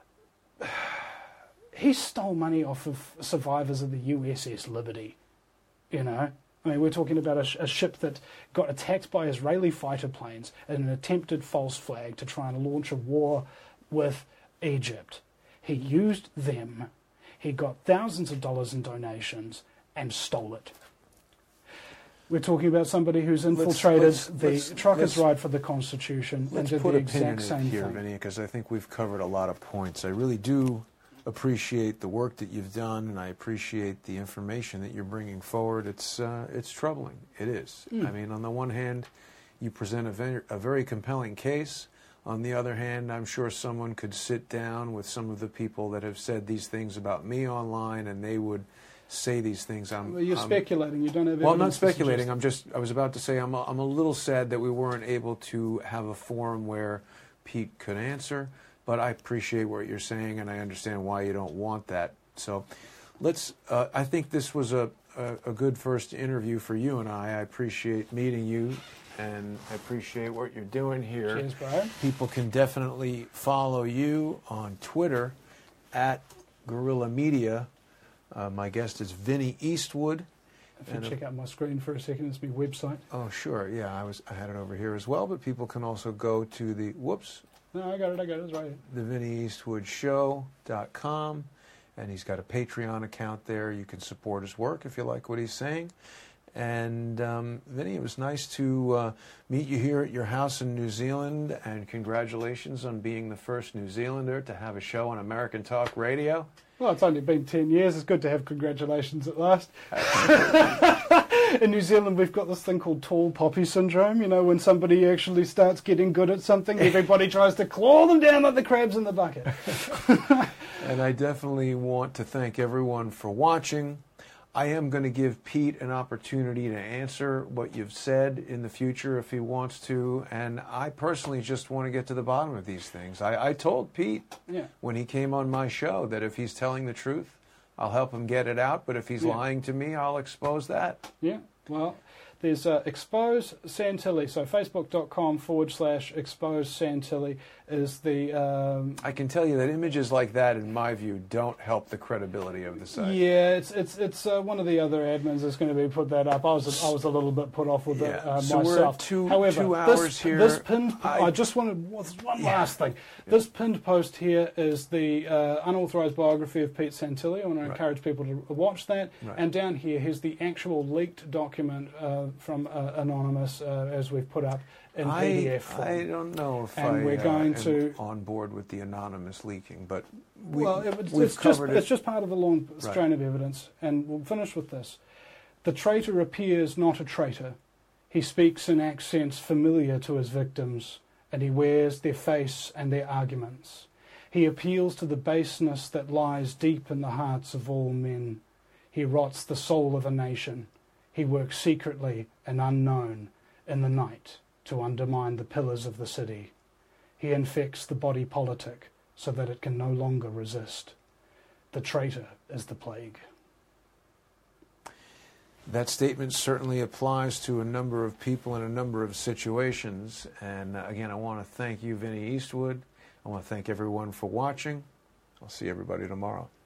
he stole money off of survivors of the U S S Liberty, you know. I mean, we're talking about a, sh- a ship that got attacked by Israeli fighter planes in an attempted false flag to try and launch a war with Egypt. He used them, he got thousands of dollars in donations and stole it. We're talking about somebody who's infiltrated let's, let's, the let's, truckers' let's, ride for the Constitution and let's did put the a pin in exact it same here, thing. Vinny, because I think we've covered a lot of points. I really do appreciate the work that you've done, and I appreciate the information that you're bringing forward. It's uh, it's troubling. It is. Mm. I mean, on the one hand, you present a very, a very compelling case. On the other hand, I'm sure someone could sit down with some of the people that have said these things about me online, and they would say these things. I'm, well, you're I'm, speculating. You don't have. Well, I'm not speculating. I'm just. I was about to say I'm. A, I'm a little sad that we weren't able to have a forum where Pete could answer. But I appreciate what you're saying, and I understand why you don't want that. So, let's. Uh, I think this was a, a a good first interview for you and I. I appreciate meeting you, and I appreciate what you're doing here. Cheers, Brian. People can definitely follow you on Twitter at Guerrilla Media. Uh, my guest is Vinny Eastwood. If you and check out my screen for a second, it's my website. Oh, sure. Yeah, I was. I had it over here as well, but people can also go to the, whoops. No, I got it, I got it, it's right. the vinny eastwood show dot com, and he's got a Patreon account there. You can support his work if you like what he's saying. And, um, Vinny, it was nice to uh, meet you here at your house in New Zealand, and congratulations on being the first New Zealander to have a show on American Talk Radio. Well, it's only been ten years. It's good to have congratulations at last. In New Zealand, we've got this thing called tall poppy syndrome. You know, when somebody actually starts getting good at something, everybody tries to claw them down like the crabs in the bucket. And I definitely want to thank everyone for watching. I am going to give Pete an opportunity to answer what you've said in the future if he wants to, and I personally just want to get to the bottom of these things. I, I told Pete yeah. when he came on my show that if he's telling the truth, I'll help him get it out, but if he's yeah. lying to me, I'll expose that. Yeah, well, there's uh, Expose Santilli, so facebook.com forward slash Expose Santilli is the... Um, I can tell you that images like that, in my view, don't help the credibility of the site. Yeah, it's it's it's uh, one of the other admins that's going to be put that up. I was I was a little bit put off with yeah. it uh, so myself. We're at two, However, two hours this, here. this pinned. I, I just wanted one yeah. last thing. Yeah. This pinned post here is the uh, unauthorized biography of Pete Santilli. I want to right. encourage people to watch that. Right. And down here, here's the actual leaked document uh, from uh, Anonymous, uh, as we've put up in I, P D F form. I don't know if and I we're going uh, am to on board with the anonymous leaking, but we, well, it, it's, we've it's just covered it. It's just part of a long strain right. of evidence, and we'll finish with this. The traitor appears not a traitor. He speaks in accents familiar to his victims, and he wears their face and their arguments. He appeals to the baseness that lies deep in the hearts of all men. He rots the soul of a nation. He works secretly and unknown in the night to undermine the pillars of the city. He infects the body politic so that it can no longer resist. The traitor is the plague. That statement certainly applies to a number of people in a number of situations. And uh, again, I want to thank you, Vinny Eastwood. I want to thank everyone for watching. I'll see everybody tomorrow.